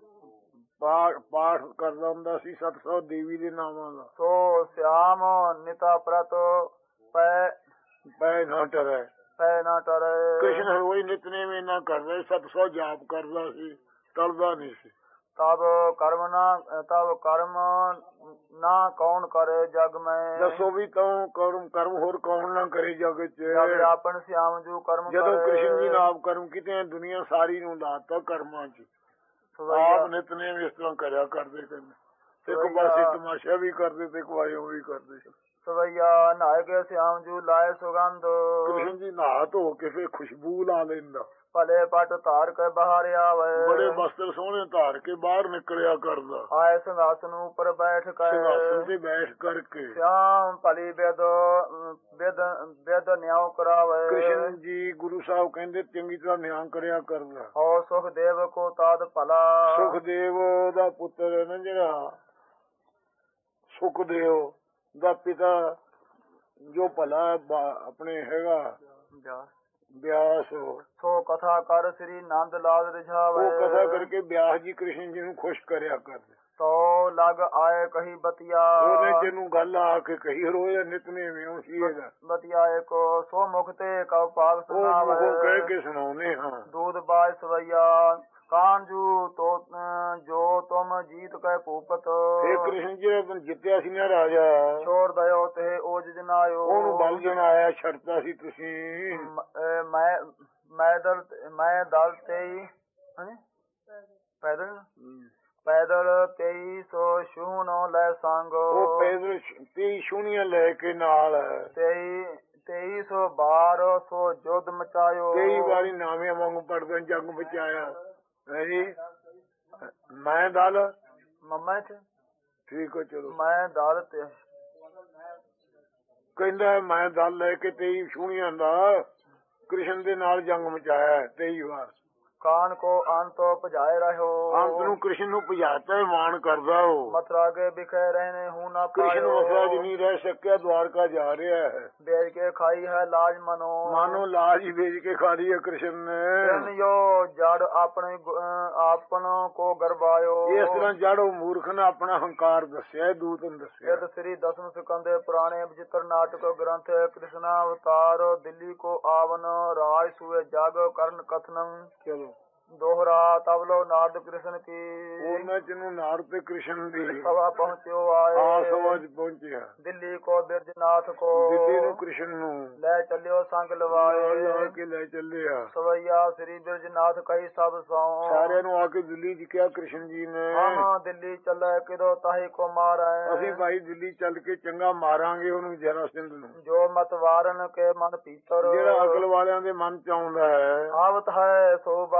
ਪਾਠ ਪਾਠ ਕਰਦਾ ਹੁੰਦਾ ਸੀ, ਸੱਤ ਸੌ ਦੇਵੀ ਦੇ ਨਾਮਾਂ ਦਾ। ਸੋ ਸਿਆਮ ਨਿਤਾ ਪ੍ਰਤ ਪੈ ਪੈ ਨਾ ਟਰੈ ਪੈ ਨਾ ਟਰੇ ਕ੍ਰਿਸ਼ਨ ਰੋਜ਼ ਨਿਤਨੇਮ ਇੰਨਾ ਕਰਦਾ, ਸੱਤ ਸੌ ਜਾਪ ਕਰਦਾ ਸੀ, ਟਲਦਾ ਨਹੀਂ ਸੀ। ਤਬ ਕਰਮ ਨਾ ਤਬ ਕਰਮ ਨਾ ਕੌਣ ਕਰੇ ਜਗ ਮੈਂ ਦੱਸੋ ਵੀ ਤੂੰ ਕਰਮ ਕਰਮ ਹੋਰ ਕੌਣ ਨਾ ਕਰੇ ਜਗ ਚ। ਜਦ ਆਪਨ ਸਿਆਮ ਜੂ ਕਰਮ ਜਦੋਂ ਕਰੇ। ਕ੍ਰਿਸ਼ਨ ਜੀ ਨਾਮ ਕਰਮ ਕੀਤੇ ਦੁਨੀਆ ਸਾਰੀ ਨੂੰ ਲਾਤਾ ਕਰਮਾਂ ਚ। ਸਵਈਆ ਆਪ ਨਿਤਨੇਮ ਇਸ ਤਰ੍ਹਾਂ ਕਰਿਆ ਕਰਦੇ ਕਹਿੰਦੇ, ਇੱਕ ਪਾਸੇ ਤਮਾਸ਼ਾ ਵੀ ਕਰਦੇ ਤੇ ਇੱਕ ਵਾਰ ਉਹ ਵੀ ਕਰਦੇ। ਸਵਈਆ ਨਹਾਏ ਕੇ ਸਿਆਮ ਜੂ ਲਾਏ ਸੁਗੰਧ ਕ੍ਰਿਸ਼ਨ ਜੀ ਨਹਾ ਧੋ ਕੇ ਫਿਰ ਖੁਸ਼ਬੂ ਲਾ ਲੈਂਦਾ, ਭਲੇ ਪਟ ਧਾਰ ਕੇ ਬਾਹਰ ਆਵੇ ਬੜੇ ਵਸਤਰ ਸੋਹਣੇ ਧਾਰ ਕੇ ਬਾਹਰ ਨਿਕਲਿਆ ਕਰਦਾ, ਆਏ ਸਿੰਘਾਸਨ ਉੱਪਰ ਬੈਠ ਸਿੰਘਾਸਨ ਕੇ ਤੇ ਬੈਠ ਕਰਕੇ। ਸਿਆਮ ਭਲੀ ਬੇਦ ਬੇਦ ਬੇਦ ਨਿਆਉ ਕਰਾਵੇ ਕ੍ਰਿਸ਼ਨ ਜੀ ਗੁਰੂ ਸਾਹਿਬ ਕਹਿੰਦੇ ਚੰਗੀ ਤਰ੍ਹਾਂ ਨਿਆਂ ਕਰਿਆ ਕਰਦਾ। ਹੋ ਸੁਖ ਦੇਵ ਕੋ ਤਾਦ ਭਲਾ ਸੁਖਦੇਵ ਦਾ ਪੁੱਤਰ ਹੈ ਨਾ ਜਿਹੜਾ ਸੁਖਦੇਵ ਦਾ ਪਿਤਾ ਜੋ ਭਲਾ ਆਪਣੇ ਹੈਗਾ ਵਿਆਸ, ਸੋ ਕਥਾ ਕਰ ਸ੍ਰੀ ਨੰਦ ਲਾਲ ਰਿਝਾਵੇ ਉਹ ਕਥਾ ਕਰਕੇ ਵਿਆਸ ਜੀ ਕ੍ਰਿਸ਼ਨ ਜੀ ਨੂੰ ਖੁਸ਼ ਕਰਿਆ ਕਰਦੇ। ਤੋ ਲਗ ਆਏ ਕਹੀ ਬਤਿਆ ਉਹਨੇ ਜਿਹਨੂੰ ਗੱਲ ਆ ਕੇ ਕਹੀ ਰੋਜ਼ ਨਿਤਨੇਮ ਉਹ ਸੀ ਇਹਦਾ ਬਤਿਆਏ ਕੋ ਸੋ ਮੁਖ ਤੇ ਕਉ ਭਾਗ ਉਹ ਸੁਣਾਵੇ ਮੁਖੋਂ ਕਹਿ ਕੇ ਸੁਣਾਉਨੇ ਹਾਂ। दूध बाय सवैया कांजू तो जो तुम जीत के भूपत ਇਹ ਕ੍ਰਿਸ਼ਨ ਜੀ ਨੇ ਜਿੱਤਿਆ ਸੀ ਨਾ ਰਾਜਾ, छोड़ दयो ते ओज जनायो ਉਹਨੂੰ ਬਲ ਜਣਾਇਆ ਛੱਡਤਾ ਸੀ ਤੁਸੀਂ। म- ए, मैं मैं दल मैं दल तेई हैं? पैदल पैदल तेई सो शूनो ले संग ਉਹ ਪੈਦਲ ਤੇਈ ਛੂਣੀਆਂ ਲੈ ਕੇ ਨਾਲ तेई तेई सो बार सो जुद मचायो ਕਈ ਵਾਰੀ ਨਾਵੇਂ ਵਾਂਗੂ ਪੜਦੇ ਜੰਗ ਵਿੱਚ ਆਇਆ ਹੈ ਜੀ। ਮੈਂ ਦਲ मम्मा च ਠੀਕ ਹੋ ਚਲੋ मैं दल ते ਕਹਿੰਦਾ ਮੈਂ ਦਲ ਲੈ ਕੇ ਤੇਈ ਛੂਣੀਆਂ ਦਾ ਕ੍ਰਿਸ਼ਨ ਦੇ ਨਾਲ ਜੰਗ ਮਚਾਇਆ ਤੇਈ ਵਾਰ। कान को अंत भजाए रहो ਅੰਤ ਨੂੰ ਕ੍ਰਿਸ਼ਨ ਨੂੰ ਭਜਾਤਾ ਮਾਣ ਕਰਦਾ ਉਹ। मथुरा के बिखे रहने हूं ना ਕ੍ਰਿਸ਼ਨ पायो ਮਥੁਰਾ ਚ ਨਹੀਂ ਰਹਿ ਸਕਿਆ, ਦਵਾਰਕਾ ਜਾ ਰਿਹਾ ਹੈ। बेच के खाई है लाज मनो ਮਾਨੋ ਲਾਜ ਹੀ ਵੇਚ ਕੇ ਖਾ ਲਈ ਹੈ ਕ੍ਰਿਸ਼ਨ ਨੇ। इन यो जड़ अपने आपन को गर्भायो ਇਸ ਤਰ੍ਹਾਂ ਜੜ ਉਹ ਮੂਰਖ ਨੇ ਆਪਣਾ ਹੰਕਾਰ ਦੱਸਿਆ, ਦੂਤ ਨੂੰ ਦੱਸਿਆ। यद श्री दसम सिकंदे पुराने विचित्र नाटक ग्रंथ कृष्णावतार दिल्ली को आवन राय सुए जाग कर्ण कथनम ਚਲੋ दोहरा तबलो नारद कृष्ण की ਉਹਨਾਂ ਚ ਨੂੰ ਨਾਰਦ ਤੇ ਕ੍ਰਿਸ਼ਨ ਦੀ सभा पहुँचो आए ਆ ਸਭਾ ਚ ਪਹੁੰਚਿਆ। दिल्ली को बिरजनाथ को ਦਿੱਲੀ ਨੂੰ ਕ੍ਰਿਸ਼ਨ ਨੂੰ ले चलियो संग ਨਾਲ ਲਾ लवाए ਕੇ ਲੈ ਚੱਲਿਆ। सवैया श्री बिरजनाथ कही सब सौ ਸਾਰਿਆਂ ਨੂੰ ਆ ਕੇ ਦਿੱਲੀ ਚ ਕਿਹਾ ਕ੍ਰਿਸ਼ਨ ਜੀ ਨੇ, हाँ दिल्ली चले किदो ताही को मार ਅਸੀਂ ਭਾਈ ਦਿੱਲੀ ਚੱਲ ਕੇ ਚੰਗਾ ਮਾਰਾਂਗੇ ਉਹਨੂੰ ਜਰਾ ਸਿੰਧ ਨੂੰ, जो मत वारन के मन पीतर ਜਿਹੜਾ ਅਕਲ ਵਾਲਿਆਂ ਦੇ ਮਨ ਚ ਆਉਂਦਾ ਹੈ आवत है सो बाद ਉਹ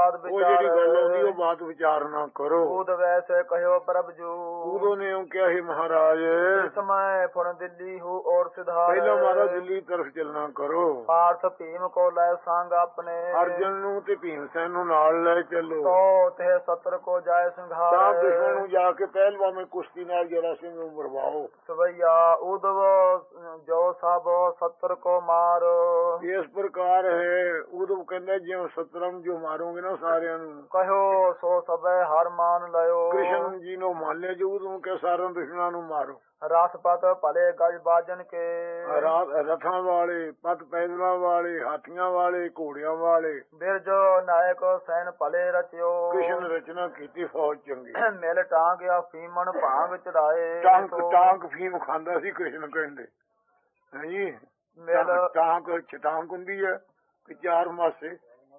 ਜਿਹੜੀ ਗੱਲ ਆਉਂਦੀ ਉਹ ਬਾਤ ਵਿਚਾਰ ਨਾ ਕਰੋ। ਊਦ ਵੈਸੇ ਕਹਿਓ ਪ੍ਰਭ ਜੂ ਉਦੋਂ ਨੇ ਉਹ ਕਿਹਾ, ਹੈ ਮਹਾਰਾਜ समय फुन दिल्ली हूँ और सिधार ਪਹਿਲਾਂ ਮਹਾਰਾਜ ਦਿੱਲੀ ਤਰਫ ਚੱਲਣਾ ਕਰੋ। पार्थ भीम को लय संग अपने ਅਰਜਨ ਨੂੰ ਤੇ ਭੀਮ ਸੈਨ ਨੂੰ ਨਾਲ ਲੈ ਚੱਲੋ। तो ते सत्र को जाय ਤਾਂ संघार ਦੁਸ਼ਮਣ ਨੂੰ ਜਾ ਕੇ ਪਹਿਲਵਾਂ ਵਿੱਚ ਕੁਸ਼ਤੀ ਨਾਲ ਜਰਾ ਸਿੰਘ ਨੂੰ ਮਰਵਾਓ। सवैया उदव जो सब सत्र को मार ਇਸ ਪ੍ਰਕਾਰ ਹੈ। ਉਦੋਂ ਕਹਿੰਦਾ ਜਿਉਂ ਸਤਰਮ ਜੋ ਮਾਰੋਗੇ ਨਾ ਸਾਰਿਆਂ ਨੂੰ, कहो सो सब हर मान लयो ਕ੍ਰਿਸ਼ਨ ਜੀ ਨੂੰ ਮੰਨ ਲਿਆ। ਜੋ ਉਦੋਂ ਕਿ ਸਾਰਿਆਂ ਦੁਸ਼ਮਣਾਂ ਨੂੰ ਮਾਰੋ। रासपत भले गज बाजन के ਰਾਤ ਰਥਾਂ ਵਾਲੇ, ਪਤ ਪੈਦਲਾਂ ਵਾਲੇ, ਹਾਥੀਆਂ ਵਾਲੇ, ਘੋੜਿਆਂ ਵਾਲੇ बिरज नायक सैन भले रचियो ਕ੍ਰਿਸ਼ਨ ਰਚਨਾ ਕੀਤੀ ਫੌਜ ਚੰਗੀ। मिल टांग अफीमन भांग चढ़ाए ਟਾਂਕ ਟਾਂਕ ਫੀਮ ਖਾਂਦਾ ਸੀ ਕ੍ਰਿਸ਼ਨ ਕਹਿੰਦੇ ਹਾਂਜੀ। ਮਿਲ ਟਾਂਕ ਛਟਾਂਕ ਹੁੰਦੀ ਹੈ ਕਿ ਚਾਰ ਮਾਸੇ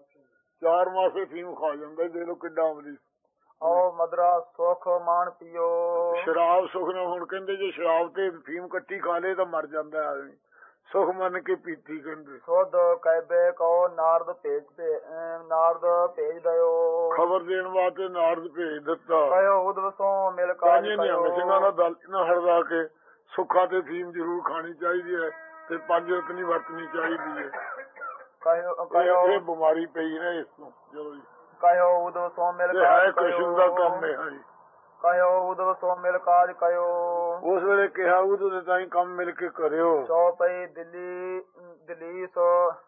ਚਾਰ ਮਾਸੇ ਫੀਮ ਖਾ ਜਾਂਦਾ। ਦੇ ਲੋ ਕਿੱਡਾ ਅਮਲੀ। ओ मदरा सुख मान पियो ਸ਼ਰਾਬ ਸੁਖ ਨਾ ਹੁਣ ਕਹਿੰਦੇ ਜੇ ਸ਼ਰਾਬ ਤੇ ਫੀਮ ਇਕੱਠੀ ਖਾ ਲੇ ਤਾਂ ਮਰ ਜਾਂਦਾ ਆਦਮੀ। ਸੁਖ ਮੰਨ ਕੇ ਪੀਤੀ ਕਹਿੰਦੇ। सुध कहबे को नारद भेज पे अं, नारद भेज दयो ਖਬਰ ਦੇਣ ਵਾਸਤੇ ਨਾਰਦ ਭੇਜ ਦਿੱਤਾ। कहो उदवसों मिल काज ਕਾਂਜੇ ਨੇ कयो ਸਿੰਘਾਂ ਦਾ ਦਲ ਨਾ ਹੜਦਾ ਕੇ ਸੁੱਖਾ ਤੇ ਫੀਮ ਜ਼ਰੂਰ ਖਾਣੀ ਚਾਹੀਦੀ ਹੈ ਤੇ ਪੰਜ ਰਤਨੀ ਵਰਤਣੀ ਚਾਹੀਦੀ ਹੈ। कहो ਇਹ कहो ਇਹ ਬਿਮਾਰੀ ਪਈ ਨਾ ਇਸ ਤੋਂ। ਚਲੋ ਜੀ कहो उदवसों मिल ਇਹ ਹੈ काज ਕ੍ਰਿਸ਼ਨ ਦਾ ਕੰਮ कयो ਹੈ। ਹਾਂਜੀ कहो उदवसों मिल काज कयो ਉਸ ਵੇਲੇ ਕਿਹਾ ਉਦੋਂ ਦੇ ਤਾਂ ਹੀ ਕੰਮ ਮਿਲ ਕੇ ਕਰਿਓ। चौपई दिल्ली दिल्ली सो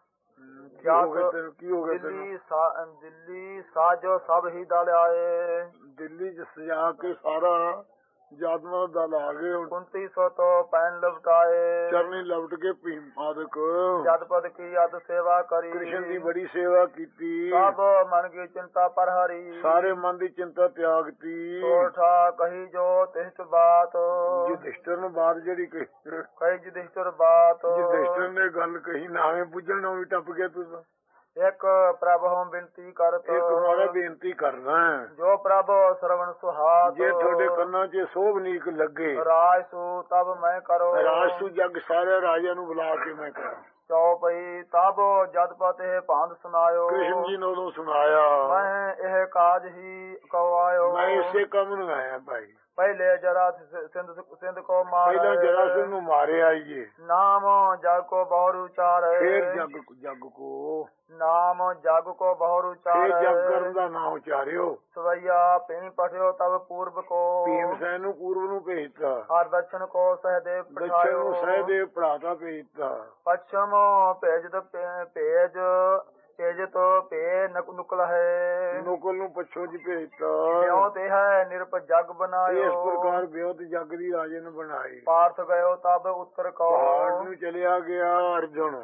ਕੀ ਹੋ ਗਿਆ ਤੈਨੂੰ? ਕੀ ਹੋ ਗਿਆ ਤੈਨੂੰ? दिल्ली सा दिल्ली साजो सब ही दल आए ਦਿੱਲੀ ਚ ਸਜਾ ਕੇ ਸਾਰਾ ਜਾਦਵਾਂ ਦਾ ਲਾ ਗਏ। ਹੁਣ कुंती सो तो पैन लपटाए ਚਰਨੀ ਲਪਟ ਕੇ ਭੀਮ ਪਾਦਕ जदपद की अद सेवा करी ਕ੍ਰਿਸ਼ਨ ਦੀ ਬੜੀ ਸੇਵਾ ਕੀਤੀ। सब मन की चिंता पर हरी ਸਾਰੇ ਮਨ ਦੀ ਚਿੰਤਾ ਤਿਆਗਤੀ। सोठा कही जो तिष्ट बात ਯੁਧਿਸ਼ਟਰ ਨੂੰ ਬਾਤ ਜਿਹੜੀ ਕਹੀ, कही युधिष्ठिर बात ਯੁਧਿਸ਼ਟਰ ਨੇ ਗੱਲ ਕਹੀ ਨਾਵੇਂ ਪੁੱਜਣ ਨੂੰ ਵੀ ਟੱਪ ਗਿਆ ਤੂੰ ਤਾਂ। एक प्रभु हम विनती करत ਇੱਕ ਮਾਰਾ ਬੇਨਤੀ ਕਰਨਾ ਹੈ। जो प्रभु श्रवण सुहात ਜੇ ਤੁਹਾਡੇ ਕੰਨਾਂ 'ਚ ਸੋਭਨੀਕ ਲੱਗੇ राजसु तब मैं करो ਰਾਜਸੂ ਜੱਗ ਸਾਰੇ ਰਾਜਿਆਂ ਨੂੰ ਬੁਲਾ ਕੇ ਮੈਂ ਕਰਾਂ। चौपई तब जदपत भांत सुनायो ਕ੍ਰਿਸ਼ਨ ਜੀ ਨੇ ਉਦੋਂ ਸੁਣਾਇਆ मैं यह काज ही कवायो ਮੈਂ ਇਸੇ ਕੰਮ ਨੂੰ ਆਇਆ ਭਾਈ। पहले जरा सिंध सिंध को ਪਹਿਲਾਂ मार ਜਰਾ ਸਿੰਘ ਨੂੰ ਮਾਰਿਆ ਆਈਏ नाम जग को बहुत उचार ਫੇਰ ਜੱਗ ਜੱਗ ਕੋ नाम जग को बहुत ਫੇਰ उचार ਜੱਗ ਕਰਨ ਦਾ ਨਾਂ ਉਚਾਰਿਓ। सवैया पिणी पठियो तब पूर्व को ਭੀਮ ਸੈਨ ਨੂੰ ਪੂਰਬ ਨੂੰ ਭੇਜਤਾ। और दक्षिण को सहदेव ਦੱਛਣ पठायो ਨੂੰ ਸਹਿਦੇਵ ਭਰਾਤਾ ਭੇਜਤਾ। पश्चिम भेज भेज भेज तो पे नक नुकल है ਨੁਕਲ ਨੂੰ ਪੱਛੋ ਜੀ ਭੇਜਤਾ। क्यों ते है निरप जग बनायो ਇਸ ਪ੍ਰਕਾਰ ਵਿਉਤ ਜੱਗ ਦੀ ਰਾਜੇ ਨੇ ਬਣਾਈ। पार्थ गयो तब उत्तर को ਪਹਾੜ ਨੂੰ ਚਲਿਆ ਗਿਆ ਅਰਜੁਨ।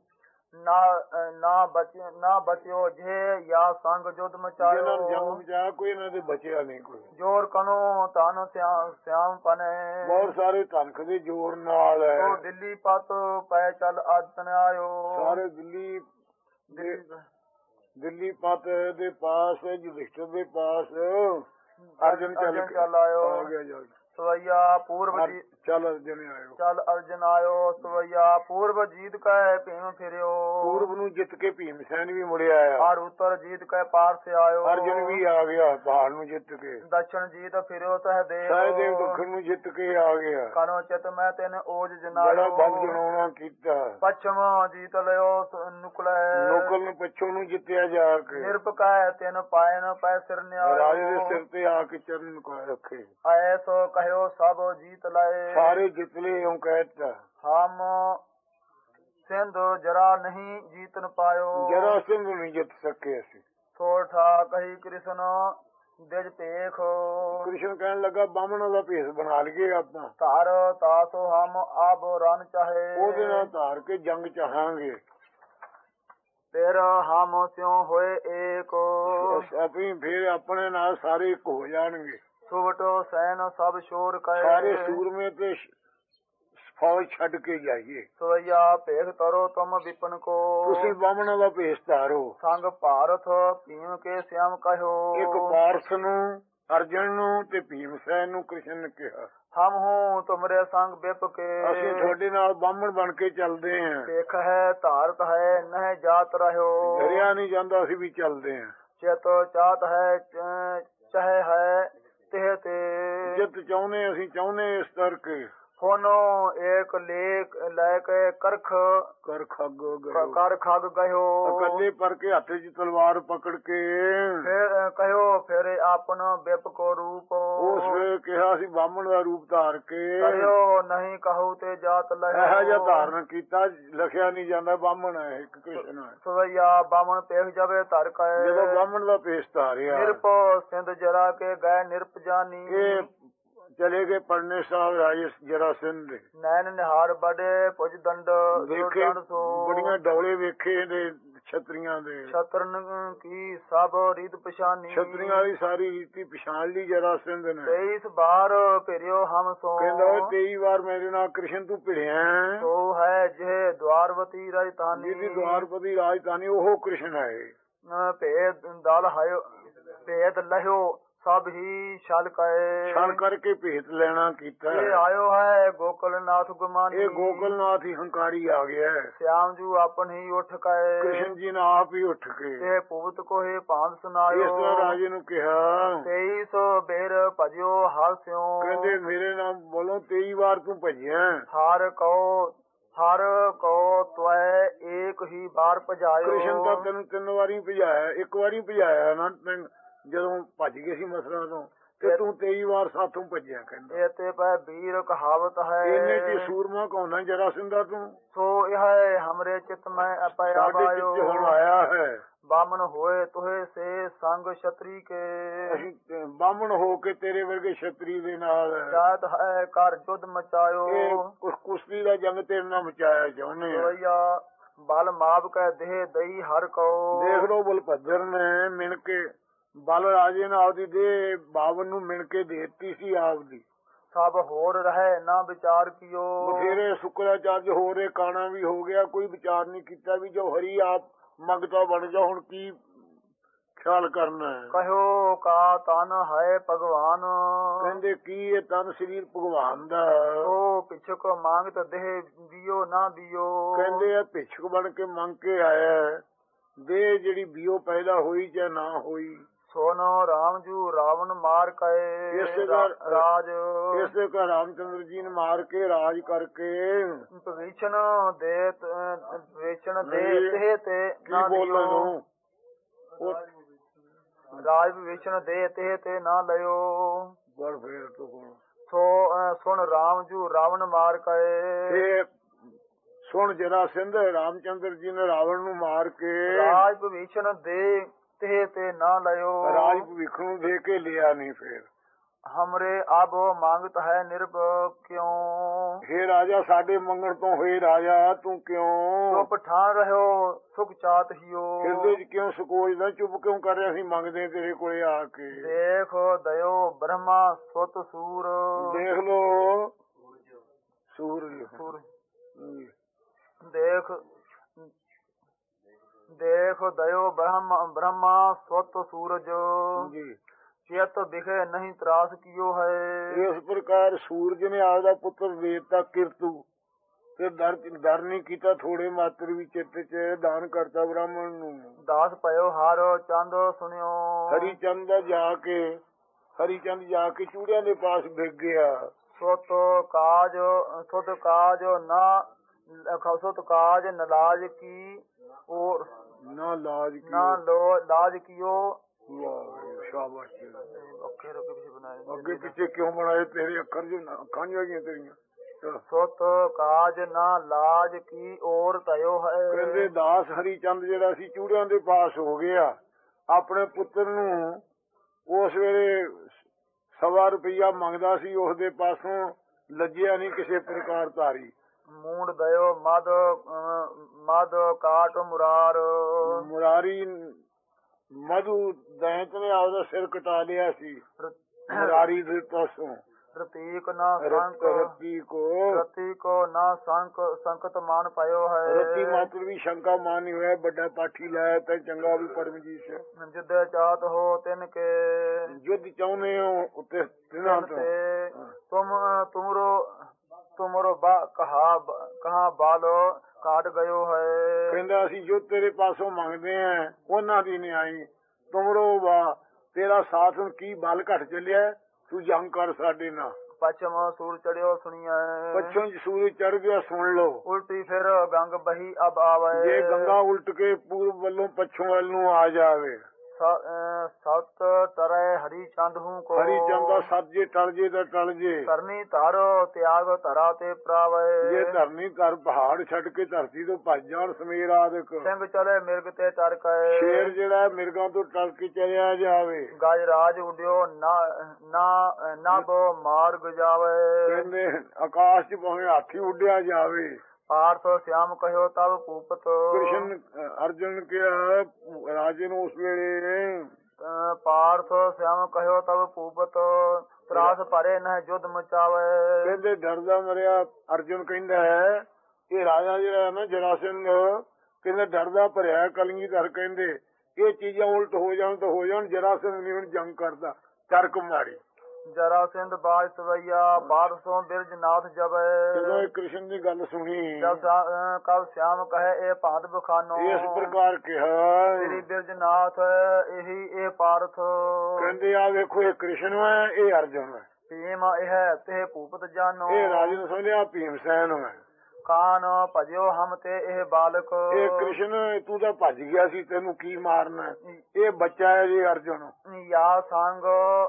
ना ना बच ना बच्यो जे या संग युद्ध ਜਿਹਨਾਂ मचायो ਨੂੰ जंग ਮਚਾਇਆ ਕੋਈ ਇਹਨਾਂ ਦੇ ਬਚਿਆ ਨਹੀਂ ਕੋਈ। जोर कनो तान श्याम श्याम पने ਬਹੁਤ ਸਾਰੇ ਧਨਖ ਦੇ ਜ਼ੋਰ ਨਾਲ ਹੈ। तो दिल्ली पत पै चल अदन आयो ਸਾਰੇ ਦਿੱਲੀ ਦੇ ਦਿੱਲੀ ਪਤ ਦੇ ਪਾਸ ਯੁਧਿਸ਼ਟਰ ਦੇ ਪਾਸ ਅਰਜੁਨ ਚੱਲ अर्जुन चल आयो ਆ ਗਿਆ ਜਾ ਕੇ। सवैया पूर्व जी ਚੱਲ ਅਰਜੁਨ ਆਇਓ। चल अर्जुन आयो सवैया पूर्व जीत कह भीम फिरियो ਪੂਰਬ ਨੂੰ ਜਿੱਤ ਕੇ ਭੀਮ ਸੈਨ ਵੀ ਮੁੜਿਆ ਆ। और उत्तर जीत कह पार्थ से आयो ਅਰਜੁਨ ਵੀ ਆ ਗਿਆ ਪਹਾੜ ਨੂੰ ਜਿੱਤ ਕੇ। दक्षिण जीत फिरियो सहदेव ਸਹਿਦੇਵ ਦੱਖਣ ਨੂੰ ਜਿੱਤ ਕੇ ਆ ਗਿਆ। कनो चित मैं तेन ओज ਬੜਾ जनायो ਬਲ ਜਨਾਉਣਾ ਕੀਤਾ। पश्चिम जीत लियो नुकले ਨੋਕਲ ਨੂੰ ਪੱਛੋਂ ਨੂੰ ਜਿੱਤਿਆ ਜਾ ਕੇ। निरप कह तेन पायन पै सिर ਰਾਜੇ ਦੇ न्यायो ਸਿਰ ਤੇ आ के चरण को रखे। ऐसो कहो सब जीत लाए सारे जितने यूं कहता हम सिंधु जरा नहीं जीतन पायो जरा सिंध नहीं जित सके असी। सोठा कही कृष्ण दिज पेख कृष्ण कहने लगा बामणों का भेष बना लिए अपना। तार तासो हम अब रन चाहे ਉਹਦੇ ਨਾਲ ਧਾਰ ਕੇ ਜੰਗ ਚਾਹਾਂਗੇ। फिर हम स्यों होए एक ਅਸੀਂ ਫਿਰ ਆਪਣੇ ਨਾਲ ਸਾਰੇ ਇੱਕ ਹੋ ਜਾਣਗੇ। सुवटो सैन सब शोर कहे ਸਾਰੇ ਸੂਰਮੇ ਤੇ ਫੌਜ ਛੱਡ ਕੇ ਜਾਈਏ। सवैया भेख तरो तुम विपिन को ਤੁਸੀਂ ਬਾਮਣਾਂ ਦਾ ਭੇਸ ਧਾਰੋ। संग भारत भीम के श्याम कहो ਇੱਕ ਪਾਰਥ ਨੂੰ ਅਰਜਨ ਨੂੰ ਤੇ ਭੀਮ ਸੈਨ ਨੂੰ ਕ੍ਰਿਸ਼ਨ ਨੇ ਕਿਹਾ हम हूँ तुमरे संग बिप के ਅਸੀਂ ਤੁਹਾਡੇ ਨਾਲ ਬਾਹਮਣ ਬਣ ਕੇ ਚੱਲਦੇ ਹਾਂ। देख है तारत है नह जात रहो ਡਰਿਆ ਨਹੀਂ ਜਾਂਦਾ ਅਸੀਂ ਵੀ ਚੱਲਦੇ ਹਾਂ। ਚਿਤ ਚਾਤ ਹੈ ਚ- ਚਾਹੇ ਹੈ ਤਿਹ ਤੇ ਜਿੱਤ ਚਾਹੁੰਦੇ ਅਸੀਂ ਚਾਹੁੰਦੇ ਇਸ ਕਰਕੇ ਹੋਨੋ ਏਕ ਲੇਖ ਲੈ ਕੇ ਕਰਖ ਕਰ ਖੱਗ ਗਏ ਕਰ ਖਗ ਗਇਓ ਇਕੱਲੇ ਪਰ ਕੇ ਹੱਥ 'ਚ ਤਲਵਾਰ ਪਕੜ ਕੇ ਫਿਰ ਕਹਿਓ ਫਿਰ ਆਪਨ ਬਿਪ ਕੋ ਰੂਪ ਉਸ ਵੇਲੇ ਕਿਹਾ ਸੀ ਬਾਹਮਣ ਦਾ ਰੂਪ ਧਾਰ ਕੇ ਕਹਿਓ ਨਹੀਂ ਕਹੂ ਤੇ ਜਾਤ ਇਹੋ ਜਿਹਾ ਲਹਿਓ ਧਾਰਨ ਕੀਤਾ ਲਿਖਿਆ ਨਹੀਂ ਜਾਂਦਾ ਬਾਹਮਣ ਹੈ ਇੱਕ ਕ੍ਰਿਸ਼ਨ ਹੈ। ਸਵਈਆ ਬਾਮਣ ਪੇਖ ਜਾਵੇ ਧਰ ਕੈ ਜਦੋਂ ਬਾਹਮਣ ਦਾ ਭੇਸ ਧਾਰਿਆ ਨਿਰਪ ਸਿੰਧ ਜਰਾ ਕੇ ਗਏ ਨਿਰਪ ਜਾਨੀ ਇਹ ਚਲੇ ਗਏ ਪੜਨੇ ਸਾਹਿਬ ਰਾਜੇ ਜਰਾ ਸਿੰਘ ਦੇ ਨੈਣ ਨਿਹਾਰ ਬੜੇ ਪੁਜ ਦੰਡ ਵੇਖੇ ਦੰਡ ਸੋ ਬੜੀਆਂ ਡੌਲੇ ਵੇਖੇ ਇਹਦੇ ਛਤਰੀਆਂ ਦੇ ਛਤਰਨ ਕੀ ਸਭ ਰੀਤ ਪਛਾਨੀ ਛਤਰੀਆਂ ਵਾਲੀ ਸਾਰੀ ਰੀਤੀ ਪਛਾਣ ਲਈ ਜਰਾ ਸਿੰਘ ਨੇ ਤੇਈਸ ਬਾਰ ਭਿਰਿਓ ਹਮ ਸੋ ਕਹਿੰਦਾ ਓਏ ਤੇਈ ਵਾਰ ਮੇਰੇ ਨਾਲ ਕ੍ਰਿਸ਼ਨ ਤੂੰ ਭਿੜਿਆ ਸੋ ਹੈ ਜਿਹ ਦਵਾਰਵਤੀ ਰਾਜਧਾਨੀ ਜਿਹਦੀ ਦਵਾਰਪਤੀ ਰਾਜਧਾਨੀ ਉਹ ਕ੍ਰਿਸ਼ਨ ਹੈ। ਭੇਦ ਦਲ ਹਾਇਓ ਭੇਦ ਲਹਿਓ ਸਭ ਹੀ ਛਲ ਕਏ ਛਲ ਕਰਕੇ ਭੇਤ ਲੈਣਾ ਕੀਤਾ ਇਹ ਆਇਓ ਹੈ ਗੋਕਲਨਾਥ ਗੁਮਾਨੀ ਇਹ ਗੋਕਲਨਾਥ ਹੀ ਹੰਕਾਰੀ ਆ ਗਿਆ ਹੈ। ਸਿਆਮ ਜੂ ਆਪਨ ਹੀ ਉੱਠ ਕਏ ਕ੍ਰਿਸ਼ਨ ਜੀ ਨੇ ਆਪ ਹੀ ਉੱਠ ਕੇ ਤੇ ਭੂਤ ਕੋਹੇ ਭਾਂਤ ਇਸ ਸੁਨਾਇਓ ਤਰ੍ਹਾਂ ਰਾਜੇ ਨੂੰ ਕਿਹਾ ਤੇਈ ਸੋ ਬੇਰ ਭਜਿਓ ਹਾਸਿਓ ਕਹਿੰਦੇ ਮੇਰੇ ਨਾਲ ਬੋਲੋ ਤੇਈ ਵਾਰ ਤੂੰ ਭਜਿਆ ਹਾਰ ਕਉ ਹਰ ਕੋ ਤਵੈ ਏਕ ਹੀ ਬਾਰ ਭਜਾਇਓ ਕ੍ਰਿਸ਼ਨ ਤਾਂ ਤੈਨੂੰ ਤਿੰਨ ਵਾਰੀ ਭਜਾਇਆ ਇੱਕ ਵਾਰੀ ਭਜਾਇਆ ਨਾ ਤੈਨੂੰ ਜਦੋਂ ਭੱਜ ਗਏ ਸੀ ਮਸਰਾ ਤੋਂ ਤੇ ਤੂੰ ਤੇਈ ਵਾਰ ਸਾਥੋਂ ਭੱਜਿਆ ਕਹਿੰਦਾ ਇਹ ਤੇ ਪੈ ਵੀਰ ਕਹਾਵਤ ਹੈ ਇਹਨੇ ਜੀ ਸੂਰਮਾ ਕੌਣਾ ਜਰਾ ਸਿੰਦਾ ਤੂੰ ਸੋ ਇਹ ਹਮਰੇ ਚਿਤ ਮੈਂ ਅਪਿਆ ਸਾਡੇ ਬਾਇਓ ਚਿੱਤ ਹੁਣ ਆਇਆ ਹੈ ਬਾਮਨ ਹੋਏ ਤੁਹੇ ਸੇ ਸੰਗ ਛਤਰੀ ਕੇ ਅਸੀਂ ਤੇ ਬਾਹਮਣ ਹੋ ਕੇ ਤੇਰੇ ਵਰਗੇ ਛਤਰੀ ਦੇ ਨਾਲ ਜਾਤ ਹੈ ਕਰ ਜੁਦ ਮਚਾਇਓ ਇਹ ਕੁਛ ਕੁਸ਼ਤੀ ਦਾ ਜੰਗ ਤੇਰੇ ਨਾਲ ਮਚਾਇਆ ਚਾਹੁੰਦੇ ਆ। ਸੋਇਆ ਬਲ ਮਾਬ ਕੈ ਦੇਹ ਦਈ ਹਰ ਕੋ ਦੇਖ ਲੋ ਬਲਭੱਦਰ ਨੇ ਮਿਣ ਕੇ ਬਲ ਰਾਜੇ ਨੇ ਆਪਦੀ ਦੇ ਬਾਵਨ ਨੂੰ ਮਿਣ ਕੇ ਦੇਤੀ ਸੀ ਆਪਦੀ ਸਭ ਹੋਰ ਰਹੇ ਨਾ ਵਿਚਾਰ ਕੀਓ ਬਥੇਰੇ ਸ਼ੁਕਰਾਚਾਰਜ ਹੋ ਰਹੇ ਕਾਣਾ ਵੀ ਹੋ ਗਿਆ ਕੋਈ ਵਿਚਾਰ ਨਹੀਂ ਕੀਤਾ ਵੀ ਜੋ ਹਰੀ ਆਪ ਮੰਗਤਾ ਬਣ ਜਾ ਹੁਣ ਕੀ ਖਿਆਲ ਕਰਨਾ ਹੈ। ਕਹਿਓ ਕਾ ਤਨ ਹੈ ਭਗਵਾਨ ਕਹਿੰਦੇ ਕੀ ਇਹ ਤਨ ਸਰੀਰ ਭਗਵਾਨ ਦਾ ਸੋ ਪਿਛਕ ਮੰਗਤ ਦੇਹ ਦਿਓ ਨਾ ਦਿਓ ਕਹਿੰਦੇ ਆ ਭਿੱਛਕ ਬਣ ਕੇ ਮੰਗ ਕੇ ਆਇਆ ਦੇ ਜਿਹੜੀ ਬੀਓ ਪੈਦਾ ਹੋਈ ਜਾਂ ਨਾ ਹੋਈ ਸੋਨੋ ਰਾਮ ਜੂ ਰਾਵਣ ਮਾਰ ਕਏ ਇਸੇ ਦਾ ਰਾਜ ਇਸੇ ਕਾ ਰਾਮਚੰਦਰ ਜੀ ਨੇ ਮਾਰ ਕੇ ਰਾਜ ਕਰਕੇ ਭਵਿਸ਼ਣ ਦੇ ਭਵਿਸ਼ਣ ਦੇ ਨਹੀਂ, ਤੇ ਤੇ ਕੀ ਨਾ ਬੋਲਣ ਦਿਓ ਨੂੰ ਉਹ ਰਾਜ ਭਵਿਸ਼ਣ ਦੇ ਤੇ ਤੇ ਨਾ ਲਿਓ ਬੜ ਫੇਰ ਤੋਂ ਕੋਣ ਸੋ ਅਹ, ਸੁਣ ਰਾਮ ਜੂ ਰਾਵਣ ਮਾਰ ਕਏ ਤੇ ਸੁਣ ਜਰਾ ਸਿੰਧ ਰਾਮਚੰਦਰ ਜੀ ਨੇ ਰਾਵਣ ਨੂੰ ਮਾਰ ਕੇ ਰਾਜ ਭਵਿਸ਼ਣ ਦੇ ਤੇ ਤੇ ਨਾ ਲਿਓ ਰਾਜ ਭਵਿੱਖ ਨੂੰ ਦੇ ਕੇ ਲਿਆ ਨਹੀਂ ਫੇਰ ਹਮਰੇ ਆਬੋ ਮੰਗਤ ਹੈ ਨਿਰਭ ਕਿਉਂ हे ਰਾਜਾ ਸਾਡੇ ਮੰਗਣ ਤੋਂ ਹੋਏ ਰਾਜਾ ਤੂੰ ਕਿਉਂ ਚੁੱਪ ਠਾਣ ਰਹਿਓ ਸੁਖ ਚਾਤ ਹਿਓ ਹਿਰਦੇ ਚ ਕਿਉਂ ਸਕੋਜਦਾ ਚੁੱਪ ਕਿਉਂ ਕਰ ਰਿਹਾ ਸੀ ਮੰਗਦੇ ਤੇਰੇ ਕੋਲੇ ਆ ਕੇ ਦੇਖ ਦਇਓ ਬ੍ਰਹਮਾ ਸੁਤ ਸੂਰ ਦੇਖ ਲੋ ਸੂਰਜ ਸੂਰ ਜੀ। ਦੇਖ ਦੇਖ ਦਇਓ ਬ੍ਰਹਮਾ ਬ੍ਰਹਮਾ ਸੁਤ ਸੂਰਜ ਜੀ ਚਿਤ ਦਿਖੇ ਨਹੀਂ ਤਰਾਸ ਕੀਓ ਹੈ ਇਸ ਪ੍ਰਕਾਰ ਸੂਰਜ ਨੇ ਆਪਦਾ ਪੁੱਤਰ ਦੇਤਾ ਕਿਰਤੂ ਤੇ ਦਰ ਦਰ ਨਹੀਂ ਕੀਤਾ ਥੋੜੇ ਮਾਤਰ ਵੀ ਚਿੱਤ ਚ ਦਾਨ ਕਰਤਾ ਬ੍ਰਾਹਮਣ ਨੂੰ ਦਾਸ ਪਇਓ ਹਾਰ ਚੰਦ ਸੁਣਿਓ ਹਰੀ ਚੰਦ ਦਾ ਜਾ ਕੇ ਹਰੀ ਚੰਦ ਜਾ ਕੇ ਚੂੜਿਆਂ ਦੇ ਪਾਸ ਵਿਕ ਗਿਆ ਸੁਤ ਕਾਜ ਸੁਤ ਕਾਜ ਨਾ ਸੁਤ ਕਾਜ ਨਲਾਜ ਕੀ ਔਰ ਨਾ ਲਾਜ ਕੀ ਨਾ ਲੋ ਲਾਜ ਕੀਓ ਵਾਹ ਸ਼ਾਬਾਸ਼ ਜੀ। ਅੱਖੇ ਰੁਕੇ ਪਿੱਛੇ ਬਣਾਏ ਅੱਗੇ ਪਿੱਛੇ ਕਿਉਂ ਬਣਾਏ ਤੇਰੇ ਅੱਖਰ ਜੋ ਅੱਖਾਂ ਨਹੀਂ ਹੈਗੀਆਂ ਤੇਰੀਆਂ ਚਲੋ। ਸੁਤ ਕਾਜ ਨਾ ਲਾਜ ਕੀ ਔਰ ਤਇਓ ਕਹਿੰਦੇ ਹੈ ਦਾਸ ਹਰੀ ਚੰਦ ਜਿਹੜਾ ਸੀ ਚੂੜਿਆਂ ਦੇ ਪਾਸ ਹੋ ਗਿਆ ਆਪਣੇ ਪੁੱਤਰ ਨੂੰ ਉਸ ਵੇਲੇ ਸਵਾ ਰੁਪਈਆ ਮੰਗਦਾ ਸੀ ਉਸ ਦੇ ਪਾਸੋਂ ਲੱਜਿਆ ਨਹੀਂ ਕਿਸੇ ਪ੍ਰਕਾਰ ਧਾਰੀ ਮੂੰਡ ਦਇਓ ਮਦ ਅਹ, ਮਦ ਕਾਟ ਮੁਰਾਰ ਮੁਰਾਰੀ ਮਧੂ ਦੈਂਤ ਨੇ ਆਪਦਾ ਸਿਰ ਕਟਾ ਲਿਆ ਸੀ ਮੁਰਾਰੀ ਦੇ ਪਾਸੋਂ ਰਤੀਕ ਨਾ ਰਤ ਸੰਕ ਰੱਤੀ ਕੋ ਰਤੀ ਕੋ ਨਾ ਸੰਕ ਸੰਕਟ ਮਾਨ ਪਾਇਓ ਰੱਤੀ ਹੈ ਮਾਤਰ ਵੀ ਸ਼ੰਕਾ ਮਾਨ ਨਹੀਂ ਹੋਇਆ ਵੱਡਾ ਪਾਠੀ ਲਾਇਆ ਤਾਂ ਚੰਗਾ ਵੀ ਪਰਮਜੀਤ ਸਿੰਘ ਜਿੱਦ ਚਾਤ ਹੋ ਤਿਨ ਕੇ ਯੁੱਧ ਚਾਹੁੰਦੇ ਹੋ ਉੱਤੇ ਤਿਨਾਂ ਤਿਨ ਤੋਂ ਤੇ ਤੁਮ ਤੁਮਰੋ ਤੁਮਰੋ ਬਾ ਕਹਾ ਕਹਾ ਬਾਲੋ ਕਾਟ ਗਇਓ ਹੈ ਕਹਿੰਦਾ ਅਸੀਂ ਜੋ ਤੇਰੇ ਪਾਸੋਂ ਮੰਗਦੇ ਆ ਉਹਨਾਂ ਦੀ ਨਹੀਂ ਆਈ ਤੁਮਰੋ ਵਾ ਤੇਰਾ ਸਾਥ ਹੁਣ ਕੀ ਬਲ ਘਟ ਚੱਲਿਆ, ਤੂੰ ਜੰਗ ਕਰ ਸਾਡੇ ਨਾਲ। ਪਛਮ ਸੂਰ ਚੜਿਓ ਸੁਣੀਐ, ਪੱਛੋਂ ਸੂਰਜ ਚੜ ਗਿਆ ਸੁਣ ਲਓ। ਉਲਟੀ ਫਿਰ ਗੰਗ ਬਹੀ ਅਬ ਆਵੇ, ਜੇ ਗੰਗਾ ਉਲਟ ਕੇ ਪੂਰਬ ਵੱਲੋਂ ਪੱਛੋਂ ਵੱਲ ਨੂੰ ਆ ਜਾਵੇ। ਸਤ ਤਰੈ ਹਰੀ ਚੰਦ ਹੂੰ ਕੋ, ਹਰੀ ਚੰਦ ਦਾ ਸੱਤ ਜੇ ਟਲ ਜੇ ਤਾਂ ਟਲ ਜੇ। ਕਰਨੀ ਧਾਰੋ ਤਿਆਗ ਧਰਾ ਤੇ ਪ੍ਰਾਵੇ, ਜੇ ਧਰਨੀ ਧਰ ਪਹਾੜ ਛੱਡ ਕੇ ਧਰਤੀ ਤੋਂ ਭੱਜ ਜਾਣ ਸਮੇਰ ਆਦਿਕ। ਸਿੰਘ ਚਲੇ ਮਿਰਗ ਤੇ ਤਰਕੈ, ਸ਼ੇਰ ਜਿਹੜਾ ਮਿਰਗਾਂ ਤੋਂ ਟਲ ਕੇ ਚਲਿਆ ਜਾਵੇ। ਗਜ ਰਾਜ ਉਡਿਓ ਨਾ ਨਾ ਨਭ ਮਾਰਗ ਜਾਵੇ, ਕਹਿੰਦੇ ਆਕਾਸ਼ ਚ ਭਾਵੇਂ ਹਾਥੀ ਉੱਡਿਆ ਜਾਵੇ। ਪਾਰਥ ਸਿਆਮ ਕਹਿਓ ਤਬ ਭੂਪਤ, ਕ੍ਰਿਸ਼ਨ ਅਰਜੁਨ ਕਿਹਾ ਰਾਜੇ ਨੂੰ ਉਸ ਵੇਲੇ, ਪਾਰਥ ਸਿਆਮ ਕਹਿਓ ਤਬ ਭੂਪਤ, ਤਰਾਸ ਭਰੇ ਨਹਿ ਜੁਧ ਮਚਾਵੇ। ਕਹਿੰਦੇ ਡਰਦਾ ਮਰਿਆ ਅਰਜੁਨ ਕਹਿੰਦਾ ਹੈ ਇਹ ਰਾਜਾ ਜਿਹੜਾ ਨਾ ਜਰਾਸੰਧ, ਕਹਿੰਦਾ ਡਰਦਾ ਭਰਿਆ। ਕਲਗੀਧਰ ਕਹਿੰਦੇ ਇਹ ਚੀਜ਼ਾਂ ਉਲਟ ਹੋ ਜਾਣ ਤਾਂ ਹੋ ਜਾਣ, ਜਰਾਸੰਧ ਨਹੀਂ ਹੁਣ ਜੰਗ ਕਰਦਾ। ਤਰਕ ਮਾਰੀ ਜਰਾਸਿੰਧ ਬਾਜ ਸਵਈਆ, ਬਾਰ ਸੋ ਬਿਰਜ ਨਾਥ ਜਬੈ। ਜਦੋਂ ਇਹ ਕ੍ਰਿਸ਼ਨ ਦੀ ਗੱਲ ਸੁਣੀ, ਕਬ ਸਿਆਮ ਕਹੇ ਇਹ ਭਾਂਤ ਬਖਾਨੋ, ਇਸ ਪ੍ਰਕਾਰ ਕਿਹਾ ਸ੍ਰੀ ਬਿਰਜ ਨਾਥ ਇਹੀ ਇਹ ਪਾਰਥ। ਕਹਿੰਦੇ ਆ ਵੇਖੋ ਇਹ ਕ੍ਰਿਸ਼ਨ ਹੈ, ਇਹ ਅਰਜੁਨ ਹੈ। ਭੀਮ ਇਹ ਤੇ ਭੂਪਤ ਜਾਨੋ, ਇਹ ਰਾਜੇ ਨੂੰ ਸਮਝਿਆ ਭੀਮ ਸੈਨ ਹੈ। ਕਾਨ ਭਜਿਓ ਹਮ ਤੇ ਇਹ ਬਾਲਕ, ਇਹ ਕ੍ਰਿਸ਼ਨ ਤੂੰ ਤਾਂ ਭੱਜ ਗਿਆ ਸੀ, ਤੈਨੂੰ ਕੀ ਮਾਰਨਾ। ਇਹ ਬੱਚਾ ਹੈ ਜੀ ਅਰਜੁਨ। ਯਾ ਸੰਗ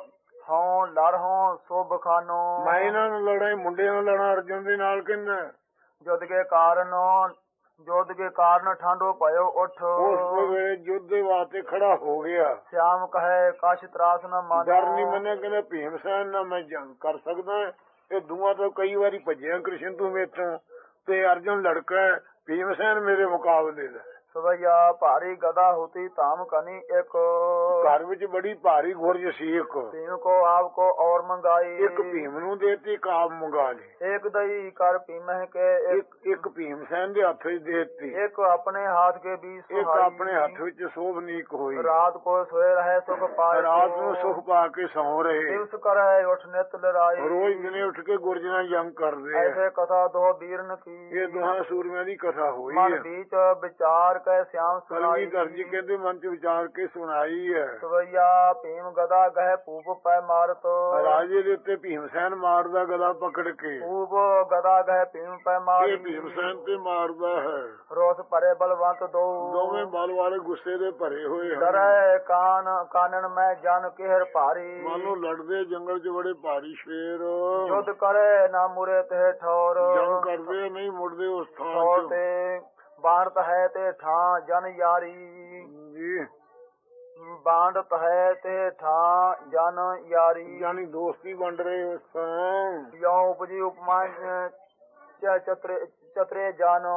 ਹੋਂ ਲੜ ਹੋਂ ਸੋ ਬਖਾਨੋ, ਮੈਂ ਇਹਨਾਂ ਨੂੰ ਲੜਾਂ, ਮੁੰਡਿਆਂ ਨੂੰ ਲੜਾਂ ਅਰਜੁਨ ਦੇ ਨਾਲ। ਕਹਿੰਦਾ ਜੁਦ ਕੇ ਕਾਰਨ ਜੁਦ ਕੇ ਕਾਰਨ ਠਾਂਡੋ ਭਇਓ ਉਠ, ਉਸ ਵੇਲੇ ਯੁੱਧ ਦੇ ਵਾਸਤੇ ਖੜਾ ਹੋ ਗਿਆ। ਸਿਆਮ ਕਹੇ ਕਛ ਤਰਾਸ ਨ ਮਾਨੋ, ਡਰ ਨਹੀਂ ਮੰਨਿਆ। ਕਹਿੰਦਾ ਭੀਮ ਸੈਨ ਨਾਲ ਮੈਂ ਜੰਗ ਕਰ ਸਕਦਾ। ਇਹ ਦੋਵਾਂ ਤੋਂ ਕਈ ਵਾਰੀ ਭੱਜਿਆ ਕ੍ਰਿਸ਼ਨ ਤੂੰ ਮੇਥੋਂ, ਤੇ ਅਰਜੁਨ ਲੜਕਾ ਭੀਮ ਸੈਨ ਮੇਰੇ ਮੁਕਾਬਲੇ ਦਾ। ਸਵਈਆ ਭਾਰੀ ਗਦਾ ਹੋਤੀ ਧਾਮ ਕਨੀ ਇੱਕ, ਘਰ ਵਿੱਚ ਬੜੀ ਭਾਰੀ ਗੁਰਜ ਸੀ ਇੱਕ। ਭੀਮ ਕੋ ਆਪ ਕੋ ਔਰ ਮੰਗਾਈ, ਇੱਕ ਭੀਮ ਨੂੰ ਦੇਤੀ, ਇੱਕ ਆਪ ਮੰਗਾ ਲਈ। ਇੱਕ ਦਈ ਕਰ ਭੀਮਹਿ ਕੇ ਇੱਕ ਇੱਕ ਭੀਮ ਸੈਨ ਦੇ ਹੱਥ ਵਿੱਚ ਦੇਤੀ, ਇੱਕ ਆਪਣੇ ਹਾਥ ਕੇ ਵੀ ਇੱਕ ਆਪਣੇ ਹੱਥ ਵਿੱਚ ਸੋਭਨੀਕ ਹੋਈ। ਰਾਤ ਕੋ ਸੋਏ ਰਹੇ ਸੁਖ ਪਾਏ, ਰਾਤ ਨੂੰ ਸੁਖ ਪਾ ਕੇ ਸੌ ਰਹੇ। ਦਿਵਸ ਕਰੇ ਉਠ ਨਿਤ ਲੜਾਈ, ਰੋਜ਼ ਦਿਨੇ ਉੱਠ ਕੇ ਗੁਰਜ ਨਾਲ ਜੰਗ ਕਰਦੇ। ਐਸੇ ਕਥਾ ਦੋ ਵੀਰਨ ਕੀ, ਇਹ ਦੋਹਾਂ ਸੂਰਮਿਆਂ ਦੀ ਕਥਾ ਹੋਈ ਮਨ ਹੈ। ਵਿੱਚ ਵਿਚਾਰ ਕੇ ਸਿਆਮ ਸੁਣਾਈ, ਕਲਗੀਧਰ ਜੀ ਕਹਿੰਦੇ ਮਨ ਚ ਵਿਚਾਰ ਕੇ ਸੁਣਾਈ ਹੈ। ਸਵਈਆ ਭੀਮ ਗਦਾ ਗਹਿ ਭੂਪ ਪੈ ਮਾਰਤ, ਰਾਜੇ ਦੇ ਉੱਤੇ ਭੀਮ ਸੈਨ ਮਾਰਦਾ ਗਦਾ ਪਕੜ ਕੇ। ਭੂਪ ਗਦਾ ਗਹਿ ਭੀਮ ਪੈ ਮਾਰ, ਇਹ ਭੀਮ ਸੈਨ ਤੇ ਮਾਰਦਾ ਹੈ। ਰੋਸ ਭਰੇ ਬਲਵੰਤ ਦੋ, ਦੋਵੇਂ ਬਲ ਵਾਲੇ ਗੁੱਸੇ ਦੇ ਭਰੇ ਹੋਏ ਹਨ। ਡਰੈ ਕਾਨ ਕਾਨਨ ਮੈਂ ਜਨ ਕਿਹਰ ਭਾਰੀ, ਮਾਨੋ ਲੜਦੇ ਜੰਗਲ ਚ ਬੜੇ ਭਾਰੀ ਸ਼ੇਰ। ਯੁੱਧ ਕਰੇ ਨਾ ਮੁਰੇ ਤੇ ਠੌਰ, ਜੰਗ ਕਰਦੇ ਨਹੀਂ ਮੁੜਦੇ ਉਸ ਥਾਂ ਠੌਰ ਚ। ਤੇ ਬਾਣਤ ਹੈ ਤੇ ਠਾਂ ਜਨ ਯਾਰੀ, ਜੀ ਬਾਣਤ ਹੈ ਤੇ ਠਾਂ ਜਨ ਯਾਰੀ, ਜਾਨੀ ਦੋਸਤੀ ਵੰਡ ਰਹੇ ਉਸ ਥਾਂ। ਯੋ ਉਪਜੀ ਉਪਮਾ ਚ ਚਤਰੇ ਚਤਰੇ ਜਾਨੋ,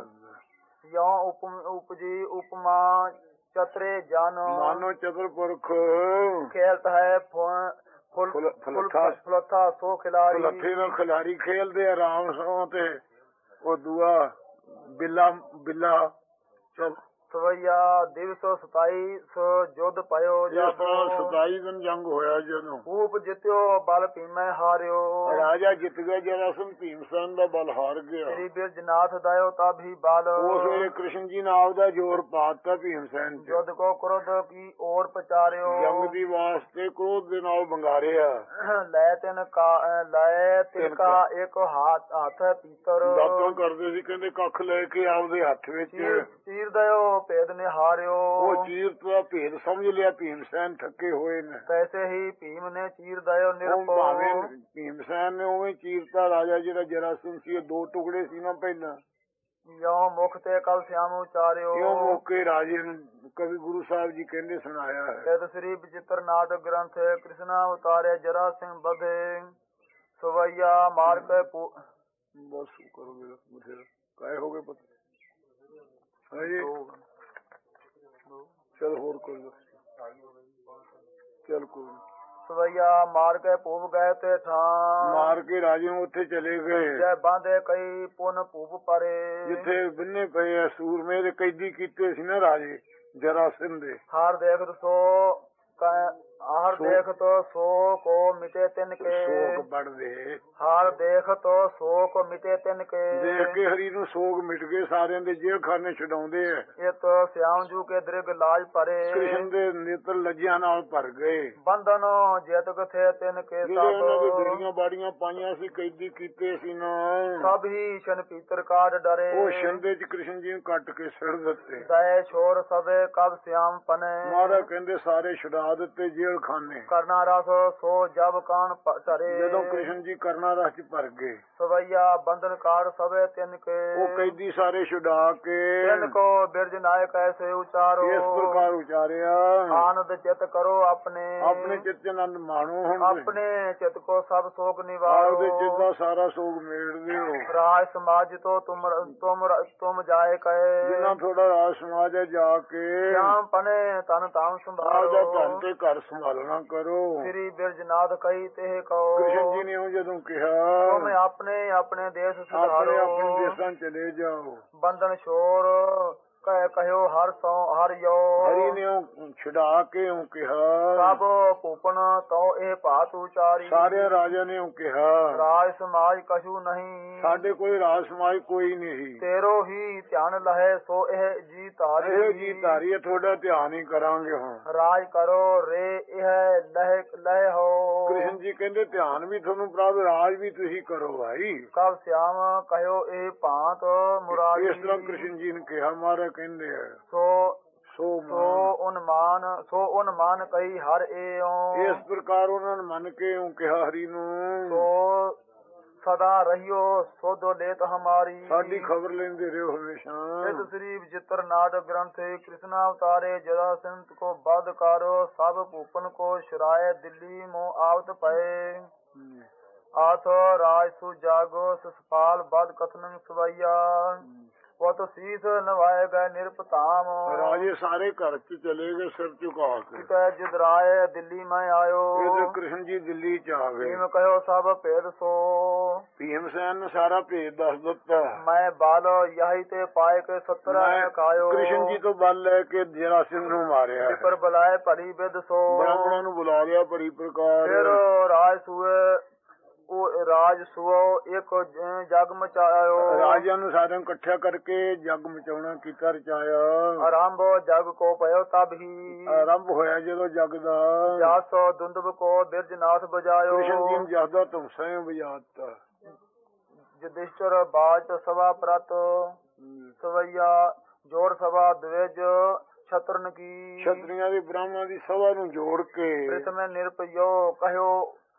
ਯੋ ਉਪ ਉਪਜੀ ਉਪਮਾ ਚਤਰੇ ਜਾਨੋ, ਮਾਨੋ ਚਤੁਰ ਪੁਰਖ ਖੇਲਤ ਹੈ ਫੁ- ਫੁਲ ਫੁਲ- ਫੁਲ ਫੁਲੱਠਾ ਫੁਲੱਠਾ ਸੋ ਖਿਲਾਰੀ, ਲੱਠੇ ਨਾਲ ਖਿਲਾਰੀ ਖੇਲਦੇ ਆਰਾਮ ਸੋ। ਤੇ ਉਹ ਦੂਆ ਬਿੱਲਾ ਬਿੱਲਾ ਚਲ ਸਵਈਆ ਦਿਵਸ ਸਤਾਈ ਸੋ ਜੁਧ ਪਇਓ ਜਬ, ਸਤਾਈ ਦਿਨ ਜੰਗ ਹੋਇਆ ਜਦੋਂ। ਭੂਪ ਜਿਤਿਓ ਬਲ ਭੀਮੈ ਹਾਰਿਓ, ਰਾਜਾ ਜਿੱਤ ਗਿਆ ਜਰਾਸੰਧ ਭੀਮ ਸੈਨ ਦਾ ਬਲ ਹਾਰ ਗਿਆ। ਸ੍ਰੀ ਬਿਰਜ ਨਾਥ ਦਇਓ ਤਬ ਹੀ ਬਲ, ਉਸ ਵੇਲੇ ਕ੍ਰਿਸ਼ਨ ਜੀ ਨੇ ਆਪਦਾ ਜ਼ੋਰ ਪਾਤਾ ਭੀਮ ਸੈਨ ਚ। ਜੁਧ ਕੋ ਕ੍ਰੋਧ ਕੀ ਔਰ ਪਚਾਰਿਓ, ਜੰਗ ਦੀ ਵਾਸਤੇ ਕ੍ਰੋਧ ਦੇ ਨਾਲ ਬੰਗਾਰਿਆ। ਲੈ ਤਿਨ ਕਾ ਲੈ ਤਿਨਕਾ ਇੱਕ ਹੱਥ ਹੱਥ ਪੀਤਰ, ਦਾਤਾਂ ਕਰਦੇ ਸੀ ਕਹਿੰਦੇ ਕੱਖ ਲੈ ਕੇ ਆਪਦੇ ਹੱਥ ਵਿੱਚ। ਚੀਰ ਦਇਓ ਭੇਦ ਨੇ ਹਾਰਿਓ, ਉਹ ਚੀਰ ਦਾ ਭੇਦ ਸਮਝ ਲਿਆ ਭੀਮ ਸੈਨ ਥੱਕੇ ਹੋਏ ਨੇ। ਤੈਸੇ ਹੀ ਭੀਮ ਨੇ ਚੀਰ ਦਇਓ ਉਹ ਨਿਰਭਉ, ਭਾਵੇਂ ਭੀਮ ਸੈਨ ਨੇ ਉਵੇਂ ਚੀਰਤਾ। ਰਾਜਾ ਜਿਹੜਾ ਜਰਾਸੰਧ ਸੀ ਇਹ ਦੋ ਟੁਕੜੇ ਸੀ ਨਾ ਪਹਿਲਾਂ। ਯੋ ਮੁਖ ਤੇ ਕਲ ਸਿਆਮ ਉਚਾਰਿਓ, ਕਿਉਂ ਮੌਕੇ ਰਾਜੇ ਨੂੰ ਕਵੀ ਗੁਰੂ ਸਾਹਿਬ ਜੀ ਕਹਿੰਦੇ ਸੁਣਾਇਆ ਹੈ। ਤਦ ਸ੍ਰੀ ਬਚਿੱਤਰ ਨਾਟਕ ਗ੍ਰੰਥ ਕ੍ਰਿਸ਼ਨਾ ਉਤਾਰੇ ਜਰਾ ਸਿੰਘ ਬਧੇ, ਸਵਈਆ ਮਾਰ ਕੇ ਬਸ ਕਰੋਗੇ ਬਥੇਰਾ ਕਾਇ ਹੋ ਗਏ ਪਤਾ ਹੈ। ਚਲ ਹੋਰ ਕੋਈ ਚਲ ਕੋਈ ਸਵਈਆ ਮਾਰ ਕੇ ਭੂਪ ਗਏ ਤੇ ਠਾਂ, ਮਾਰ ਕੇ ਰਾਜੇ ਨੂੰ ਉੱਥੇ ਚਲੇ ਗਏ ਜੈ ਬਾਂਧੇ ਕਈ ਪੁਨ ਭੂਪ ਪਰੇ, ਜਿੱਥੇ ਬਿੰਨੇ ਪਏ ਆ ਸੂਰਮੇ ਦੇ ਕੈਦੀ ਕੀਤੇ ਸੀ ਨਾ ਰਾਜੇ ਜਰਾਸੰਧ ਦੇ। ਹਾਰ ਦੇਖਤ ਸੋ हर देख तो शोक मिटे तिन के शोक बढ़दे हर देख तो शोक मिटे तिन के देख के हरी ਨੂੰ शोक मिट गए ਸਾਰਿਆਂ ਦੇ ਜੇਲ੍ਹ ਖਾਨੇ ਛਡਾਉਂਦੇ ਆ ये तो श्याम जू के दृग लाज परे ਕ੍ਰਿਸ਼ਨ ਦੇ ਨੇਤਰ ਲੱਜਿਆਂ ਨਾਲ ਭਰ ਗਏ बंधन जेतक थे तिन के ਜਿਹੜੇ ਉਹਨਾਂ ਦੇ सब ਬੇੜੀਆਂ ਬਾੜੀਆਂ ਪਾਈਆਂ ਸੀ ਕੈਦੀ ਕੀਤੇ ਸੀ ਨਾ सब ही शन पीतर काट डरे ਉਹ ਛੰਦੇ ਚ ਕ੍ਰਿਸ਼ਨ ਜੀ ਨੂੰ ਕੱਟ ਕੇ ਸਿਰ ਦਿੱਤੇ दये छोर सबे कब श्याम पने ਮਹਾਰਾਜ ਕਹਿੰਦੇ ਸਾਰੇ ਛੁਡਾ ਦਿੱਤੇ ਜੇਲ੍ਹ ਖਾਨੇ करना रस सो जब कान टरे ਜਦੋਂ ਕ੍ਰਿਸ਼ਨ ਜੀ ਕਰਨਾ ਰਸ ਚ ਭਰ ਗਏ सवैया बंधन काट सबे तिन के ਉਹ ਕੈਦੀ ਸਾਰੇ ਛੁਡਾ ਕੇ तिन को बिरज नायक ऐसे उचारो ਇਸ ਪ੍ਰਕਾਰ ਉਚਾਰਿਆ आनंद चित करो अपने ਆਪਣੇ ਚਿੱਤ ਆਨੰਦ ਮਾਣੋ ਹੁਣ अपने चित को सब शोक ਆਪਦੇ निवारो ਚਿੱਤ ਦਾ ਸਾਰਾ ਸੋਗ ਮੇੜ ਦਿਓ राज समाज तो तुम तुम तुम जाए कहे ਜਿੰਨਾ ਥੋੜਾ ਰਾਜ ਸਮਾਜ ਹੈ ਜਾ ਕੇ श्याम पने तन ताम ਆਪਦਾ संभालो ਧਨ ਤੇ ਘਰ ਸੰਭਾਲਣਾ ਕਰੋ श्री बिरजनाथ कही ते कहो ਕ੍ਰਿਸ਼ਨ ਜੀ ਨੇ ਉਹ ਜਦੋਂ ਕਿਹਾ तुम अपने अपने देश ਆਪਣੇ सुधारो ਆਪਣੇ ਦੇਸ਼ਾਂ ਚਲੇ ਜਾਓ बंधन शोर कह कहो हर सौ हर यो ਹਰੀ ਨੇ ਉਹ ਛੁਡਾ ਕੇ ਉਹ ਕਿਹਾ सब भूपन तो ए भात उचारी ਸਾਰੇ ਰਾਜਾ ਨੇ ਉਹ ਕਿਹਾ राज समाज कछु नहीं ਸਾਡੇ ਕੋਈ ਰਾਜ ਸਮਾਜ ਕੋਈ ਨਹੀਂ तेरो ही ध्यान लहे सो एह जी तारी ਇਹ ਜੀ ਧਾਰੀਏ ਤੁਹਾਡਾ ਧਿਆਨ ਹੀ ਕਰਾਂਗੇ ਹੁਣ राज करो रे एह लह लह हो ਕ੍ਰਿਸ਼ਨ ਜੀ ਕਹਿੰਦੇ ਧਿਆਨ ਵੀ ਤੁਹਾਨੂੰ ਪ੍ਰਭ ਰਾਜ ਵੀ ਤੁਸੀਂ ਕਰੋ ਭਾਈ कब श्याम कहो ए भात मुरारी ਇਸ ਤਰ੍ਹਾਂ ਕ੍ਰਿਸ਼ਨ ਜੀ ਨੇ ਕਿਹਾ ਮਹਾਰਾਜ ਕਹਿੰਦੇ ਆ सो ਸੋ सो उन्मान सो उन्मान कही हर एओ ਇਸ ਪ੍ਰਕਾਰ ਉਹਨਾਂ ਨੇ ਮੰਨ ਕੇ ਉਹ ਕਿਹਾ ਹਰੀ ਨੂੰ सो सदा रहियो सोदो लेत हमारी ਸਾਡੀ ਖਬਰ ਲੈਂਦੇ ਰਹੋ ਹਮੇਸ਼ਾ इस श्री विचित्र नाटक ग्रंथ कृष्णा अवतारे जरा संत को बद कारो सब भूपन को शराय दिल्ली मो आवत पए आथ राज सु जागो ससपाल बद कथन सवैया वो तो शीस नवाए गए निरपताम ਰਾਜੇ ਸਾਰੇ ਘਰ ਚ ਚਲੇ ਗਏ ਸਿਰ ਝੁਕਾ ਕੇ कितै जिदराए दिल्ली में आयो ਇਧਰ ਕ੍ਰਿਸ਼ਨ ਜੀ ਦਿੱਲੀ ਚ ਆ ਗਏ भीम कहो सब भेद सो ਭੀਮ ਸੈਨ ਨੇ ਸਾਰਾ ਭੇਦ ਦੱਸ ਦਿੱਤਾ मैं बाल यही ते पाए के सत्रह ਮੈਂ कायो ਕ੍ਰਿਸ਼ਨ ਜੀ ਤੋਂ ਬਲ ਲੈ ਕੇ ਜਰਾਸਿਮ ਨੂੰ ਮਾਰਿਆ पर बुलाए भली विद सो ਬ੍ਰਾਹਮਣਾਂ ਨੂੰ ਬੁਲਾ ਲਿਆ ਬੜੀ ਪ੍ਰਕਾਰ फिर राज सुए ਉਹ ਰਾਜ ਸੁਓ ਇੱਕ ਜਗ ਮਚਾਇਓ ਰਾਜਿਆਂ ਨੂੰ ਸਾਰਿਆਂ ਨੂੰ ਇਕੱਠਿਆ ਕਰਕੇ ਜਗ ਮਚਾਉਣਾ ਕੀਤਾ ਰਚਾਇਆ ਆਰੰਭ ਜਗ ਕੋ ਪਇਓ ਤਬ ਹੀ ਆਰੰਭ ਹੋਇਆ ਜਦੋਂ ਜਗ ਦਾ ਜਾਸੋ ਦੁੰਦਬ ਕੋ ਬਿਰਜਨਾਥ ਬਜਾਇਓ ਕ੍ਰਿਸ਼ਨ ਜੀ ਨੇ ਜਗਦਾ ਤੁਮਸੇ ਵਜਾਤਾ ਜੁਧਿਸ਼ਟਰ ਬਾਚ ਸਭਾ ਪ੍ਰਤ ਸਵਈਆ ਜੋਰ ਸਭਾ ਦਵੇਜ ਛਤਰਨ ਕੀ ਛਤਰੀਆਂ ਦੀ ਬ੍ਰਾਹਮਣਾਂ ਦੀ ਸਭਾ ਨੂੰ ਜੋੜ ਕੇ ਪ੍ਰਿਤਮੇ ਨਿਰਪਯੋ ਕਹਿਓ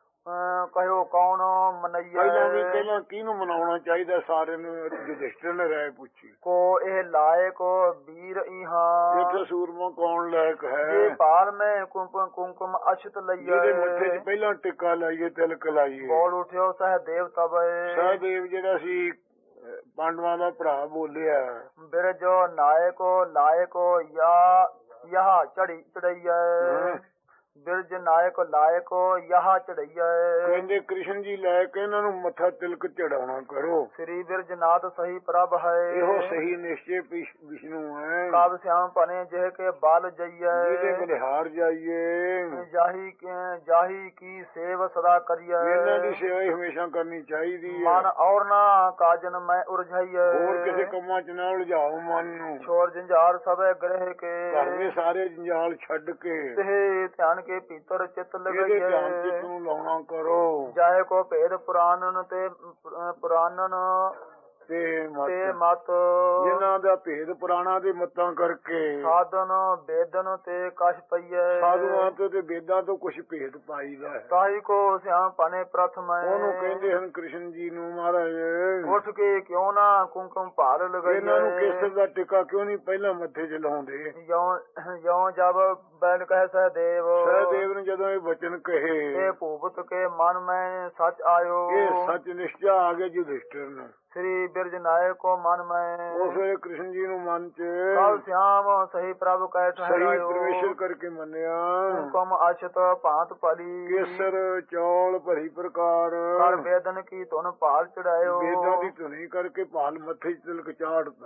ਕਹਿਓ ਕੌਣ ਮਨਈਆ ਪਹਿਲਾਂ ਵੀ ਪਹਿਲਾਂ ਕਿਹਨੂੰ ਮਨਾਉਣਾ ਚਾਹੀਦਾ ਸਾਰਿਆਂ ਨੂੰ ਯੁਧਿਸ਼ਟਰ ਨੇ ਰਾਏ ਪੁੱਛੀ ਕੋ ਇਹ ਲਾਇਕ ਵੀਰ ਇਹਾਂ ਇੱਥੇ ਸੂਰਮਾ ਕੌਣ ਲਾਇਕ ਹੈ ਜੇ ਭਾਲ ਮੈਂ ਕੁੰਕਮ ਕੁੰਕਮ ਅਛਤ ਲਈਏ ਜਿਹਦੇ ਮੱਥੇ 'ਚ ਪਹਿਲਾਂ ਟਿੱਕਾ ਲਾਈਏ ਤਿਲਕ ਲਾਈਏ ਬੋਲ ਉਠਿਓ ਸਹਦੇਵ ਤਬੇ ਸਹਦੇਵ ਜਿਹੜਾ ਸੀ ਪਾਂਡਵਾਂ ਦਾ ਭਰਾ ਬੋਲਿਆ ਬਿਰਜੋ ਨਾਇਕੋ ਲਾਇਕੋ ਯਾ ਯਹਾ ਚੜੀ ਚੜਈਐ ਬਿਰਜ ਨਾਇਕ ਲਾਇਕੋ ਯਹਾ ਚੜਈਐ ਕਹਿੰਦੇ ਕ੍ਰਿਸ਼ਨ ਜੀ ਲੈ ਕੇ ਇਹਨਾਂ ਨੂੰ ਮੱਥਾ ਤਿਲਕ ਚੜਾਉਣਾ ਕਰੋ ਸ੍ਰੀ ਬਿਰਜਨਾਥ ਸਹੀ ਪ੍ਰਭ ਹੈ ਇਹੋ ਸਹੀ ਨਿਸ਼ਚੇ ਵਿਸ਼ਨੂੰ ਹੈ ਕਾਬ ਸਿਆਮ ਭਨੇ ਜਿਹ ਕੇ ਬਾਲ ਜਈਐ ਜਿਹਦੇ ਬਲਿਹਾਰ ਜਾਈਏ ਜਾਹੀ ਜਾਹੀ ਕੀ ਸੇਵ ਸਦਾ ਕਰੀਐ ਇਹਨਾਂ ਦੀ ਸੇਵਾ ਹੀ ਹਮੇਸ਼ਾ ਕਰਨੀ ਚਾਹੀਦੀ ਹੈ ਮਨ ਔਰ ਨਾ ਕਾਜਨ ਮੈਂ ਉਰਝਈਐ ਹੋਰ ਕਿਸੇ ਕੰਮਾਂ 'ਚ ਨਾ ਉਲਝਾਓ ਮਨ ਨੂੰ ਛੋੜ ਜੰਜਾਰ ਸਭੇ ਗ੍ਰਹਿ ਕੇ ਘਰ ਦੇ ਸਾਰੇ ਜੰਜਾਲ ਛੱਡ ਕੇ ਤੇ ਧਿਆਨ ਕੇ ਭੀਤਰ ਚਿਤ ਇਹਦੇ ਲਗਈਐ ਧਿਆਨ ਚਿੱਤ ਨੂੰ ਲਾਉਣਾ ਕਰੋ ਜਾਏ ਕੋ ਭੇਦ ਪੁਰਾਨਨ ਤੇ ਪੁਰਾਨਨ ਤੇ ਤੇ ਮਤ ਜਿਨ੍ਹਾਂ ਦਾ ਭੇਦ ਪੁਰਾਣਾ ਦੇ ਮਤਾਂ ਕਰਕੇ ਸਾਧਨ ਬੇਦਨ ਤੇ ਕਛ ਪਈਐ ਸਾਧੂਆਂ ਤੋਂ ਤੇ ਵੇਦਾਂ ਤੋਂ ਕੁਝ ਭੇਦ ਪਾਈਦਾ ਹੈ ਤਾਈ ਕੋ ਸਿਆਮ ਪਨੇ ਪ੍ਰਥਮ ਉਹਨੂੰ ਕਹਿੰਦੇ ਹਨ ਕ੍ਰਿਸ਼ਨ ਜੀ ਨੂੰ ਮਹਾਰਾਜ ਉੱਠ ਕੇ ਕਿਉਂ ਨਾ ਕੁੰਕਮ ਭਾਰ ਲਗਾਈਏ ਇਹਨਾਂ ਨੂੰ ਕੇਸਰ ਦਾ ਟਿੱਕਾ ਕਿਉਂ ਨਹੀਂ ਪਹਿਲਾਂ ਮੱਥੇ 'ਚ ਲਾਉਂਦੇ ਯੋਂ ਯੋਂ ਜਬ ਬੈਨ ਕਹਿ ਸਹਦੇਵ ਸਹਦੇਵ ਨੇ ਜਦੋਂ ਇਹ ਵਚਨ ਕਹੇ ਇਹ ਭੂਪਤ ਕੇ ਮਨ ਮੈਂ ਸੱਚ ਆਇਓ ਇਹ ਸੱਚ ਨਿਸ਼ਚਾ ਆ ਗਿਆ ਯੁਧਿਸ਼ਟਰ ਨੂੰ ਸ੍ਰੀ ਬਿਰਜ ਨਾਇਕ ਕੋ ਮਨ ਮੈਂ ਉਸ ਵੇਲੇ ਕ੍ਰਿਸ਼ਨ ਜੀ ਨੂੰ ਮਨ 'ਚ ਕਲ ਸਿਆਮ ਸਹੀ ਪ੍ਰਭ ਕਹਿ ਠਹਿਰਾਇਓ ਸਹੀ ਪਰਮੇਸ਼ਰ ਕਰਕੇ ਮੰਨਿਆ ਹੁਕਮ ਅਛਤ ਭਾਂਤ ਭਲੀ ਕੇਸਰ ਚੌਲ ਭਰੀ ਪ੍ਰਕਾਰ ਕਰ ਵੇਦਨ ਕੀ ਧੁਨ ਭਾਲ ਚੜਾਇਓ ਵੇਦਾਂ ਦੀ ਧੁਨੀ ਕਰਕੇ ਭਾਲ ਮੱਥੇ 'ਚ ਤਿਲਕ ਚਾੜਦਾ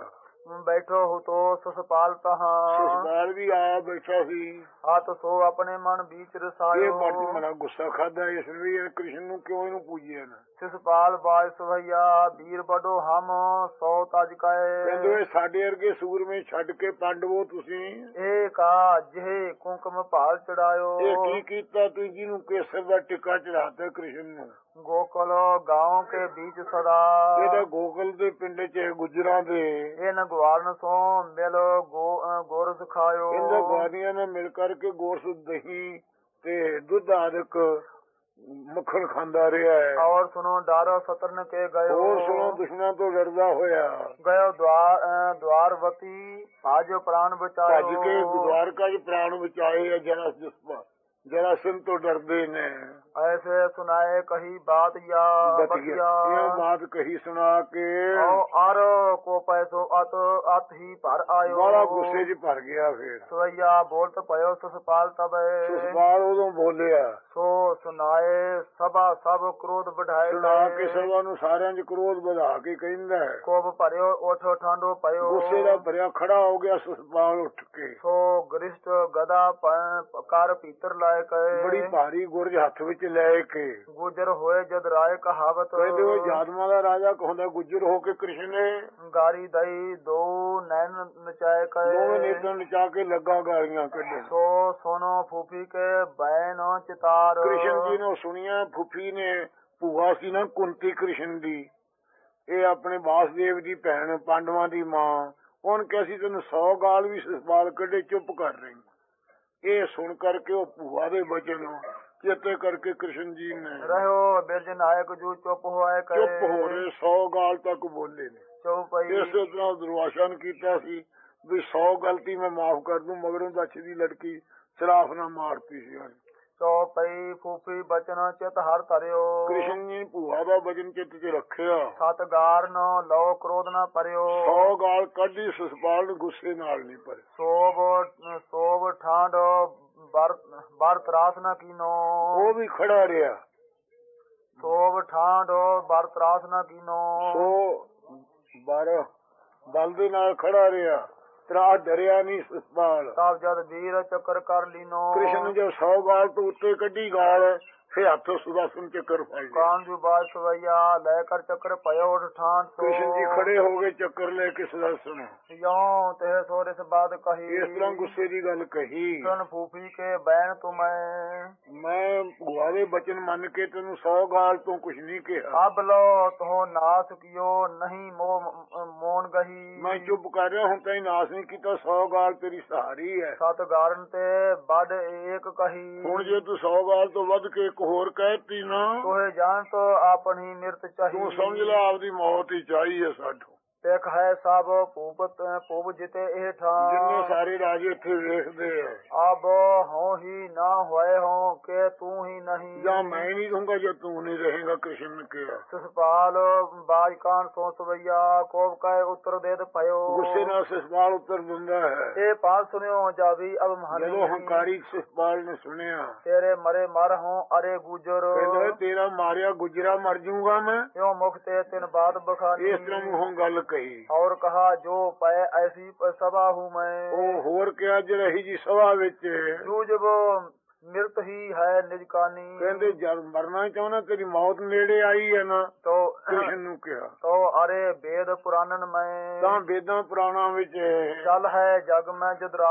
ਬੈਠੋ ਹੋ ਤੋ ਸਸਪਾਲ ਤਹਾਂ ਸਸਪਾਲ ਵੀ ਆਇਆ ਬੈਠਾ ਸੀ। ਆਤ ਸੋ ਆਪਣੇ ਮਨ ਵਿੱਚ ਇਹ ਰਸਾਇਓ ਮਨ ਮਨਾ ਗੁੱਸਾ ਖਾਦਾ ਇਸ ਲਈ ਇਹ ਕ੍ਰਿਸ਼ਨ ਨੂੰ ਕਿਉਂ ਇਹਨੂੰ ਪੂਜਿਆ ਨਾ। ਸਸਪਾਲ ਬਾਜ ਸਵਈਆ ਵੀਰ ਬਡੋ ਹਮ ਸੋ ਤਜ ਕਹਿੰਦੇ ਕੈ ਸਾਡੇ ਵਰਗੇ ਸੂਰਮੇ ਛੱਡ ਕੇ ਪਾਂਡਵੋ ਤੁਸੀਂ ਏ ਕਾ ਜਿਹੇ ਕੁੰਕਮ ਭਾਲ ਚੜਾਇਓ ਇਹ ਕੀ ਕੀਤਾ ਤੁਸੀਂ ਜਿਹਨੂੰ ਕੇਸਰ ਦਾ ਟਿੱਕਾ ਚੜਾਤਾ ਕ੍ਰਿਸ਼ਨ ਨੂੰ। ਗੋਕਲ ਗਾਉਂ ਕੇ ਬੀਚ ਸਦਾ ਇਹਦਾ ਗੋਕਲ ਦੇ ਪਿੰਡ ਚ ਗੁਜਰਾਂ ਦੇ ਇਹ ਨ ਗਵਾਰਨ ਸੋ ਮਿਲ ਗੋ ਗੋਰਸ ਖਾਇਓ ਇਹਨਾਂ ਗਵਾਰੀਆਂ ਨਾਲ ਮਿਲ ਕਰਕੇ ਗੋਰਸ ਦਹੀਂ ਤੇ ਦੁੱਧ ਆਦਿਕ ਮੱਖਣ ਖਾਂਦਾ ਰਿਹਾ ਹੈ। ਔਰ ਸੁਨੋ ਡਾਰੋ ਸਤਰਨ ਕੇ ਗਇਓ ਹੋਰ ਸੁਣੋ ਦੁਸ਼ਮਣਾਂ ਤੋਂ ਡਰਦਾ ਹੋਇਆ ਗਇਓ ਦਵਾਰ ਦਵਾਰਵਤੀ ਭਾਜ ਪ੍ਰਾਣ ਬਚਾਇਓ ਭੱਜ ਕੇ ਦੁਆਰਕਾ ਚ ਪ੍ਰਾਣ ਬਚਾਏ ਆ। ਜਰਾ ਜਸਪਾ ਜਰਾ ਸਿੰਘ ਤੋਂ ਡਰਦੇ ਨੇ। ਐਸੇ ਸੁਨਾਏ ਕਹੀ ਬਾਤ ਯਾ ਬਤਿਆ ਇਹ ਬਾਤ ਕਹੀ ਸੁਣਾ ਕੇ ਔ ਅਰ ਕੋ ਪੈਸੋ ਅਤ ਅਤ ਹੀ ਭਰ ਆਇਓ ਬੜਾ ਗੁੱਸੇ ਚ ਭਰ ਗਿਆ। ਫੇਰ ਸਵਈਆ ਬੋਲਤ ਪਇਓ ਸਸਪਾਲ ਤਬੈ ਸਸਪਾਲ ਉਦੋਂ ਬੋਲਿਆ ਸੋ ਸੁਨਾਏ ਸਭਾ ਸਭ ਕ੍ਰੋਧ ਵਧਾਏ ਸੁਣਾ ਕੇ ਸਭਾ ਨੂੰ ਸਾਰਿਆਂ ਚ ਕ੍ਰੋਧ ਵਧਾ ਕੇ ਕਹਿੰਦਾ ਕੋਪ ਭਰਿਓ ਉਠ ਠਾਂਡੋ ਪਇਓ ਗੁੱਸੇ ਦਾ ਭਰਿਆ ਖੜਾ ਹੋ ਗਿਆ ਸਸਪਾਲ ਉੱਠ ਕੇ। ਸੋ ਗ੍ਰਿਸ਼ਟ ਗਦਾ ਕਰ ਪੀਤਰ ਲਾਇ ਬੜੀ ਭਾਰੀ ਗੁਰਜ ਹੱਥ ਵਿੱਚ ਲੈ ਕੇ ਗੁਜਰ ਹੋਏ ਜਦ ਰਾਏ ਕਹਾਵਤ ਕਹਿੰਦੇ ਉਹ ਜਾਦਮਾਂ ਦਾ ਰਾਜਾ ਕਹਾਉਂਦਾ ਗੁਜਰ ਹੋ ਕੇ ਕ੍ਰਿਸ਼ਨ ਨੇ ਗਾਰੀ ਦਈ ਦੋ ਨੈਣ ਨਚਾਏ ਦੋਵੇਂ ਕਏ ਨੇਤਾਂ ਨਚਾ ਕੇ ਲੱਗਾ ਗਾਲੀਆਂ ਕੱਢਣ। ਸੋ ਸੋਨੋ ਫੂਫੀ ਕੇ ਬੈਨ ਚਿਤਾਰ ਕ੍ਰਿਸ਼ਨ ਜੀ ਨੇ ਸੁਣੀਆਂ। ਫੁੱਫੀ ਨੇ ਭੂਆ ਸੀ ਨਾ ਕੁੰਤੀ ਕ੍ਰਿਸ਼ਨ ਦੀ, ਇਹ ਆਪਣੇ ਵਾਸਦੇਵ ਦੀ ਭੈਣ ਪਾਂਡਵਾਂ ਦੀ ਮਾਂ। ਉਹਨ ਕਿਹਾ ਸੀ ਤੈਨੂੰ ਸੌ ਗਾਲ ਵੀ ਸਸਪਾਲ ਕੱਢੇ ਚੁੱਪ ਕਰ ਰਹੀ। ਇਹ ਸੁਣ ਕਰਕੇ ਉਹ ਭੂਆ ਦੇ ਬਚਨ ਨੂੰ ਚੇਤੇ ਕਰਕੇ ਕ੍ਰਿਸ਼ਨ ਜੀ ਨੇ ਰਹਿਓ ਬਿਰਜ ਨਾਇਕ ਜੂ ਚੁੱਪ ਹੋਏ ਕਏ ਚੁੱਪ ਹੋ ਰਹੇ ਸੌ ਗਾਲ ਤੱਕ ਬੋਲੇ ਨੇ। ਚੌਪਈ ਇਸੇ ਤਰ੍ਹਾਂ ਦੁਰਵਾਸ਼ਾ ਨੇ ਕੀਤਾ ਸੀ ਵੀ ਸੌ ਗਲਤੀ ਮੈਂ ਮਾਫ ਕਰ ਦੂੰ, ਮਗਰੋਂ ਦੱਛ ਦੀ ਲੜਕੀ ਸਰਾਫ ਨਾਲ ਮਾਰਤੀ ਸੀ ਉਹਨੇ। ਚੌਪਈ ਫੂਫੀ ਬਚਨ ਚਿਤ ਹਰ ਧਰਿਓ ਕ੍ਰਿਸ਼ਨ ਜੀ ਭੂਆ ਦਾ ਬਚਨ ਚਿੱਤ ਚ ਰੱਖਿਆ। ਸਤ ਗਾਰ ਨ ਲਓ ਕ੍ਰੋਧ ਨਾ ਪਰਿਓ ਸੌ ਗਾਲ ਕੱਢੀ ਸਸਪਾਲ ਨੂੰ ਗੁੱਸੇ ਨਾਲ ਨਹੀਂ ਪਰ ਸੋਭ ਸੋਭ ਠਾਂਡ ਬਰ ਬਰ ਤਰਾਸ ਨਾ ਕੀਨੋ ਉਹ ਵੀ ਖੜਾ ਰਿਹਾ। ਸੋਭ ਠਾਂਡ ਬਰ ਤਰਾਸ ਨਾ ਕੀਨੋ ਸੋ ਬਾਰ ਬਲ ਦੇ ਨਾਲ ਖੜਾ ਰਿਹਾ। ਤਰਾ ਡਰਿਆ ਨਹੀਂ ਸਸਪਾਲ। ਤਬ ਜਦ ਵੀਰ ਚੱਕਰ ਕਰ ਲੀਨੋ ਕ੍ਰਿਸ਼ਨ ਜੋ ਸੌ ਗਾਲ ਤੋਂ ਉੱਤੇ ਕੱਢੀ ਗਾਲ ਫੇ ਹੱਥੋਂ ਸੁਦਾਸਨ ਚੱਕਰ ਫੜ ਲਿਆ। ਕਾਨ ਜੂ ਬਾਜ ਸਵਈਆ ਲੈ ਕਰ ਚੱਕਰ ਪਇਓ ਉਠ ਠਾਣ ਕ੍ਰਿਸ਼ਨ ਜੀ ਖੜੇ ਹੋ ਗਏ ਚੱਕਰ ਲੈ ਕੇ ਸੁਦਾਸਨ। ਯੋਂ ਤੇ ਸੋਰਿਸ ਬਾਦ ਕਹੀ ਇਸ ਤਰ੍ਹਾਂ ਗੁੱਸੇ ਦੀ ਗੱਲ ਕਹੀ। ਸੁਨ ਫੂਫੀ ਕੇ ਬੈਨ ਤੁਮੈ ਮੈਂ ਭੂਆ ਦੇ ਬਚਨ ਮੰਨ ਕੇ ਤੈਨੂੰ ਸੌ ਗਾਲ ਤੋਂ ਕੁਛ ਨਹੀਂ ਕਿਹਾ। ਅਬ ਲੋ ਤੋ ਨਾਸ ਕਿਓ ਨਹੀਂ ਮੋ ਮੋਨ ਗਹੀ ਮੈਂ ਚੁੱਪ ਕਰ ਰਿਹਾ ਹੁਣ ਤਾਈ ਨਾਸ ਨਹੀਂ ਕੀਤਾ। ਸੌ ਗਾਲ ਤੇਰੀ ਸਹਾਰੀ ਹੈ। ਸਤ ਗਾਰਨ ਤੇ ਵੱਡ ਏਕ ਕਹੀ ਹੁਣ ਜੇ ਤੂੰ ਸੌ ਗਾਲ ਤੋਂ ਵੱਧ ਕੇ ਇੱਕ ਹੋਰ ਕਹਿਤੀ ਨਾ ਤੋਹੇ ਜਾਣ ਤੋ ਆਪਣੀ ਨਿਰਤ ਚਾਹੀ ਤੂੰ ਸਮਝ ਲੈ ਆਪਦੀ ਮੌਤ ਹੀ ਚਾਹੀ ਹੈ ਸਾਡੂ। ਦੇਖ ਹੈ ਸਭ ਭੂਪਤ ਭੂਪ ਜਿਤੇ ਇਹ ਠਾਂ ਜਿੰਨੇ ਸਾਰੇ ਰਾਜੇ ਇੱਥੇ ਵੇਖਦੇ ਆ ਅਬ ਹੋ ਹੀ ਨਾ ਹੋਏ ਹੋ ਕਿ ਤੂੰ ਹੀ ਨਹੀਂ ਜਾਂ ਮੈਂ ਨਹੀਂ ਰਹੂੰਗਾ ਜੇ ਤੂੰ ਨਹੀਂ ਰਹੇਗਾ। ਕ੍ਰਿਸ਼ਨ ਨੇ ਕਿਹਾ। ਸਸਪਾਲ ਬਾਜ ਕਾਨ ਸੋ ਸਵਈਆ ਕੋਪ ਕੈ ਉੱਤਰ ਦੇਦ ਪਇਓ ਗੁੱਸੇ ਨਾਲ ਸਸਪਾਲ ਉੱਤਰ ਦਿੰਦਾ ਹੈ। ਇਹ ਪਾਲ ਸੁਣਿਓ ਜਾਵੀ ਅਬ ਮਹਾਨੀ ਜਦੋਂ ਹੰਕਾਰੀ ਸਸਪਾਲ ਨੇ ਸੁਣਿਆ ਤੇਰੇ ਮਰੇ ਮਰ ਹੋ ਅਰੇ ਗੁਜਰ ਕਹਿੰਦਾ ਤੇਰਾ ਮਾਰਿਆ ਗੁਜਰਾ ਮਰ ਜਾਊਗਾ ਮੈਂ। यो मुख ते तिन बात बखानी ਇਸ ਤਰ੍ਹਾਂ ਮੂੰਹੋਂ ਗੱਲ ਕਹੀ। और कहा जो पै ऐसी सभा हूँ मैं ਉਹ ਹੋਰ ਕਿਹਾ ਜ ਰਹੀ ਜੀ ਸਭਾ ਵਿੱਚ जू जब मृत ही है निज कानी ਕਹਿੰਦੇ ਜਦ ਮਰਨਾ ਚਾਹੁੰਦਾ ਤੇਰੀ ਮੌਤ ਨੇੜੇ ਆਈ ਹੈ ਨਾ। तो ਕ੍ਰਿਸ਼ਨ ਨੂੰ ਕਿਹਾ तो अरे वेद पुराणन में ਤਾਂ ਵੇਦਾਂ ਪੁਰਾਣਾਂ ਵਿੱਚ चल है जग में जदरा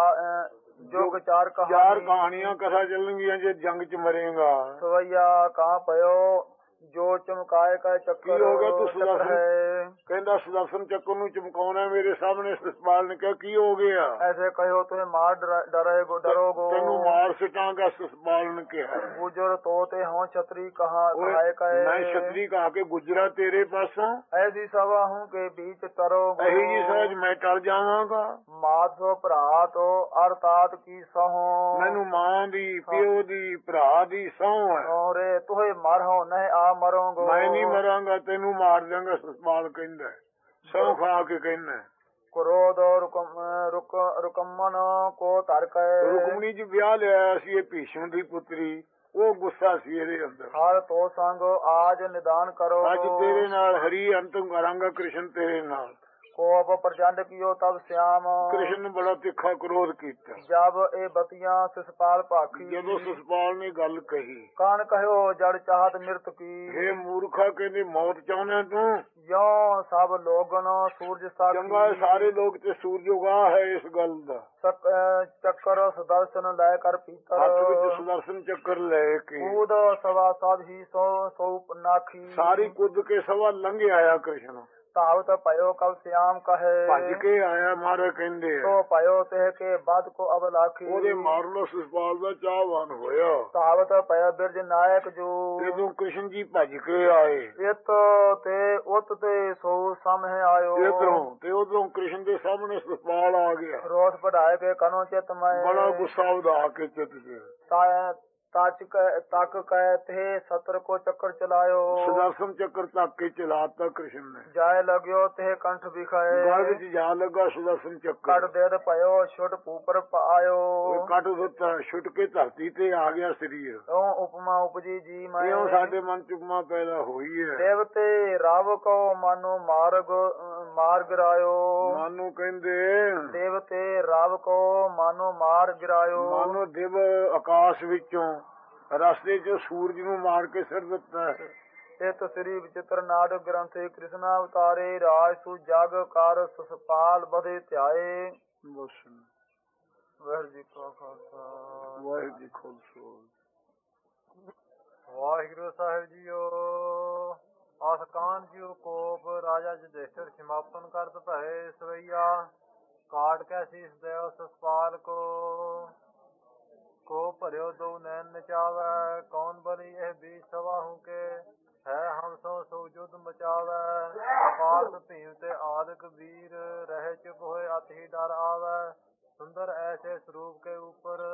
जोग चार ਚਾਰ कहानी ਕਹਾਣੀਆਂ ਕਥਾ ਚੱਲਣਗੀਆਂ ਜੇ ਜੰਗ ਚ ਮਰੇਗਾ। सवैया कहाँ पयो जो चमकाए का चक्कर ਕੀ ਹੋ ਗਿਆ ਤੂੰ चक्र ਸੁਦਰਸ਼ਨ है ਕਹਿੰਦਾ ਸੁਦਰਸ਼ਨ ਚੱਕਰ ਨੂੰ ਚਮਕਾਉਣਾ ਮੇਰੇ ਸਾਹਮਣੇ। ਸਸਪਾਲ ਨੇ ਕਿਹਾ ਕੀ ਹੋ ਗਿਆ। ऐसे कहो तुम्हें मार डरेगो डरोगो ਤੈਨੂੰ ਮਾਰ ਸਿਟਾਂਗਾ। ਸਸਪਾਲ ਨੇ ਕਿਹਾ गुजर तोते हों छतरी कहाँ ਓਏ, कहाए कहे ਮੈਂ ਛਤਰੀ ਕਹਾ ਕੇ ਗੁਜਰਾ ਤੇਰੇ ਪਾਸੋਂ ऐसी सभा हूँ के बीच तरो ਇਹੀ ਜੀ ਸੋਚ ਮੈਂ ਟਲ ਜਾਵਾਂਗਾ। मात सो भरा तो अर्थात की सहो ਮੈਨੂੰ ਮਾਂ ਦੀ ਪਿਓ ਦੀ ਭਰਾ ਦੀ ਸਹੁੰ ਹੈ। और तुहे मर हो नहीं आ मरोगो ਮੈਂ ਨਹੀਂ ਮਰਾਂਗਾ ਤੈਨੂੰ ਮਾਰ ਦਿਆਂਗਾ। ਸਸਪਾਲ ਕਹਿੰਦਾ ਸਹੁੰ ਖਾ ਕੇ ਕਹਿੰਦਾ। क्रोध और रुकम रुक रुकमन को तरक ਰੁਕਮਣੀ ਜੀ ਵਿਆਹ ਲਿਆ ਸੀ ਇਹ ਭੀਸ਼ਮ ਦੀ ਪੁੱਤਰੀ। ਉਹ ਗੁੱਸਾ ਸੀ ਇਹਦੇ ਅੰਦਰ। हर तो संग आज निदान करो ਅੱਜ ਤੇਰੇ ਨਾਲ ਹਰੀ ਅੰਤਮ ਕਰਾਂਗਾ ਕ੍ਰਿਸ਼ਨ ਤੇਰੇ ਨਾਲ। कोप प्रचंड कियो तब श्याम ਕ੍ਰਿਸ਼ਨ ਨੇ ਬੜਾ ਤਿੱਖਾ ਕ੍ਰੋਧ ਕੀਤਾ। जब ए बतियां सिसपाल भाखी ਜਦੋਂ ਸਸਪਾਲ ਨੇ ਗੱਲ ਕਹੀ, कान कहो जड़ चाहत मृत की ਹੇ ਮੂਰਖਾ, ਕਹਿੰਦੇ ਮੌਤ ਚਾਹੁੰਦਾ ਤੂੰ? यो सब लोगन सूरज ਚੰਗਾ ਹੈ, साक्षी ਸਾਰੇ ਲੋਕ ਤੇ ਸੂਰਜ ਉਗਾ ਹੈ ਇਸ ਗੱਲ ਦਾ। चक- अ, चक्कर सुदर्शन लयकर पीतर ਹੱਥ ਵਿੱਚ ਸੁਦਰਸ਼ਨ ਚੱਕਰ ਲੈ ਕੇ कूद सवा सब ही सो सो नाखी ਸਾਰੀ ਕੁੱਦ ਕੇ ਸਵਾ ਲੰਘ ਆਇਆ ਕ੍ਰਿਸ਼ਨ। तावत पयो कब श्याम कहे ਭੱਜ ਕੇ ਆਇਆ ਮਾਰੇ ਕਹਿੰਦੇ तो ਆ। पयो तेह के बाद को अब लाखी ਉਹਦੇ ਮਾਰਨੋਂ ਸਸਪਾਲ ਦਾ ਚਾਹਵਾਨ ਹੋਇਆ। तावत पय बिरज नायक जो ਜਦੋਂ ਕ੍ਰਿਸ਼ਨ ਜੀ ਭੱਜ ਕੇ ਆਏ इत ते उत ते सो सम है आयो ਇਧਰੋਂ ਤੇ ਉਧਰੋਂ ਕ੍ਰਿਸ਼ਨ ਦੇ ਸਾਹਮਣੇ ਸਸਪਾਲ ਆ ਗਿਆ। रोष बढ़ाए के कनो चित में ਬੜਾ ਗੁੱਸਾ ਵਧਾ ਕੇ ਚਿੱਤ ਚ ता- ताच क- तक कहते सत्र को चक्कर चलायो ਸੁਦਰਸ਼ਨ ਚੱਕਰ ਤੱਕ ਕੇ ਚਲਾਤਾ ਕ੍ਰਿਸ਼ਨ ਨੇ। जाय लग्यो ते कंठ ਗਲ बिखाए ਵਿੱਚ ਜਾ ਲੱਗਾ ਸੁਦਰਸ਼ਨ कट ਚੱਕਰ, देद पयो छुट ऊपर पायो ਉਹ ਕੱਟ ਦਿੱਤਾ, ਛੁੱਟ ਕੇ ਧਰਤੀ ਤੇ ਆ ਗਿਆ ਸਰੀਰ। ओ उपमा उपजी जी ਇਉਂ मैं ਸਾਡੇ ਮਨ ਚ ਉਪਮਾ ਪੈਦਾ ਹੋਈ ਹੈ। देवते राव को मानो मार्ग मार गिरायो ਮਨ ਨੂੰ ਕਹਿੰਦੇ देवते राव को मानो मार गिरायो ਮਾਨੋ ਦਿਵ ਆਕਾਸ਼ ਵਿੱਚੋਂ ਰਸਤੇ ਚ ਸੂਰਜ ਨੂੰ ਮਾਰ ਕੇ ਸਿਰ ਦਿੱਤਾ ਹੈ। चित श्री विचित्र नाटक ग्रंथ कृष्णा अवतारे राज सु जग कार ससपाल बधे ध्याए ਬਸ वाहिगुरू जी का खालसा ਵਾਹਿਗੁਰੂ ਜੀ ਖਾਲਸਾ। वाहिगुरू साहिब जीओ आसकान जीओ कोप राजा युधिष्ठिर समापन करत भय सवैया काट कै शीस देव ससपाल को को भरियो दो नैन नचावै कौन बनी एह बीच सवाहू के है हम सो सो युद्ध मचावै पार्थ भीम ते आदिक वीर रहे चुप होए अति डर आवै सुंदर ऐसे स्वरूप के ऊपर